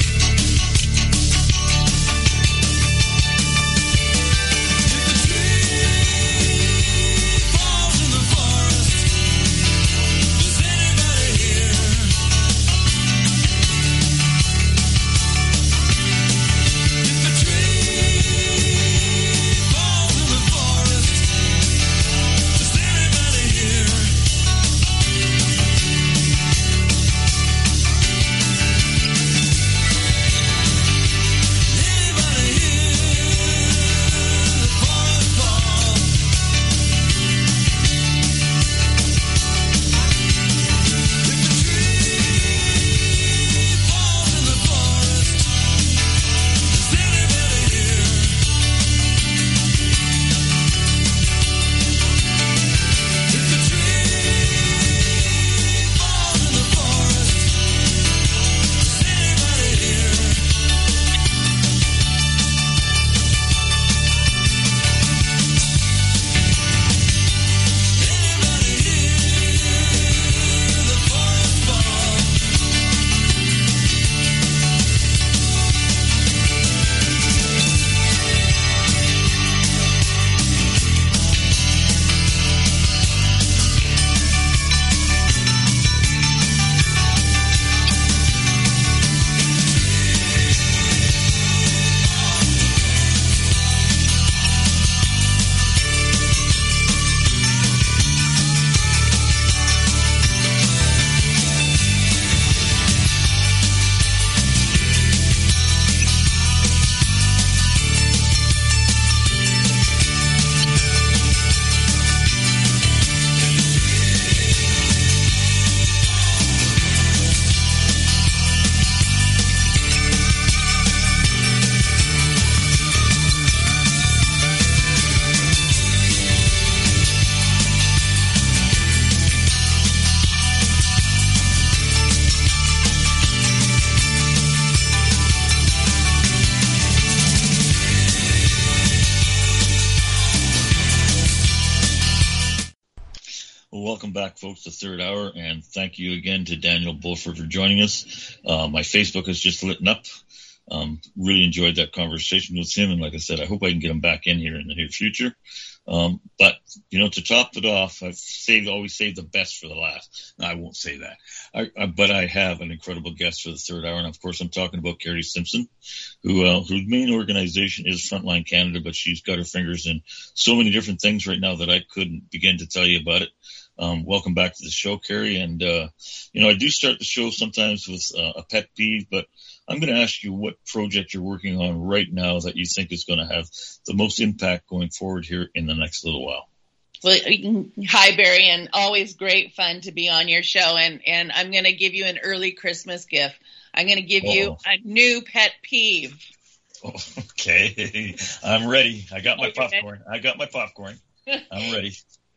Welcome back, folks, to Third Hour, and thank you again to Daniel Bulford for joining us. Uh, my Facebook has just lit up. Um, really enjoyed that conversation with him, and like I said, I hope I can get him back in here in the near future. Um, but, you know, to top it off, I've saved, always saved the best for the last. No, I won't say that. I, I, but I have an incredible guest for the Third Hour, and of course I'm talking about Carrie Simpson, who uh, whose main organization is Frontline Canada, but she's got her fingers in so many different things right now that I couldn't begin to tell you about it. Um, welcome back to the show, Carrie. And, uh, you know, I do start the show sometimes with uh, a pet peeve, but I'm going to ask you what project you're working on right now that you think is going to have the most impact going forward here in the next little while. Well, hi, Barry, and always great fun to be on your show. And, and I'm going to give you an early Christmas gift. I'm going to give Uh-oh. you a new pet peeve. Oh, okay. I'm ready. I got my popcorn. I got my popcorn. I'm ready.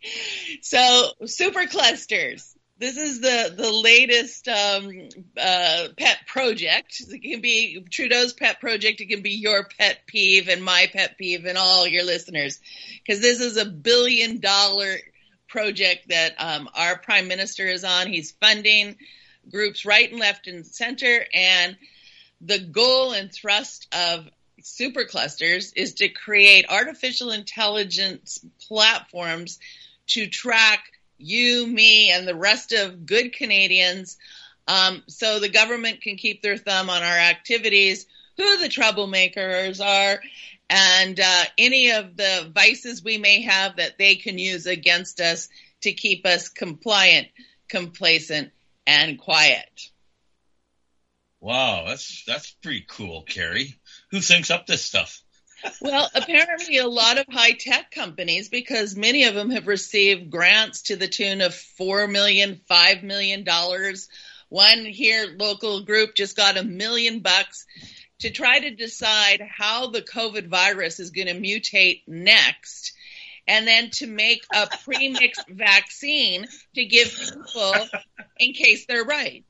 So, super clusters. This is the, the latest um, uh, pet project. It can be Trudeau's pet project. It can be your pet peeve and my pet peeve and all your listeners. Because this is a billion dollar project that um, our prime minister is on. He's funding groups right and left and center. And the goal and thrust of superclusters is to create artificial intelligence platforms to track you, me, and the rest of good Canadians, um, so the government can keep their thumb on our activities, who the troublemakers are, and uh, any of the vices we may have that they can use against us to keep us compliant, complacent, and quiet. Wow, that's that's pretty cool, Carrie. Who thinks up this stuff? Well, apparently a lot of high-tech companies, because many of them have received grants to the tune of four million dollars, five million dollars. One here, local group, just got a million bucks to try to decide how the COVID virus is going to mutate next and then to make a pre-mixed vaccine to give people in case they're right.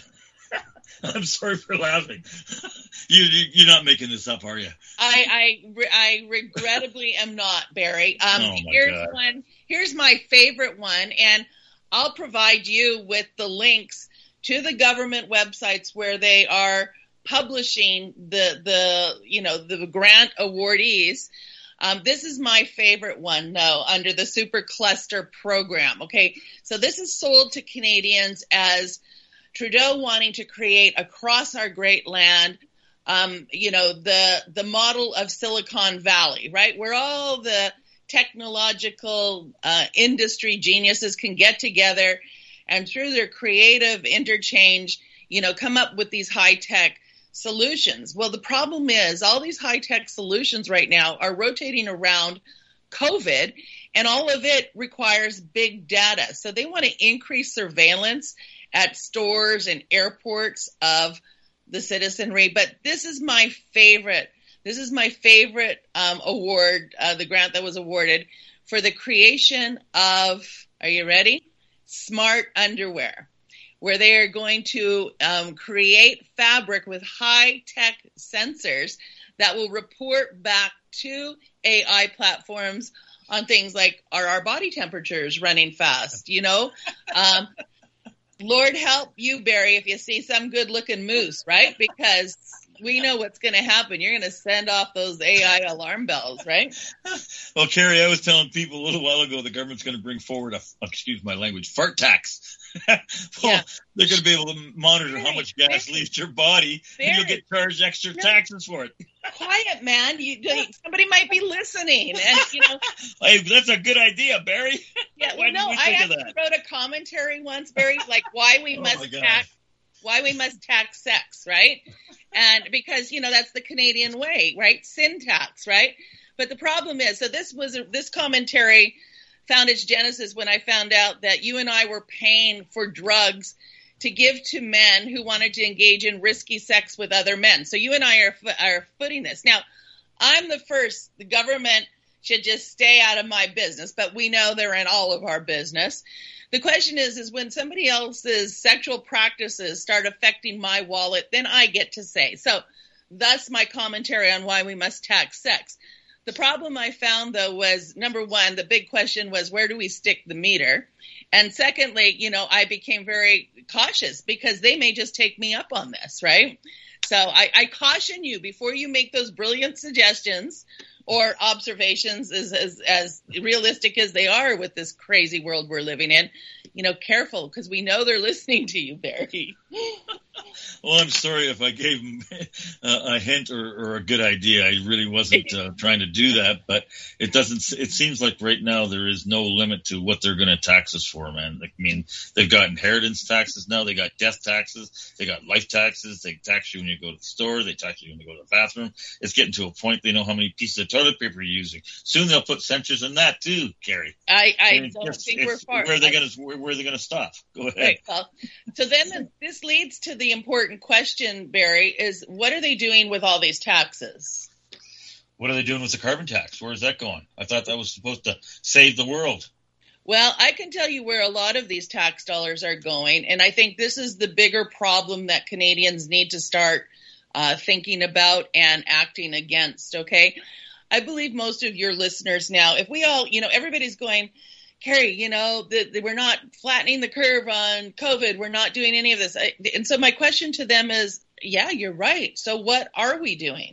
I'm sorry for laughing. You, you, you're not making this up, are you? I, I, I regrettably am not, Barry. Um, oh my here's God. one. Here's my favorite one, and I'll provide you with the links to the government websites where they are publishing the the you know the grant awardees. Um, this is my favorite one, though, under the Super Cluster program. Okay, so this is sold to Canadians as Trudeau wanting to create across our great land, um, you know, the the model of Silicon Valley, right, where all the technological uh, industry geniuses can get together and through their creative interchange, you know, come up with these high-tech solutions. Well, the problem is all these high-tech solutions right now are rotating around COVID, and all of it requires big data. So they want to increase surveillance at stores and airports of the citizenry. But this is my favorite. This is my favorite um, award, uh, the grant that was awarded for the creation of, are you ready? Smart underwear, where they are going to um, create fabric with high-tech sensors that will report back to A I platforms on things like, are our body temperatures running fast, you know? Um, Lord help you, Barry, if you see some good-looking moose, right? Because we know what's going to happen. You're going to send off those A I alarm bells, right? Well, Carrie, I was telling people a little while ago the government's going to bring forward a, excuse my language, fart tax. well, yeah. They're going to be able to monitor Barry, how much gas Barry, leaves your body, Barry, and you'll get charged extra Barry, taxes for it. Quiet, man. You, somebody might be listening, and you know. Hey, that's a good idea, Barry. Yeah, well, no, we I actually wrote a commentary once, Barry, like why we oh must tax, why we must tax sex, right? And because you know that's the Canadian way, right? Sin tax, right? But the problem is, so this was this commentary found its genesis when I found out that you and I were paying for drugs to give to men who wanted to engage in risky sex with other men. So you and I are are footing this. Now, I'm the first. The government should just stay out of my business, but we know they're in all of our business. The question is, is when somebody else's sexual practices start affecting my wallet, then I get to say. So thus my commentary on why we must tax sex. The problem I found, though, was, number one, the big question was, where do we stick the meter? And secondly, you know, I became very cautious because they may just take me up on this, right? So I, I caution you before you make those brilliant suggestions or observations as, as, as realistic as they are with this crazy world we're living in, you know, careful because we know they're listening to you, Barry. Well, I'm sorry if I gave them a hint or, or a good idea. I really wasn't uh, trying to do that, but it doesn't. It seems like right now there is no limit to what they're going to tax us for, man. Like, I mean, they've got inheritance taxes now. They got death taxes. They got life taxes. They tax you when you go to the store. They tax you when you go to the bathroom. It's getting to a point they know how many pieces of toilet paper you're using. Soon they'll put censors in that too, Carrie. I, I, I mean, don't it's, think it's, we're far. Where are they going to? Where, where are they going to stop? Go ahead. Right, well, so then this leads to the important question, Barry, is what are they doing with all these taxes? What are they doing with the carbon tax? Where is that going? I thought that was supposed to save the world. Well, I can tell you where a lot of these tax dollars are going, and I think this is the bigger problem that Canadians need to start uh, thinking about and acting against, okay? I believe most of your listeners now, if we all, you know, everybody's going, Carrie, you know, the, the, we're not flattening the curve on COVID. We're not doing any of this. I, and so my question to them is, yeah, you're right. So what are we doing?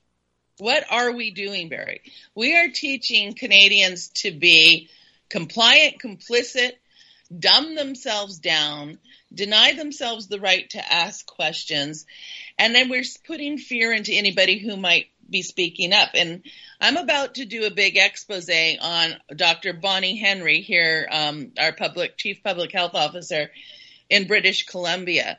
What are we doing, Barry? We are teaching Canadians to be compliant, complicit, dumb themselves down, deny themselves the right to ask questions, and then we're putting fear into anybody who might be speaking up. And I'm about to do a big expose on Doctor Bonnie Henry here, um, our public chief public health officer in British Columbia.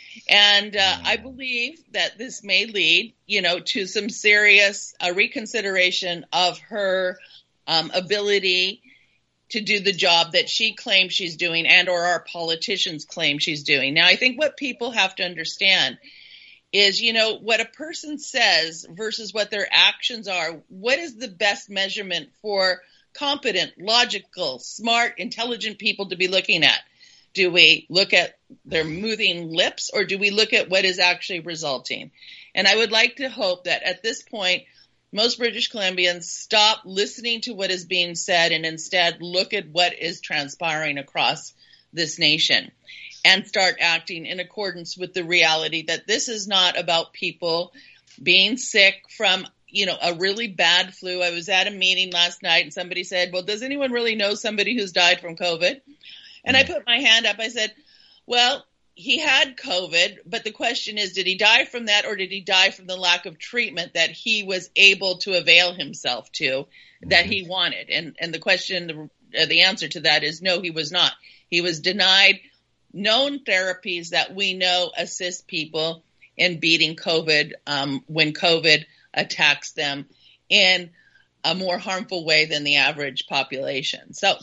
And uh, I believe that this may lead, you know, to some serious uh, reconsideration of her um, ability to do the job that she claims she's doing and or our politicians claim she's doing. Now, I think what people have to understand is, you know, what a person says versus what their actions are. What is the best measurement for competent, logical, smart, intelligent people to be looking at? Do we look at their moving lips, or do we look at what is actually resulting? And I would like to hope that at this point, most British Columbians stop listening to what is being said and instead look at what is transpiring across this nation and start acting in accordance with the reality that this is not about people being sick from, you know, a really bad flu. I was at a meeting last night and somebody said, well, does anyone really know somebody who's died from COVID? And I put my hand up. I said, well, he had COVID, but the question is, did he die from that, or did he die from the lack of treatment that he was able to avail himself to, that he wanted? And and the question, the, the answer to that is no, he was not. He was denied known therapies that we know assist people in beating COVID um, when COVID attacks them in a more harmful way than the average population. So,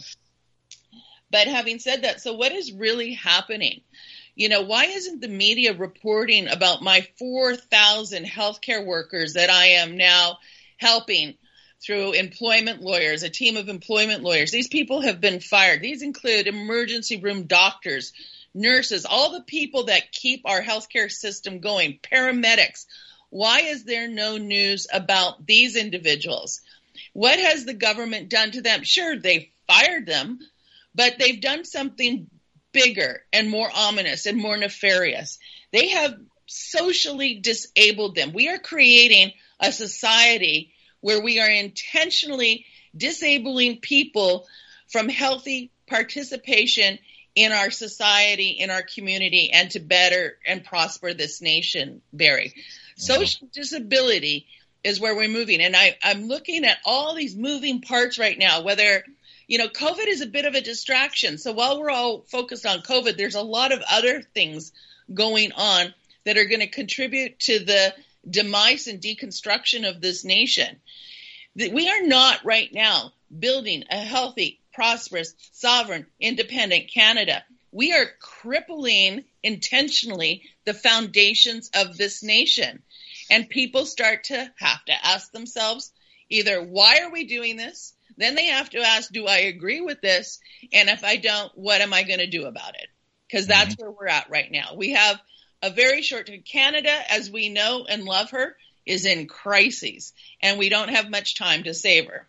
but having said that, so what is really happening? You know, why isn't the media reporting about my four thousand healthcare workers that I am now helping through employment lawyers, a team of employment lawyers? These people have been fired. These include emergency room doctors, nurses, all the people that keep our healthcare system going, paramedics. Why is there no news about these individuals? What has the government done to them? Sure, they fired them, but they've done something bigger and more ominous and more nefarious. They have socially disabled them. We are creating a society where we are intentionally disabling people from healthy participation in our society, in our community, and to better and prosper this nation, Barry. Social disability is where we're moving. And I, I'm looking at all these moving parts right now, whether, you know, COVID is a bit of a distraction. So while we're all focused on COVID, there's a lot of other things going on that are going to contribute to the demise and deconstruction of this nation. We are not right now building a healthy, prosperous, sovereign, independent Canada. We are crippling intentionally the foundations of this nation. And people start to have to ask themselves either, why are we doing this? Then they have to ask, do I agree with this? And if I don't, what am I going to do about it? Because that's mm-hmm. where we're at right now. We have a very short time. Canada, as we know and love her, is in crises, and we don't have much time to save her.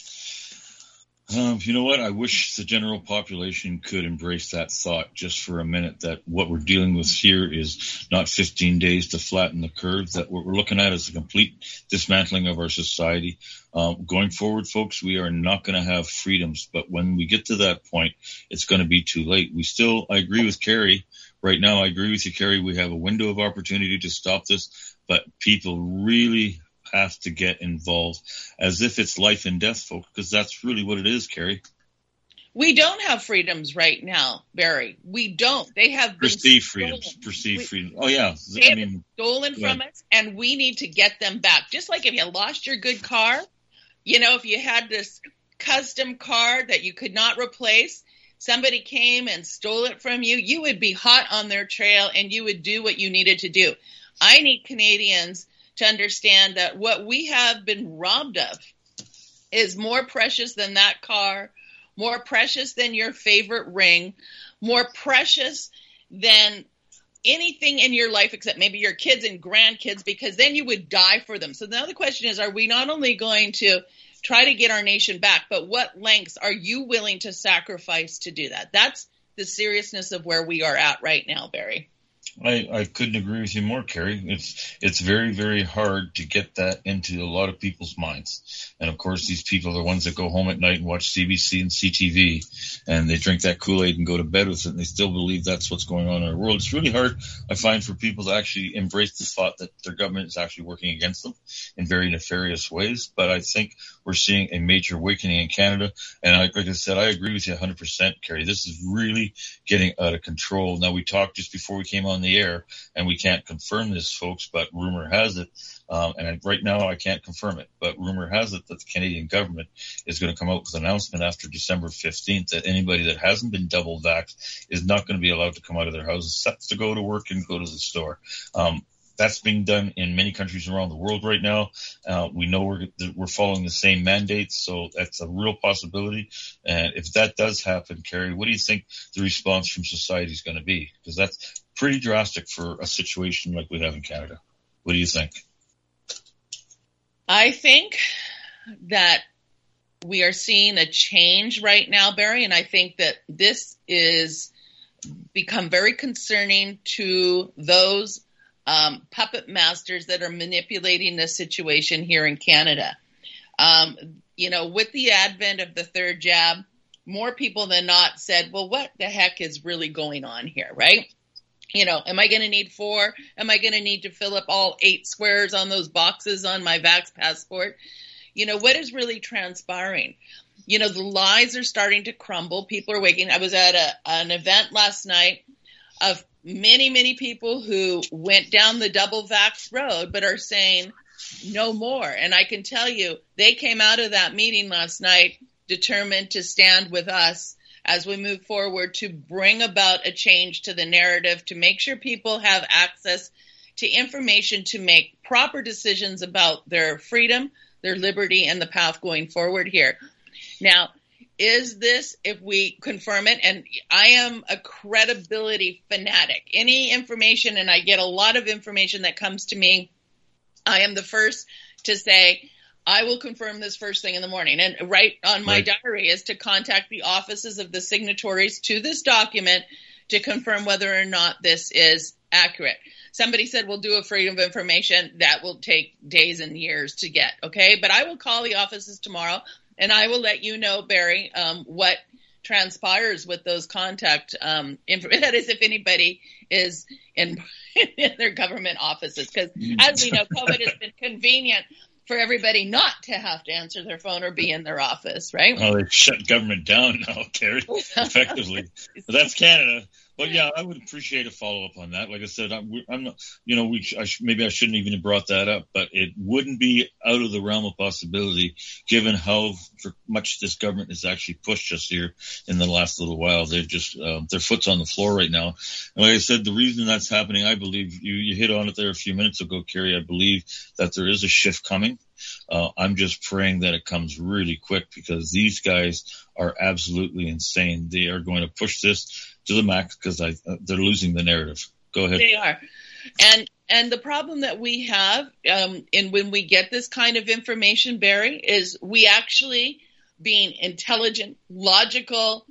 Um, you know what? I wish the general population could embrace that thought just for a minute, that what we're dealing with here is not fifteen days to flatten the curve, that what we're looking at is a complete dismantling of our society. Um, going forward, folks, we are not going to have freedoms, but when we get to that point, it's going to be too late. We still, I agree with Carrie. Right now, I agree with you, Carrie. We have a window of opportunity to stop this, but people really have to get involved as if it's life and death, folks, because that's really what it is, Carrie. We don't have freedoms right now, Barry. We don't. They have perceived freedoms. Perceived freedom. Oh yeah, they I mean, been stolen from yeah. us, and we need to get them back. Just like if you lost your good car, you know, if you had this custom car that you could not replace, somebody came and stole it from you, you would be hot on their trail, and you would do what you needed to do. I need Canadians to understand that what we have been robbed of is more precious than that car, more precious than your favorite ring, more precious than anything in your life except maybe your kids and grandkids, because then you would die for them. So now the question is, are we not only going to try to get our nation back, but what lengths are you willing to sacrifice to do that? That's the seriousness of where we are at right now, Barry. I, I couldn't agree with you more, Carrie. It's it's very, very hard to get that into a lot of people's minds. And, of course, these people are the ones that go home at night and watch C B C and C T V, and they drink that Kool-Aid and go to bed with it, and they still believe that's what's going on in our world. It's really hard, I find, for people to actually embrace the thought that their government is actually working against them in very nefarious ways. But I think we're seeing a major awakening in Canada. And I, like I said, I agree with you one hundred percent, Carrie. This is really getting out of control. Now, we talked just before we came on the air, and we can't confirm this, folks, but rumor has it, um, and right now I can't confirm it, but rumor has it that the Canadian government is going to come out with an announcement after December fifteenth that anybody that hasn't been double vaxxed is not going to be allowed to come out of their houses, to go to work and go to the store. Um, That's being done in many countries around the world right now. Uh, we know we're we're following the same mandates, so that's a real possibility. And if that does happen, Carrie, what do you think the response from society is going to be? Because that's pretty drastic for a situation like we have in Canada. What do you think? I think that we are seeing a change right now, Barry, and I think that this is become very concerning to those um, puppet masters that are manipulating the situation here in Canada. Um, you know, with the advent of the third jab, more people than not said, well, what the heck is really going on here, right? You know, am I going to need four? Am I going to need to fill up all eight squares on those boxes on my Vax passport? You know, what is really transpiring? You know, the lies are starting to crumble. People are waking. I was at a, an event last night of many, many people who went down the double vax road but are saying no more. And I can tell you, they came out of that meeting last night determined to stand with us as we move forward to bring about a change to the narrative, to make sure people have access to information to make proper decisions about their freedom, their liberty, and the path going forward here. Now, is this, if we confirm it, and I am a credibility fanatic, any information, and I get a lot of information that comes to me, I am the first to say, I will confirm this first thing in the morning. And right on my right. diary is to contact the offices of the signatories to this document to confirm whether or not this is accurate. Somebody said we'll do a freedom of information. That will take days and years to get, okay? But I will call the offices tomorrow, and I will let you know, Barry, um, what transpires with those contact um, info. That is, if anybody is in, in their government offices. Because as we know, COVID has been convenient for everybody not to have to answer their phone or be in their office, right? Oh, they've shut government down now, Carrie, effectively. But that's Canada. But yeah, I would appreciate a follow up on that. Like I said, I'm, I'm not, you know, we I sh- maybe I shouldn't even have brought that up, but it wouldn't be out of the realm of possibility, given how much this government has actually pushed us here in the last little while. They're just uh, their foot's on the floor right now. And like I said, the reason that's happening, I believe you you hit on it there a few minutes ago, Carrie. I believe that there is a shift coming. Uh, I'm just praying that it comes really quick, because these guys are absolutely insane. They are going to push this to the max because I uh, they're losing the narrative. Go ahead. They are. And and the problem that we have um, in when we get this kind of information, Barry, is we actually, being intelligent, logical,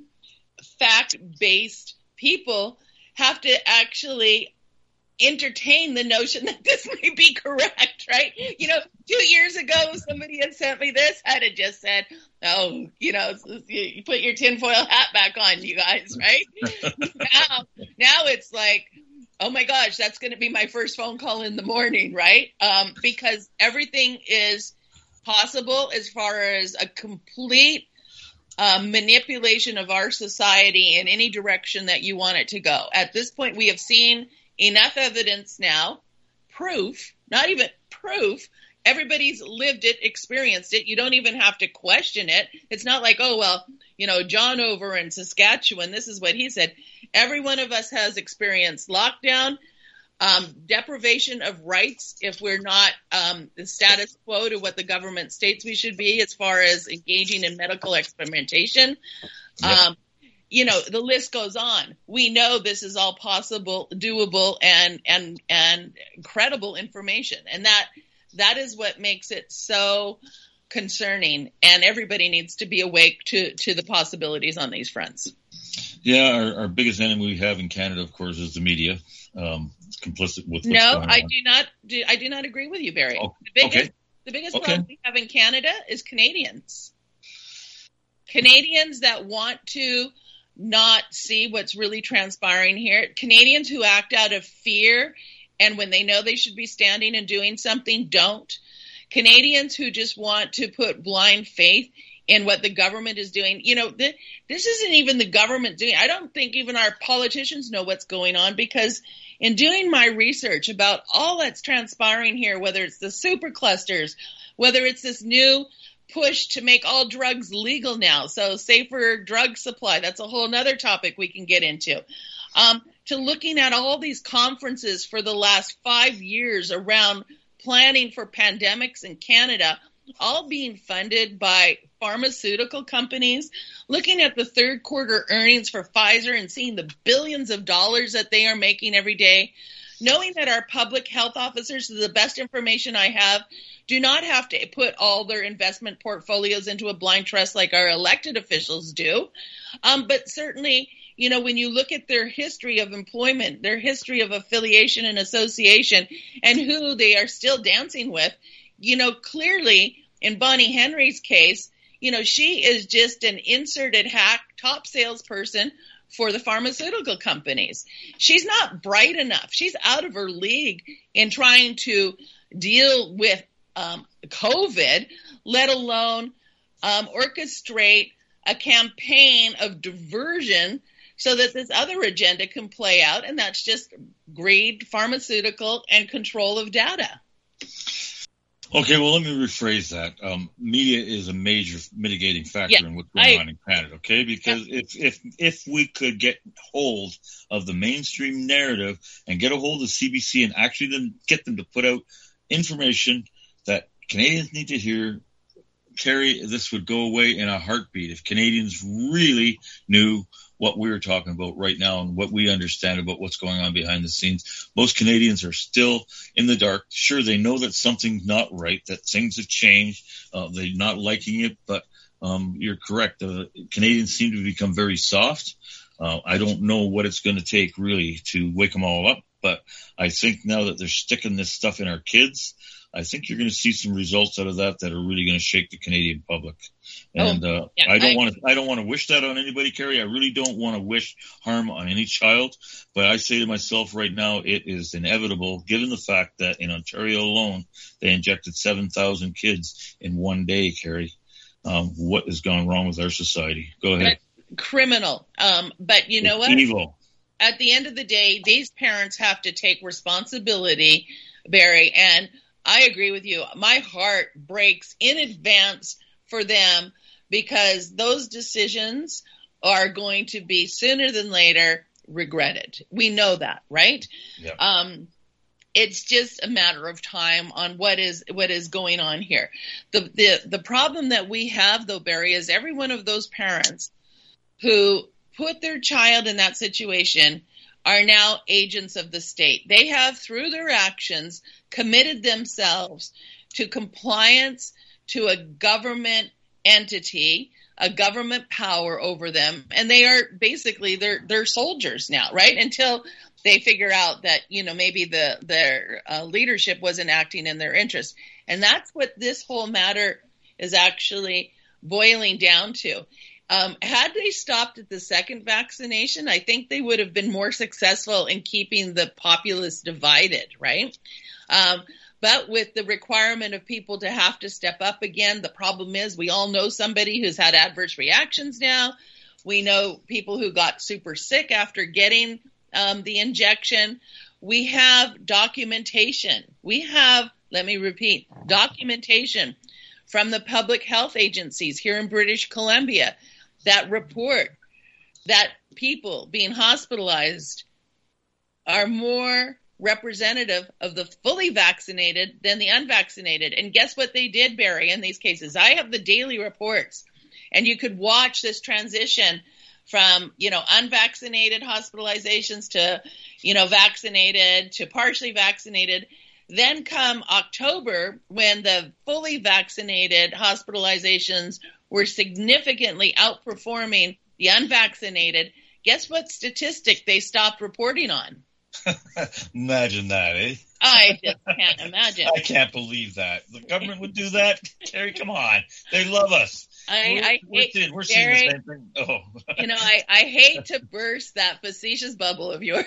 fact-based people, have to actually entertain the notion that this may be correct, right? You know, two years ago, somebody had sent me this, I'd have just said, oh, you know, you put your tinfoil hat back on, you guys, right? now, now it's like, oh my gosh, that's going to be my first phone call in the morning, right? Um, because everything is possible as far as a complete uh, manipulation of our society in any direction that you want it to go. At this point, we have seen enough evidence now, proof, not even proof, everybody's lived it, experienced it. You don't even have to question it. It's not like, oh, well, you know, John over in Saskatchewan, this is what he said. Every one of us has experienced lockdown, um, deprivation of rights if we're not um, the status quo to what the government states we should be as far as engaging in medical experimentation. Yep. Um, You know, the list goes on. We know this is all possible, doable, and and and credible information, and that that is what makes it so concerning. And everybody needs to be awake to to the possibilities on these fronts. Yeah, our, our biggest enemy we have in Canada, of course, is the media. Um, it's complicit with what's no, going I on. do not. Do, I do not agree with you, Barry. Oh, the biggest, okay. the biggest okay. problem we have in Canada is Canadians. Canadians that want to not see what's really transpiring here. Canadians who act out of fear, and when they know they should be standing and doing something, don't. Canadians who just want to put blind faith in what the government is doing. You know, th- this isn't even the government doing. I don't think even our politicians know what's going on, because in doing my research about all that's transpiring here, whether it's the super clusters, whether it's this new push to make all drugs legal now, so safer drug supply, that's a whole nother topic we can get into. Um, to looking at all these conferences for the last five years around planning for pandemics in Canada, all being funded by pharmaceutical companies, looking at the third quarter earnings for Pfizer and seeing the billions of dollars that they are making every day, knowing that our public health officers, the best information I have, do not have to put all their investment portfolios into a blind trust like our elected officials do. Um, but certainly, you know, when you look at their history of employment, their history of affiliation and association, and who they are still dancing with, you know, clearly in Bonnie Henry's case, you know, she is just an inserted hack, top salesperson for the pharmaceutical companies. She's not bright enough. She's out of her league in trying to deal with um, COVID, let alone um, orchestrate a campaign of diversion so that this other agenda can play out, and that's just greed, pharmaceutical, and control of data. Okay, well, let me rephrase that. Um, media is a major mitigating factor yeah, in what's going I, on in Canada, okay? Because yeah. if, if if we could get hold of the mainstream narrative and get a hold of C B C and actually then get them to put out information that Canadians need to hear, Kerry, this would go away in a heartbeat if Canadians really knew what we're talking about right now and what we understand about what's going on behind the scenes. Most Canadians are still in the dark. Sure, they know that something's not right, that things have changed. Uh, they're not liking it, but um, you're correct. Uh, Canadians seem to become very soft. Uh, I don't know what it's going to take really to wake them all up, but I think now that they're sticking this stuff in our kids, I think you're going to see some results out of that that are really going to shake the Canadian public. And uh, oh, yeah, I don't I, want to. I don't want to wish that on anybody, Kerry. I really don't want to wish harm on any child. But I say to myself right now, it is inevitable, given the fact that in Ontario alone, they injected seven thousand kids in one day, Kerry. Um, what has gone wrong with our society? Go ahead. Criminal. Um, but you know it's what? Evil. At the end of the day, these parents have to take responsibility, Barry, and I agree with you. My heart breaks in advance for them because those decisions are going to be sooner than later regretted. We know that, right? Yeah. Um, it's just a matter of time on what is what is going on here. The the the problem that we have, though, Barry, is every one of those parents who put their child in that situation are now agents of the state. They have, through their actions, committed themselves to compliance to a government entity, a government power over them, and they are basically they're they're soldiers now, right? Until they figure out that, you know, maybe the their uh, leadership wasn't acting in their interest, and that's what this whole matter is actually boiling down to. Um, had they stopped at the second vaccination, I think they would have been more successful in keeping the populace divided, right? Um, but with the requirement of people to have to step up again, the problem is we all know somebody who's had adverse reactions now. We know people who got super sick after getting um, the injection. We have documentation. We have, let me repeat, documentation from the public health agencies here in British Columbia that report that people being hospitalized are more representative of the fully vaccinated than the unvaccinated. And guess what they did, Barry, in these cases? I have the daily reports, and you could watch this transition from, you know, unvaccinated hospitalizations to, you know, vaccinated to partially vaccinated. Then come October, when the fully vaccinated hospitalizations were significantly outperforming the unvaccinated, guess what statistic they stopped reporting on? Imagine that, eh? I just can't imagine. I can't believe that. The government would do that? Terry, come on. They love us. I, we're, I we're, hate, seeing, we're Barry, seeing the same thing. Oh. You know, I, I hate to burst that facetious bubble of yours.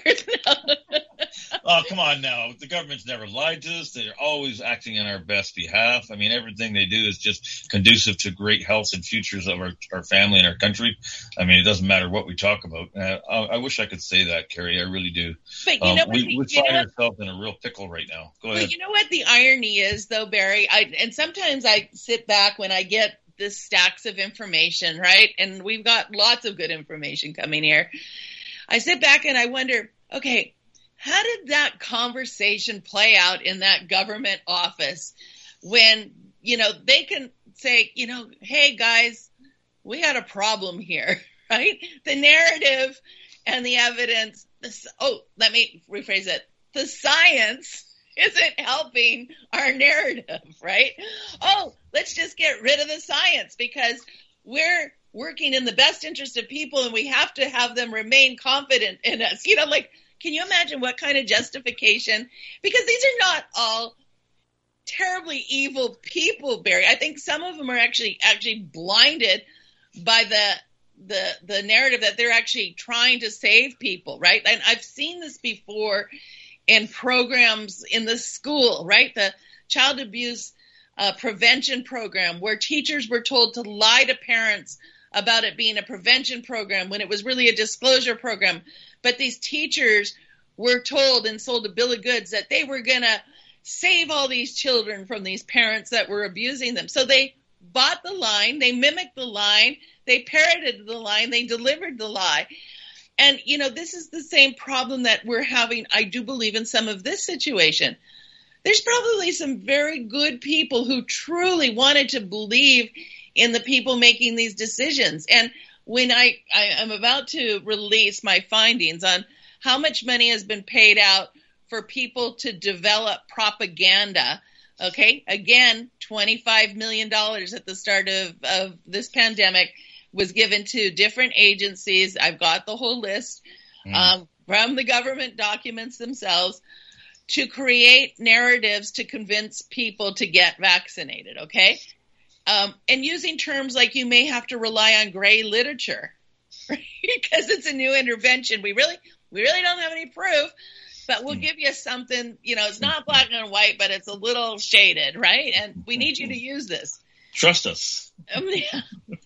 Oh, come on now. The government's never lied to us. They're always acting on our best behalf. I mean, everything they do is just conducive to great health and futures of our, our family and our country. I mean, it doesn't matter what we talk about. Uh, I, I wish I could say that, Carrie. I really do. But you um, know what? We, The, we you find know ourselves in a real pickle right now. Go ahead. But you know what the irony is, though, Barry? I, and sometimes I sit back when I get this stacks of information, right? And we've got lots of good information coming here. I sit back and I wonder, okay, how did that conversation play out in that government office when, you know, they can say, you know, hey, guys, we had a problem here, right? The narrative and the evidence. The, oh, let me rephrase it. The science isn't helping our narrative, right? Oh, let's just get rid of the science because we're working in the best interest of people and we have to have them remain confident in us. You know, like, can you imagine what kind of justification? Because these are not all terribly evil people, Barry. I think some of them are actually actually blinded by the the the narrative that they're actually trying to save people, right? And I've seen this before in programs in the school, right? The child abuse uh, prevention program where teachers were told to lie to parents about it being a prevention program when it was really a disclosure program. But these teachers were told and sold a bill of goods that they were going to save all these children from these parents that were abusing them. So they bought the line, they mimicked the line, they parroted the line, they delivered the lie. And, you know, this is the same problem that we're having, I do believe, in some of this situation. There's probably some very good people who truly wanted to believe in the people making these decisions. And when I, I am about to release my findings on how much money has been paid out for people to develop propaganda, okay, again, twenty-five million dollars at the start of, of this pandemic was given to different agencies. I've got the whole list mm. um, from the government documents themselves to create narratives to convince people to get vaccinated, okay? Um, and using terms like you may have to rely on gray literature, right? Because it's a new intervention. We really, we really don't have any proof, but we'll mm. give you something, you know, it's not black and white, but it's a little shaded, right? And we need you to use this. Trust us. Um, yeah.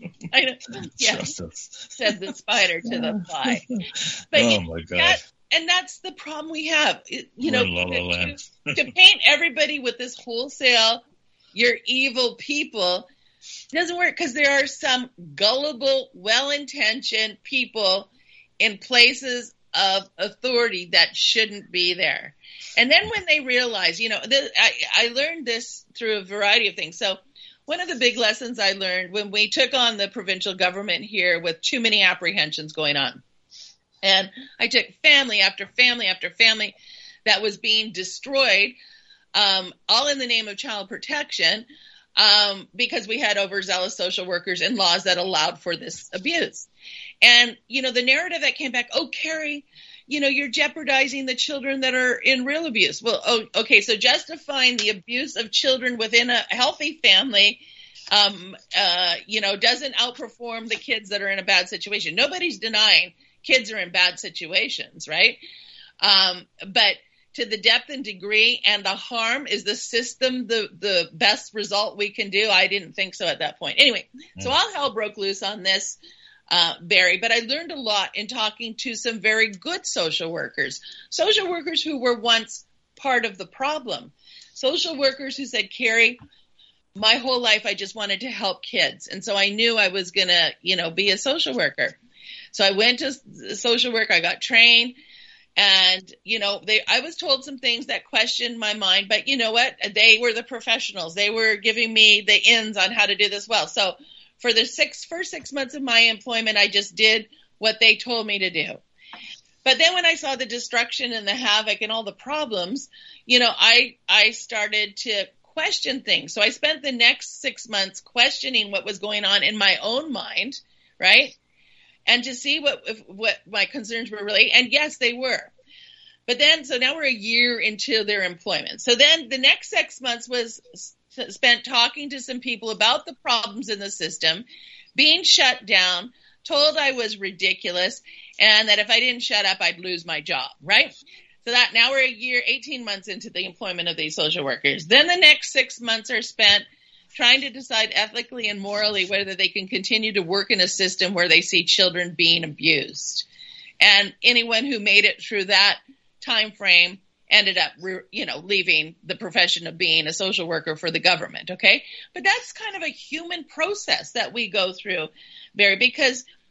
I know. Yeah. Trust us. Said the spider to the fly. But, oh, you know, my God. That, and that's the problem we have. It, you We're know, La La to, Land. to paint everybody with this wholesale, you're evil people, doesn't work because there are some gullible, well-intentioned people in places of authority that shouldn't be there. And then when they realize, you know, the, I, I learned this through a variety of things. So one of the big lessons I learned when we took on the provincial government here with too many apprehensions going on, and I took family after family after family that was being destroyed, um, all in the name of child protection, um, because we had overzealous social workers and laws that allowed for this abuse. And, you know, the narrative that came back, oh, Carrie, you know, you're jeopardizing the children that are in real abuse. Well, oh, okay, so justifying the abuse of children within a healthy family, um, uh, you know, doesn't outperform the kids that are in a bad situation. Nobody's denying kids are in bad situations, right? Um, but to the depth and degree and the harm, is the system the, the best result we can do? I didn't think so at that point. Anyway, mm. so all hell broke loose on this. Uh, Barry, but I learned a lot in talking to some very good social workers, social workers who were once part of the problem, social workers who said, Carrie, my whole life I just wanted to help kids. And so I knew I was going to, you know, be a social worker. So I went to social work, I got trained, and, you know, they, I was told some things that questioned my mind, but you know what? They were the professionals. They were giving me the ins on how to do this well. So for the six first six months of my employment, I just did what they told me to do. But then when I saw the destruction and the havoc and all the problems, you know, I I started to question things. So I spent the next six months questioning what was going on in my own mind, right? And to see what if, what my concerns were really. And yes, they were. But then, so now we're a year into their employment. So then the next six months was spent talking to some people about the problems in the system, being shut down, told I was ridiculous, and that if I didn't shut up, I'd lose my job, right? So that now we're a year, eighteen months into the employment of these social workers. Then the next six months are spent trying to decide ethically and morally whether they can continue to work in a system where they see children being abused. And anyone who made it through that time frame ended up, you know, leaving the profession of being a social worker for the government, okay? But that's kind of a human process that we go through, Barry, because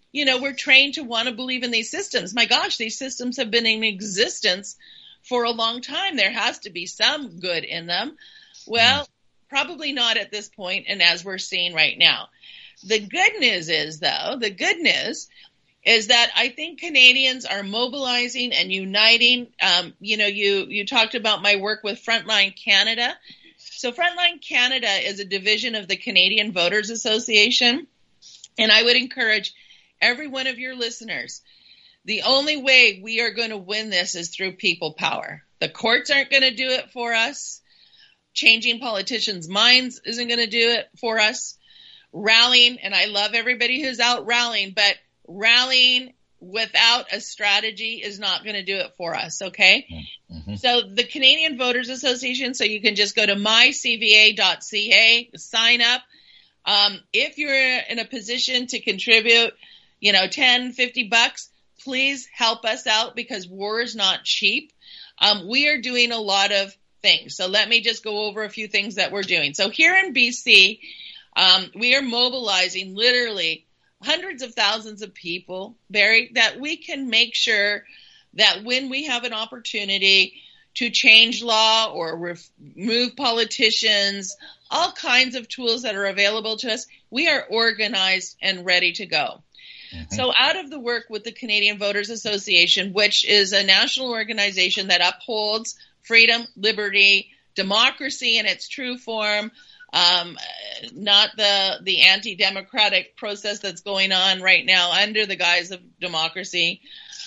you know, we're trained to want to believe in these systems. My gosh, these systems have been in existence for a long time. There has to be some good in them. Well, probably not at this point, and as we're seeing right now. The good news is, though, the good news is that I think Canadians are mobilizing and uniting. Um, you know, you, you talked about my work with Frontline Canada. So Frontline Canada is a division of the Canadian Voters Association, and I would encourage every one of your listeners, the only way we are going to win this is through people power. The courts aren't going to do it for us. Changing politicians' minds isn't going to do it for us. Rallying, and I love everybody who's out rallying, but rallying without a strategy is not going to do it for us, okay? Mm-hmm. So the Canadian Voters Association, so you can just go to my c v a dot c a, sign up. Um, if you're in a position to contribute, you know, ten, fifty bucks, please help us out because war is not cheap. Um, we are doing a lot of things. So let me just go over a few things that we're doing. So here in B C, um, we are mobilizing literally hundreds of thousands of people, Barry, that we can make sure that when we have an opportunity to change law or ref- remove politicians, all kinds of tools that are available to us, we are organized and ready to go. Mm-hmm. So out of the work with the Canadian Voters Association, which is a national organization that upholds freedom, liberty, democracy in its true form, um, not the the anti-democratic process that's going on right now under the guise of democracy,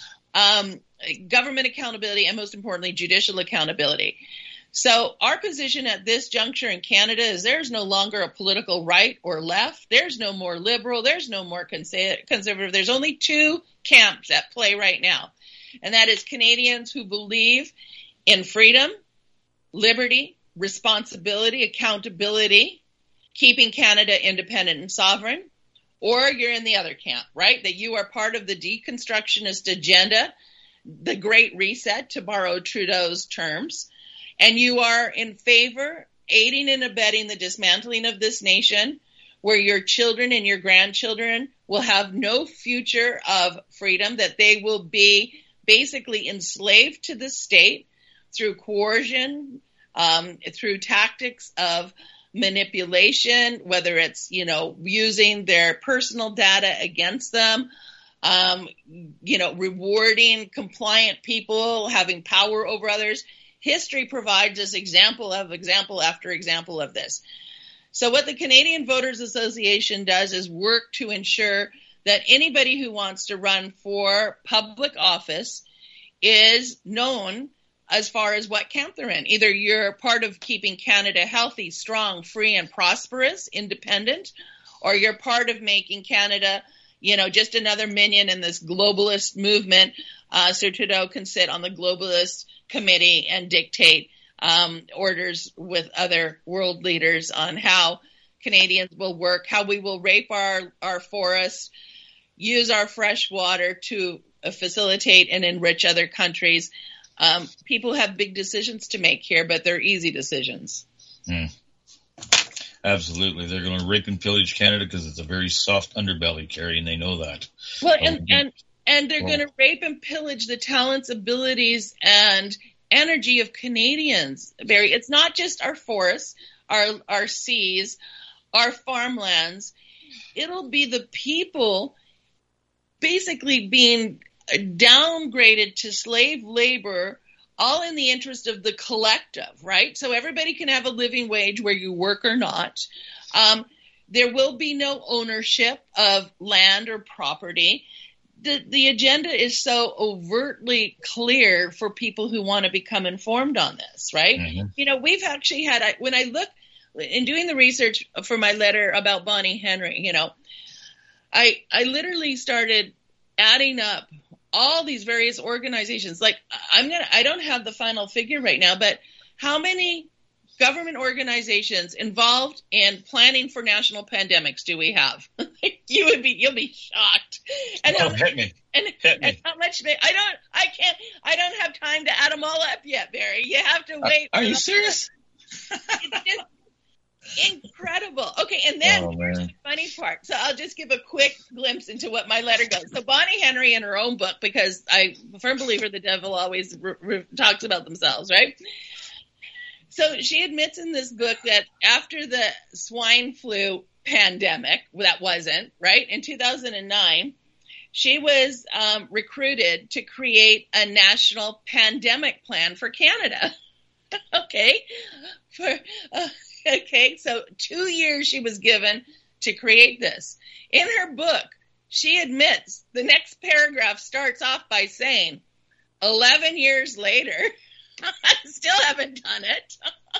um, government accountability, and most importantly, judicial accountability. So our position at this juncture in Canada is there's no longer a political right or left. There's no more liberal. There's no more conservative. There's only two camps at play right now, and that is Canadians who believe in freedom, liberty, responsibility, accountability, keeping Canada independent and sovereign, or you're in the other camp, right? That you are part of the deconstructionist agenda, the Great Reset, to borrow Trudeau's terms, and you are in favor, aiding and abetting the dismantling of this nation, where your children and your grandchildren will have no future of freedom, that they will be basically enslaved to the state through coercion, um, through tactics of manipulation, whether it's, you know, using their personal data against them, um, you know, rewarding compliant people, having power over others. History provides us example of example after example of this. So what the Canadian Voters Association does is work to ensure that anybody who wants to run for public office is known as far as what camp they're in. Either you're part of keeping Canada healthy, strong, free, and prosperous, independent, or you're part of making Canada, you know, just another minion in this globalist movement. Uh, Sir Trudeau can sit on the globalist committee and dictate um, orders with other world leaders on how Canadians will work, how we will rape our, our forests, use our fresh water to uh, facilitate and enrich other countries. Um, people have big decisions to make here, but they're easy decisions. Mm. Absolutely. They're going to rape and pillage Canada because it's a very soft underbelly, Carrie, and they know that. Well, and, and, and they're well, going to rape and pillage the talents, abilities, and energy of Canadians, Barry. It's not just our forests, our, our seas, our farmlands. It'll be the people basically being downgraded to slave labor, all in the interest of the collective, right? So everybody can have a living wage where you work or not. Um, there will be no ownership of land or property. The, the agenda is so overtly clear for people who want to become informed on this, right? Mm-hmm. You know, we've actually had, when I look, in doing the research for my letter about Bonnie Henry, you know, I I literally started adding up all these various organizations. Like, I'm gonna, I don't have the final figure right now, but how many government organizations involved in planning for national pandemics do we have? you would be, you'll be shocked. And oh, how, hit me. And, hit me. and how much? I don't, I can't, I don't have time to add them all up yet, Barry. You have to wait. Uh, are you serious? It's just, Incredible. Okay, and then Oh, here's man. the funny part. So I'll just give a quick glimpse into what my letter goes. So Bonnie Henry in her own book, because I'm a firm believer the devil always re- re- talks about themselves, right? So she admits in this book that after the swine flu pandemic, that wasn't, right, in two thousand nine, she was um, recruited to create a national pandemic plan for Canada. Okay, for uh, okay, so two years she was given to create this. In her book, she admits, the next paragraph starts off by saying, eleven years later, I still haven't done it.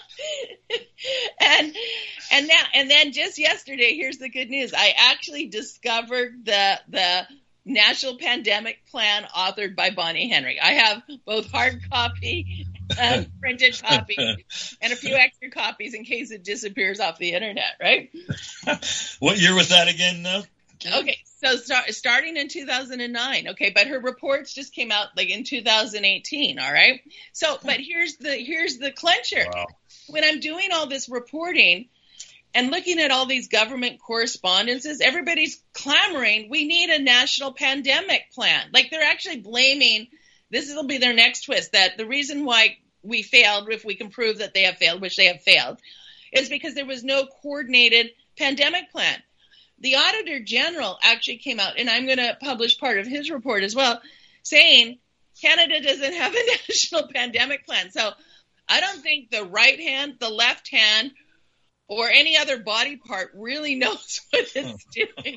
and and now and then just yesterday, here's the good news. I actually discovered the the National Pandemic Plan authored by Bonnie Henry. I have both hard copy, um, printed copy, and a few extra copies in case it disappears off the internet, right? What year was that again, though? Okay, so start, starting in two thousand nine, okay, but her reports just came out like in two thousand eighteen, all right? So, but here's the here's the clincher. Wow. When I'm doing all this reporting and looking at all these government correspondences, everybody's clamoring, we need a national pandemic plan. Like they're actually blaming, this will be their next twist, that the reason why we failed, if we can prove that they have failed, which they have failed, is because there was no coordinated pandemic plan. The Auditor General actually came out, and I'm going to publish part of his report as well, saying Canada doesn't have a national pandemic plan. So I don't think the right hand, the left hand, or any other body part really knows what it's doing.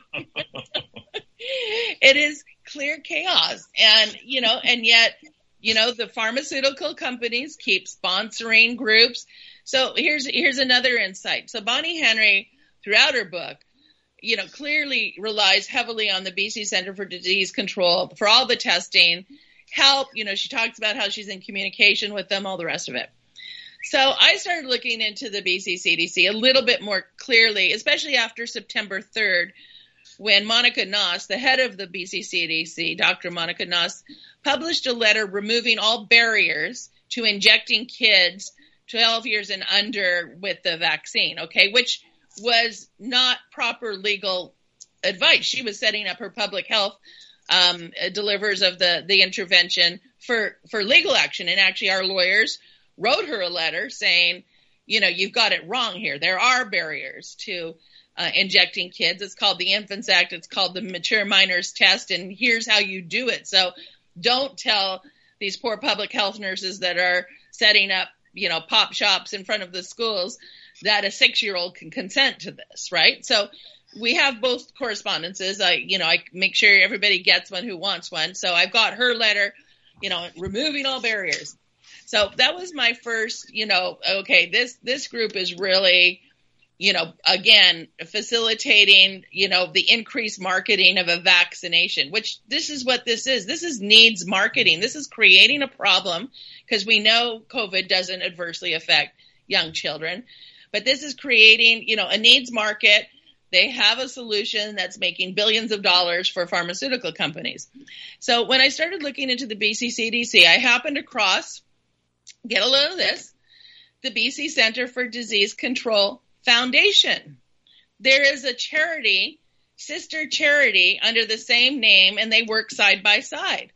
It is clear chaos. And, you know, and yet, you know, the pharmaceutical companies keep sponsoring groups. So here's here's another insight. So Bonnie Henry, throughout her book, you know, clearly relies heavily on the B C Centre for Disease Control for all the testing, help. You know, she talks about how she's in communication with them, all the rest of it. So I started looking into the B C C D C a little bit more clearly, especially after September third, when Monica Noss, the head of the B C C D C, Doctor Monica Noss, published a letter removing all barriers to injecting kids twelve years and under with the vaccine, okay, which was not proper legal advice. She was setting up her public health um, delivers of the, the intervention for, for legal action. And actually our lawyers wrote her a letter saying, you know, you've got it wrong here. There are barriers to uh, injecting kids. It's called the Infants Act. It's called the Mature Minors Test. And here's how you do it. So don't tell these poor public health nurses that are setting up, you know, pop shops in front of the schools that a six-year-old can consent to this, right? So we have both correspondences. I, you know, I make sure everybody gets one who wants one. So I've got her letter, you know, removing all barriers. So that was my first, you know, okay, this, this group is really, you know, again, facilitating, you know, the increased marketing of a vaccination, which this is what this is. This is needs marketing. This is creating a problem because we know COVID doesn't adversely affect young children, but this is creating, you know, a needs market. They have a solution that's making billions of dollars for pharmaceutical companies. So when I started looking into the B C C D C, I happened across, get a load of this, the B C Centre for Disease Control Foundation. There is a charity, sister charity, under the same name, and they work side by side.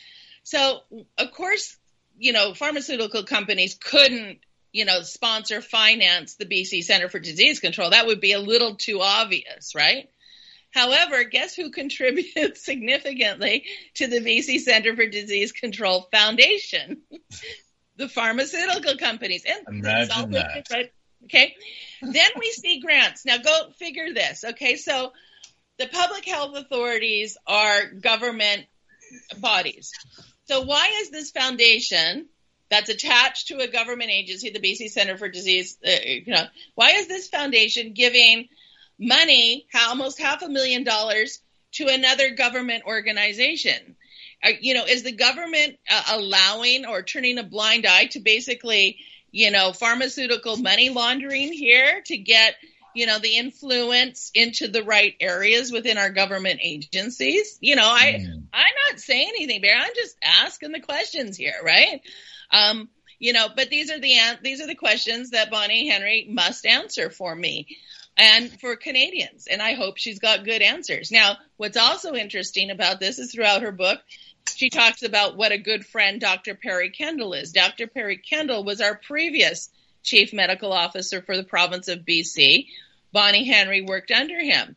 So, of course, you know, pharmaceutical companies couldn't, you know, sponsor, finance the B C Centre for Disease Control. That would be a little too obvious, right? However, guess who contributes significantly to the B C Centre for Disease Control Foundation? The pharmaceutical companies. And Imagine that. Right? Okay. Then we see grants. Now go figure this. Okay. So the public health authorities are government bodies. So why is this foundation that's attached to a government agency, the B C Centre for Disease, uh, you know, why is this foundation giving money, almost half a million dollars, to another government organization? Are, you know, is the government uh, allowing or turning a blind eye to basically, you know, pharmaceutical money laundering here to get, you know, the influence into the right areas within our government agencies? You know, I, mm. I'm not saying anything, Barry. I'm just asking the questions here, right? Um, You know, but these are the these are the questions that Bonnie Henry must answer for me and for Canadians, and I hope she's got good answers. Now, what's also interesting about this is throughout her book, she talks about what a good friend Doctor Perry Kendall is. Doctor Perry Kendall was our previous chief medical officer for the province of B C. Bonnie Henry worked under him.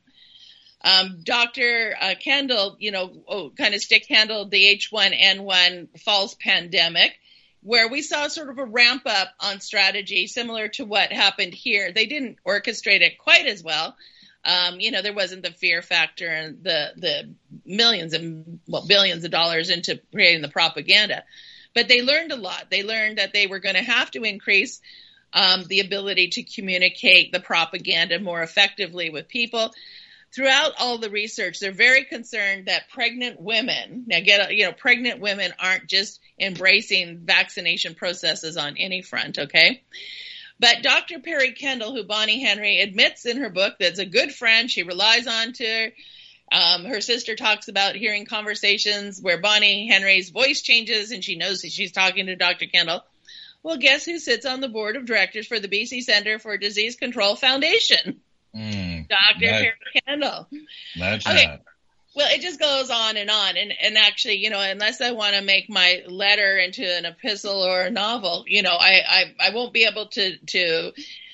Um, Doctor Uh, Kendall, you know, oh, kind of stick handled the H one N one false pandemic, where we saw sort of a ramp up on strategy similar to what happened here. They didn't orchestrate it quite as well. Um, you know, there wasn't the fear factor and the, the millions and well, billions of dollars into creating the propaganda. But they learned a lot. They learned that they were going to have to increase um, the ability to communicate the propaganda more effectively with people. Throughout all the research, they're very concerned that pregnant women, now get, you know, pregnant women aren't just embracing vaccination processes on any front, okay? But Doctor Perry Kendall, who Bonnie Henry admits in her book that's a good friend, she relies on to, um, her sister talks about hearing conversations where Bonnie Henry's voice changes and she knows that she's talking to Doctor Kendall. Well, guess who sits on the board of directors for the B C Centre for Disease Control Foundation? Mm, Doctor Perry Kendall. Imagine okay. that. Well, it just goes on and on. And, and actually, you know, unless I want to make my letter into an epistle or a novel, you know, I, I, I won't be able to, to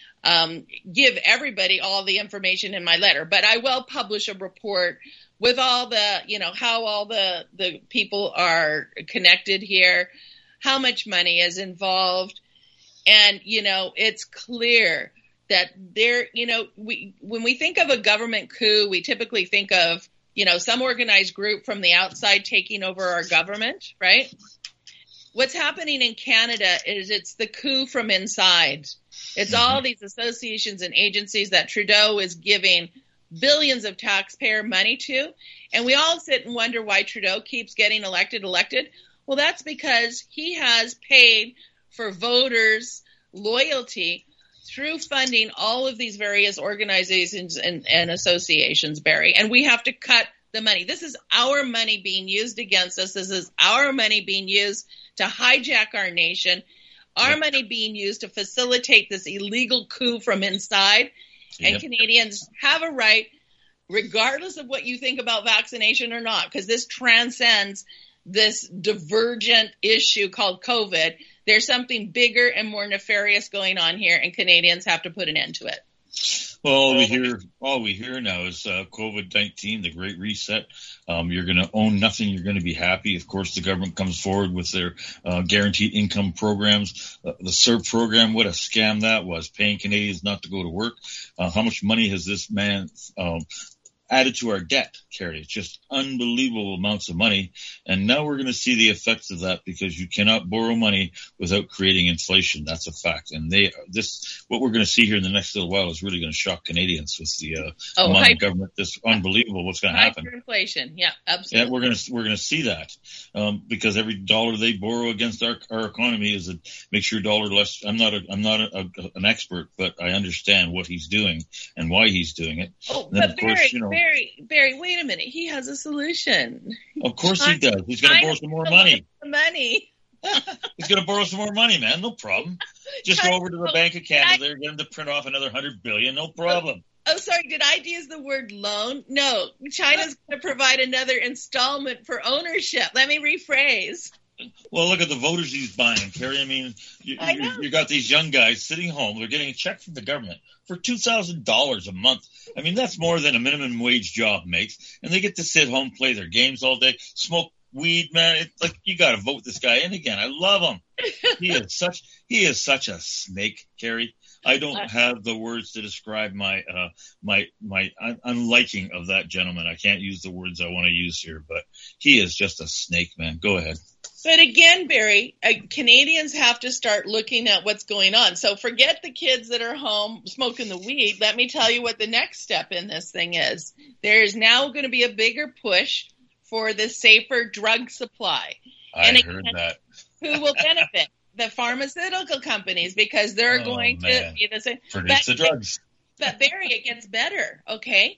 um, give everybody all the information in my letter. But I will publish a report with all the, you know, how all the, the people are connected here, how much money is involved. And, you know, it's clear that there, you know, we when we think of a government coup, we typically think of, you know, some organized group from the outside taking over our government, right? What's happening in Canada is it's the coup from inside. It's mm-hmm. all these associations and agencies that Trudeau is giving billions of taxpayer money to. And we all sit and wonder why Trudeau keeps getting elected, elected. Well, that's because he has paid for voters' loyalty through funding all of these various organizations and, and associations, Barry, and we have to cut the money. This is our money being used against us. This is our money being used to hijack our nation, our yep. money being used to facilitate this illegal coup from inside. Yep. And Canadians have a right, regardless of what you think about vaccination or not, because this transcends this divergent issue called COVID. There's something bigger and more nefarious going on here, and Canadians have to put an end to it. Well, all we hear, all we hear now is uh, COVID nineteen, the Great Reset. Um, you're going to own nothing. You're going to be happy. Of course, the government comes forward with their uh, guaranteed income programs. Uh, the C E R B program, what a scam that was, paying Canadians not to go to work. Uh, how much money has this man um, added to our debt, Carrie? It's just unbelievable amounts of money. And now we're going to see the effects of that, because you cannot borrow money without creating inflation. That's a fact. And they, this, what we're going to see here in the next little while is really going to shock Canadians with the uh, oh, amount hyper, of government. This unbelievable what's going to happen. Hyperinflation. Yeah, absolutely. Yeah, we're going to, we're going to see that. Um, because every dollar they borrow against our, our economy is a, makes your dollar less. I'm not a, I'm not a, a, an expert, but I understand what he's doing and why he's doing it. Oh, then, but of Barry, course, you know, Barry, Barry, wait a minute. He has a solution. Of course he does. He's going to borrow some more money. Money. He's going to borrow some more money, man. No problem. Just go over to the Bank of Canada. They're going to print off another hundred billion. No problem. Oh, sorry. Did I use the word loan? No. China's going to provide another installment for ownership. Let me rephrase. Well, look at the voters he's buying, Carrie. I mean, you, I you, you got these young guys sitting home. They're getting a check from the government for two thousand dollars a month. I mean, that's more than a minimum wage job makes. And they get to sit home, play their games all day, smoke weed, man. It's like, you got to vote this guy in again. I love him. He is such, he is such a snake, Carrie. I don't have the words to describe my, uh, my, my un- unliking of that gentleman. I can't use the words I want to use here, but he is just a snake, man. Go ahead. But again, Barry, uh, Canadians have to start looking at what's going on. So forget the kids that are home smoking the weed. Let me tell you what the next step in this thing is. There's now going to be a bigger push for the safer drug supply. I and heard again, that. Who will benefit? The pharmaceutical companies, because they're oh, going man. to you know, say, produce the drugs. But Barry, it gets better, okay?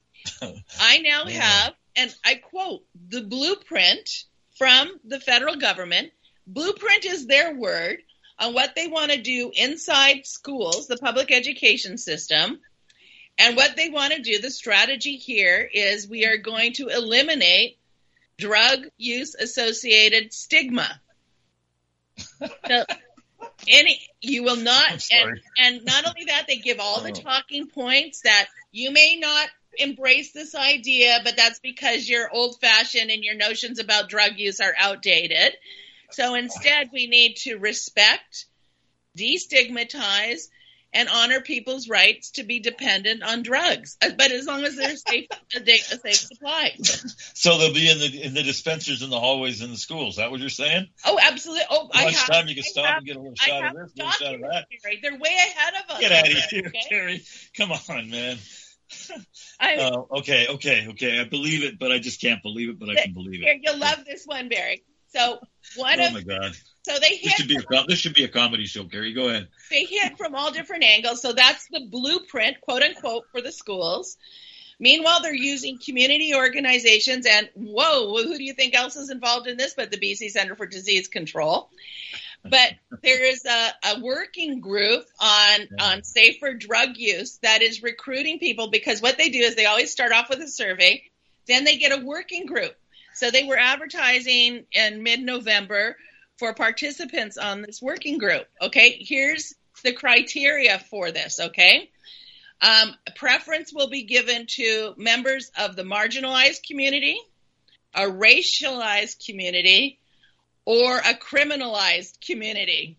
I now yeah. have, and I quote, the blueprint from the federal government. Blueprint is their word on what they want to do inside schools, the public education system. And what they want to do, the strategy here is we are going to eliminate drug use associated stigma. So, any, you will not, and, and not only that, they give all the talking points that you may not embrace this idea, but that's because you're old fashioned and your notions about drug use are outdated. So instead, we need to respect, destigmatize, and honor people's rights to be dependent on drugs, but as long as there's safe, a, a safe supply. So they'll be in the in the dispensers in the hallways in the schools. Is that what you're saying? Oh, absolutely. Oh, I have. Lunchtime, you can stop have, and get a little shot of this, a little shot of that. They're way ahead of us. Get out of here, okay? Terry. Come on, man. I, uh, okay, okay, okay. I believe it, but I just can't believe it, but I can believe it. Here, you'll love this one, Barry. So one oh of my God. So they hit. This should be a this should be a comedy show, Gary. Go ahead. They hit from all different angles. So that's the blueprint, quote unquote, for the schools. Meanwhile, they're using community organizations, and whoa, who do you think else is involved in this? But the B C Center for Disease Control. But there is a, a working group on on safer drug use that is recruiting people, because what they do is they always start off with a survey, then they get a working group. So they were advertising in mid-November for participants on this working group. Okay, here's the criteria for this, okay? Um, preference will be given to members of the marginalized community, a racialized community, or a criminalized community.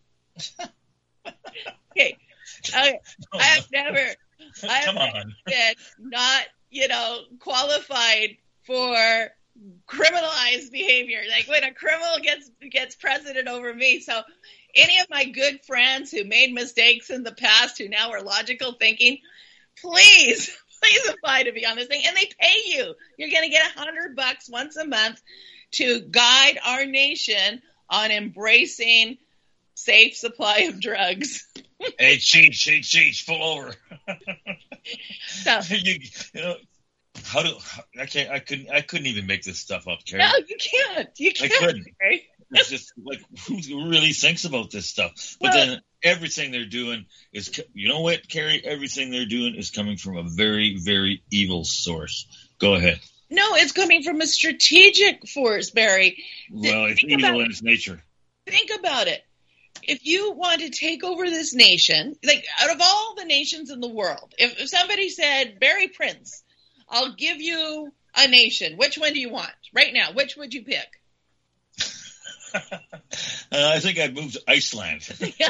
Okay, I, I have never, I have never been not, you know, qualified for criminalized behavior. Like when a criminal gets gets precedent over me. So any of my good friends who made mistakes in the past, who now are logical thinking, please, please apply to be on this thing. And they pay you. You're going to get a hundred bucks once a month to guide our nation on embracing safe supply of drugs. Hey, cheat, cheat, cheat, pull over. So, you, you know, how do I can't I couldn't I couldn't even make this stuff up, Carrie. No, you can't. You can't. I couldn't. Carrie. It's just like, who really thinks about this stuff? But well, then everything they're doing is, you know what, Carrie? Everything they're doing is coming from a very, very evil source. Go ahead. No, it's coming from a strategic force, Barry. Well, it's think evil in its nature. Think about it. If you want to take over this nation, like out of all the nations in the world, if, if somebody said, Barry Prince, I'll give you a nation, which one do you want? Right now, which would you pick? uh, I think I'd move to Iceland. Yeah.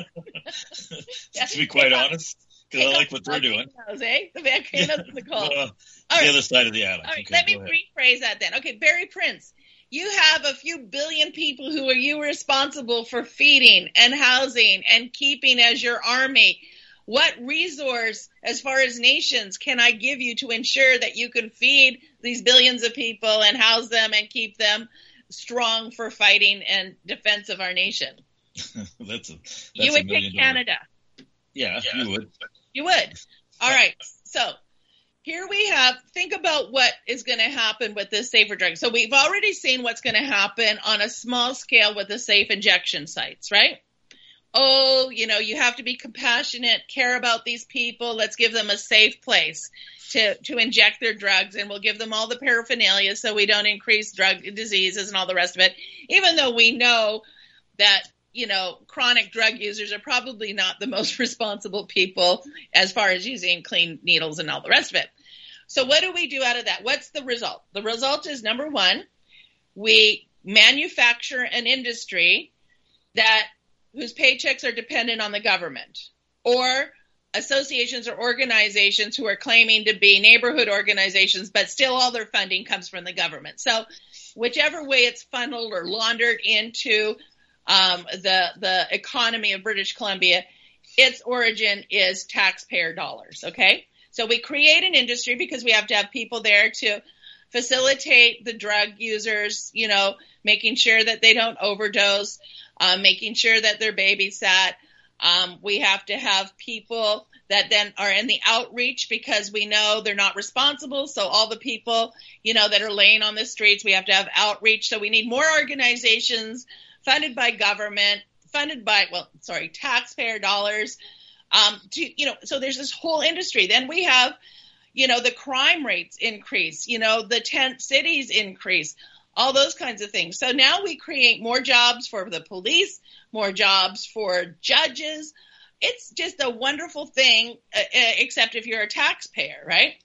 To be quite honest, because I like what they're doing. Eh? The volcanoes and the cold. Uh, the right. other side of the attic. All right, okay, let me rephrase that then. Okay, Barry Prince, you have a few billion people who are you responsible for feeding and housing and keeping as your army. What resource, as far as nations, can I give you to ensure that you can feed these billions of people and house them and keep them strong for fighting and defense of our nation? that's a, that's you would pick Canada. Yeah, yeah, you would. You would. All right. So here we have, think about what is going to happen with this safer drug. So we've already seen what's going to happen on a small scale with the safe injection sites, right? Oh, you know, you have to be compassionate, care about these people. Let's give them a safe place to, to inject their drugs, and we'll give them all the paraphernalia so we don't increase drug diseases and all the rest of it, even though we know that, you know, chronic drug users are probably not the most responsible people as far as using clean needles and all the rest of it. So what do we do out of that? What's the result? The result is, number one, we manufacture an industry that whose paychecks are dependent on the government, or associations or organizations who are claiming to be neighborhood organizations, but still all their funding comes from the government. So whichever way it's funneled or laundered into um, the the economy of British Columbia, its origin is taxpayer dollars, okay? So we create an industry because we have to have people there to facilitate the drug users, you know, making sure that they don't overdose, um, making sure that they're babysat. Um, we have to have people that then are in the outreach because we know they're not responsible. So all the people, you know, that are laying on the streets, we have to have outreach. So we need more organizations funded by government, funded by, well, sorry, taxpayer dollars. Um, to, you know, so there's this whole industry. Then we have, you know, the crime rates increase, you know, the tent cities increase, all those kinds of things. So now we create more jobs for the police, more jobs for judges. It's just a wonderful thing, uh, except if you're a taxpayer, right?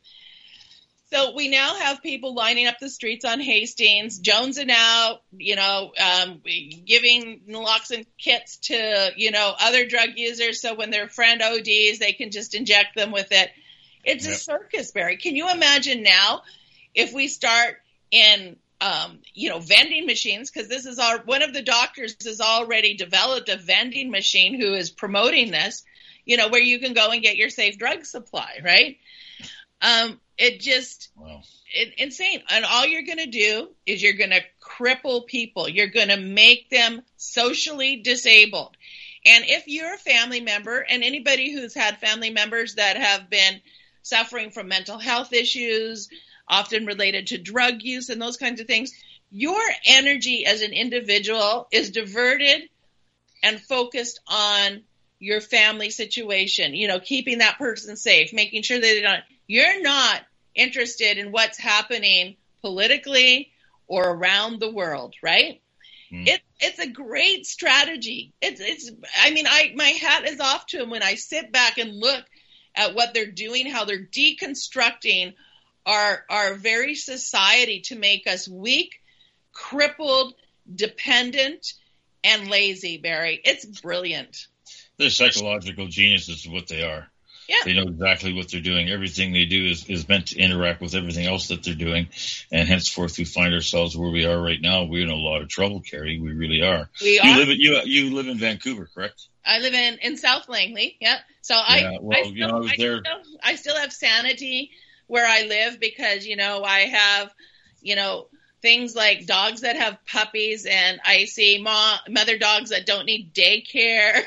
So we now have people lining up the streets on Hastings, jonesing out, you know, um, giving naloxone kits to, you know, other drug users. So when their friend O Ds, they can just inject them with it. It's yep. a circus, Barry. Can you imagine now if we start in, um, you know, vending machines? Because this is our, one of the doctors has already developed a vending machine who is promoting this, you know, where you can go and get your safe drug supply, right? Um, it just, wow. it, insane. And all you're going to do is you're going to cripple people. You're going to make them socially disabled. And if you're a family member, and anybody who's had family members that have been suffering from mental health issues, often related to drug use and those kinds of things, your energy as an individual is diverted and focused on your family situation, you know, keeping that person safe, making sure that they don't, you're not interested in what's happening politically or around the world, right? Mm. It, it's a great strategy. It's, it's, I mean, I, my hat is off to them when I sit back and look at what they're doing, how they're deconstructing our, our very society to make us weak, crippled, dependent, and lazy, Barry. It's brilliant. They're psychological geniuses is what they are. Yeah. They know exactly what they're doing. Everything they do is, is meant to interact with everything else that they're doing. And henceforth, we find ourselves where we are right now. We're in a lot of trouble, Carrie. We really are. We you are. Live in, you, you live in Vancouver, correct? I live in, in South Langley, yeah. So yeah, I, well, I, still, you know, I was I, there. Still, I still have sanity where I live because, you know, I have, you know, things like dogs that have puppies, and I see mom, mother dogs that don't need daycare.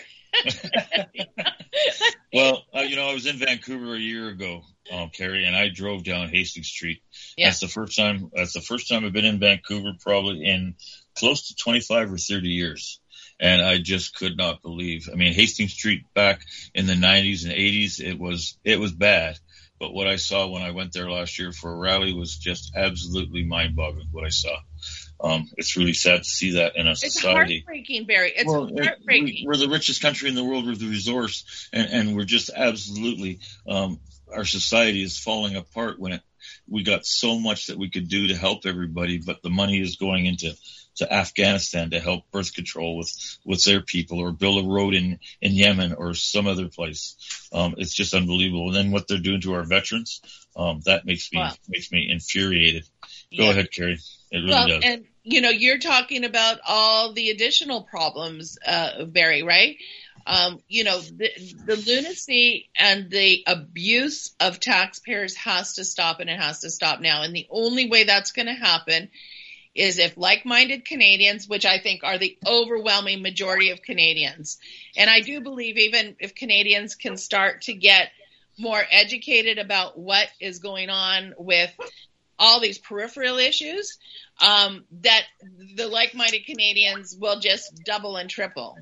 Well, uh, you know, I was in Vancouver a year ago, um, Carrie, and I drove down Hastings Street. Yeah. That's the first time. That's the first time I've been in Vancouver, probably in close to twenty-five or thirty years. And I just could not believe. I mean, Hastings Street back in the nineties and eighties, it was it was bad. But what I saw when I went there last year for a rally was just absolutely mind-boggling. What I saw. Um, it's really sad to see that in a society. It's heartbreaking, Barry. It's well, heartbreaking. It, we're the richest country in the world with the resource, and, and we're just absolutely, um, our society is falling apart when it, we got so much that we could do to help everybody, but the money is going into to Afghanistan to help birth control with, with their people, or build a road in, in Yemen or some other place. Um, it's just unbelievable. And then what they're doing to our veterans, um, that makes me, wow. makes me infuriated. Go yeah. ahead, Carrie. It really well, does. And, you know, you're talking about all the additional problems, uh, Barry, right? Um, you know, the, the lunacy and the abuse of taxpayers has to stop, and it has to stop now. And the only way that's going to happen is if like-minded Canadians, which I think are the overwhelming majority of Canadians, and I do believe even if Canadians can start to get more educated about what is going on with all these peripheral issues, um, that the like-minded Canadians will just double and triple.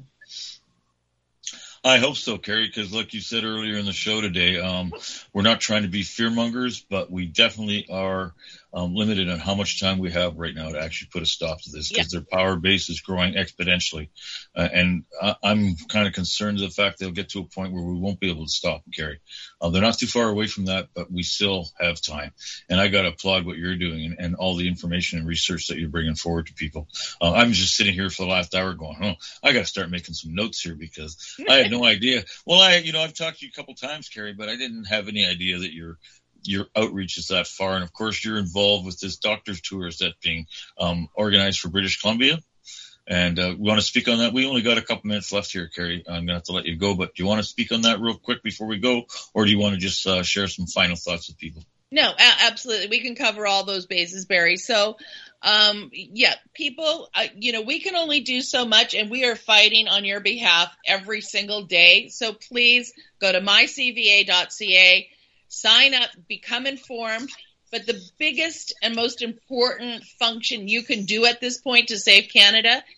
I hope so, Carrie, because like you said earlier in the show today, um, we're not trying to be fearmongers, but we definitely are um, limited on how much time we have right now to actually put a stop to this, because yeah. their power base is growing exponentially. Uh, and I, I'm kind of concerned of the fact they'll get to a point where we won't be able to stop them, Carrie. Uh, they're not too far away from that, but we still have time. And I got to applaud what you're doing and, and all the information and research that you're bringing forward to people. Uh, I'm just sitting here for the last hour going, oh, I got to start making some notes here, because I had no idea. Well, I, you know, I've talked to you a couple times, Carrie, but I didn't have any idea that your your outreach is that far. And of course, you're involved with this doctor's tours that being um, organized for British Columbia. And uh, we want to speak on that. We only got a couple minutes left here, Carrie. I'm going to have to let you go, but do you want to speak on that real quick before we go, or do you want to just uh, share some final thoughts with people? No, a- absolutely. We can cover all those bases, Barry. So, um, yeah, people, uh, you know, we can only do so much, and we are fighting on your behalf every single day. So please go to my c v a dot c a, sign up, become informed. But the biggest and most important function you can do at this point to save Canada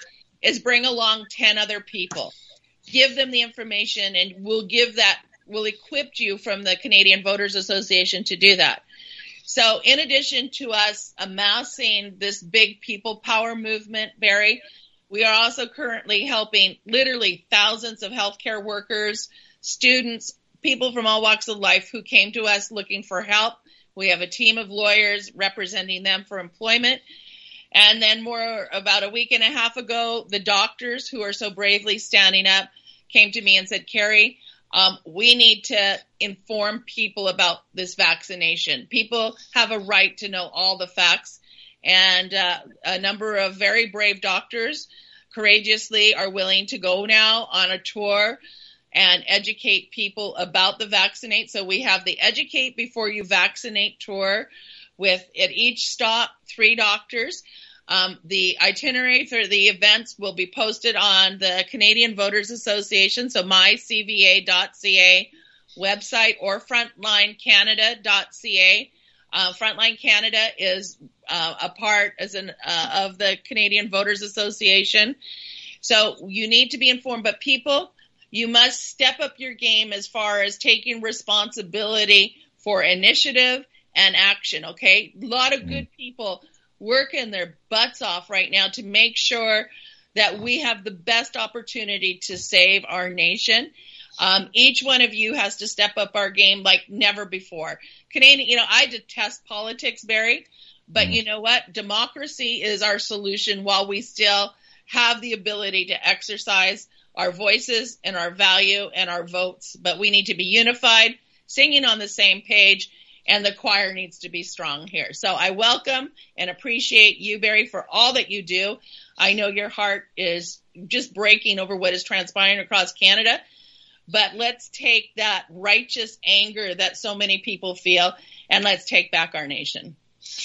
is bring along ten other people. Give them the information, and we'll give that, we'll equip you from the Canadian Voters Association to do that. So in addition to us amassing this big people power movement, Barry, we are also currently helping literally thousands of healthcare workers, students, people from all walks of life who came to us looking for help. We have a team of lawyers representing them for employment. And then more about a week and a half ago, the doctors who are so bravely standing up came to me and said, Carrie, um, we need to inform people about this vaccination. People have a right to know all the facts. And uh, a number of very brave doctors courageously are willing to go now on a tour and educate people about the vaccinate. So we have the Educate Before You Vaccinate tour with, at each stop, three doctors. Um, the itinerary for the events will be posted on the Canadian Voters Association, so my c v a dot c a website, or frontline canada dot c a. Uh, Frontline Canada is uh, a part as an, uh, of the Canadian Voters Association. So you need to be informed, but people, you must step up your game as far as taking responsibility for initiative and action, okay? A lot of good people working their butts off right now to make sure that we have the best opportunity to save our nation. Um, each one of you has to step up our game like never before. Canadian, you know, I detest politics, Barry, but you know what? Democracy is our solution while we still have the ability to exercise our voices and our value and our votes. But we need to be unified, singing on the same page, and the choir needs to be strong here. So I welcome and appreciate you, Barry, for all that you do. I know your heart is just breaking over what is transpiring across Canada, but let's take that righteous anger that so many people feel, and let's take back our nation.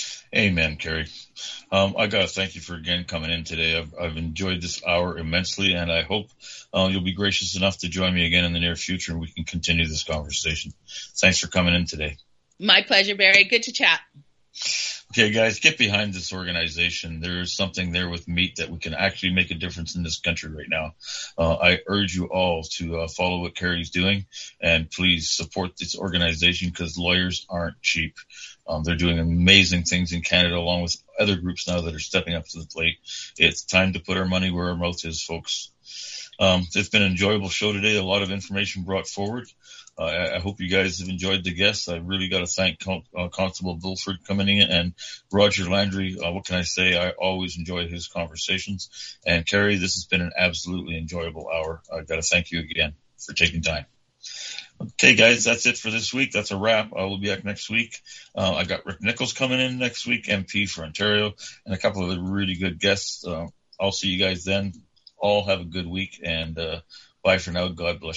Amen, Carrie. Um, I got to thank you for again coming in today. I've, I've enjoyed this hour immensely, and I hope uh, you'll be gracious enough to join me again in the near future, and we can continue this conversation. Thanks for coming in today. My pleasure, Barry. Good to chat. Okay, guys, get behind this organization. There is something there with meat that we can actually make a difference in this country right now. Uh, I urge you all to uh, follow what Carrie's doing, and please support this organization because lawyers aren't cheap. Um, they're doing amazing things in Canada along with other groups now that are stepping up to the plate. It's time to put our money where our mouth is, folks. Um, it's been an enjoyable show today. A lot of information brought forward. Uh, I, I hope you guys have enjoyed the guests. I really got to thank Con- uh, Constable Bilford coming in, and Roger Landry. Uh, what can I say? I always enjoy his conversations. And Carrie, this has been an absolutely enjoyable hour. I got to thank you again for taking time. Okay, guys, that's it for this week. That's a wrap. I will be back next week. Uh, I got Rick Nichols coming in next week, M P for Ontario, and a couple of really good guests. Uh, I'll see you guys then. All have a good week, and uh, bye for now. God bless you.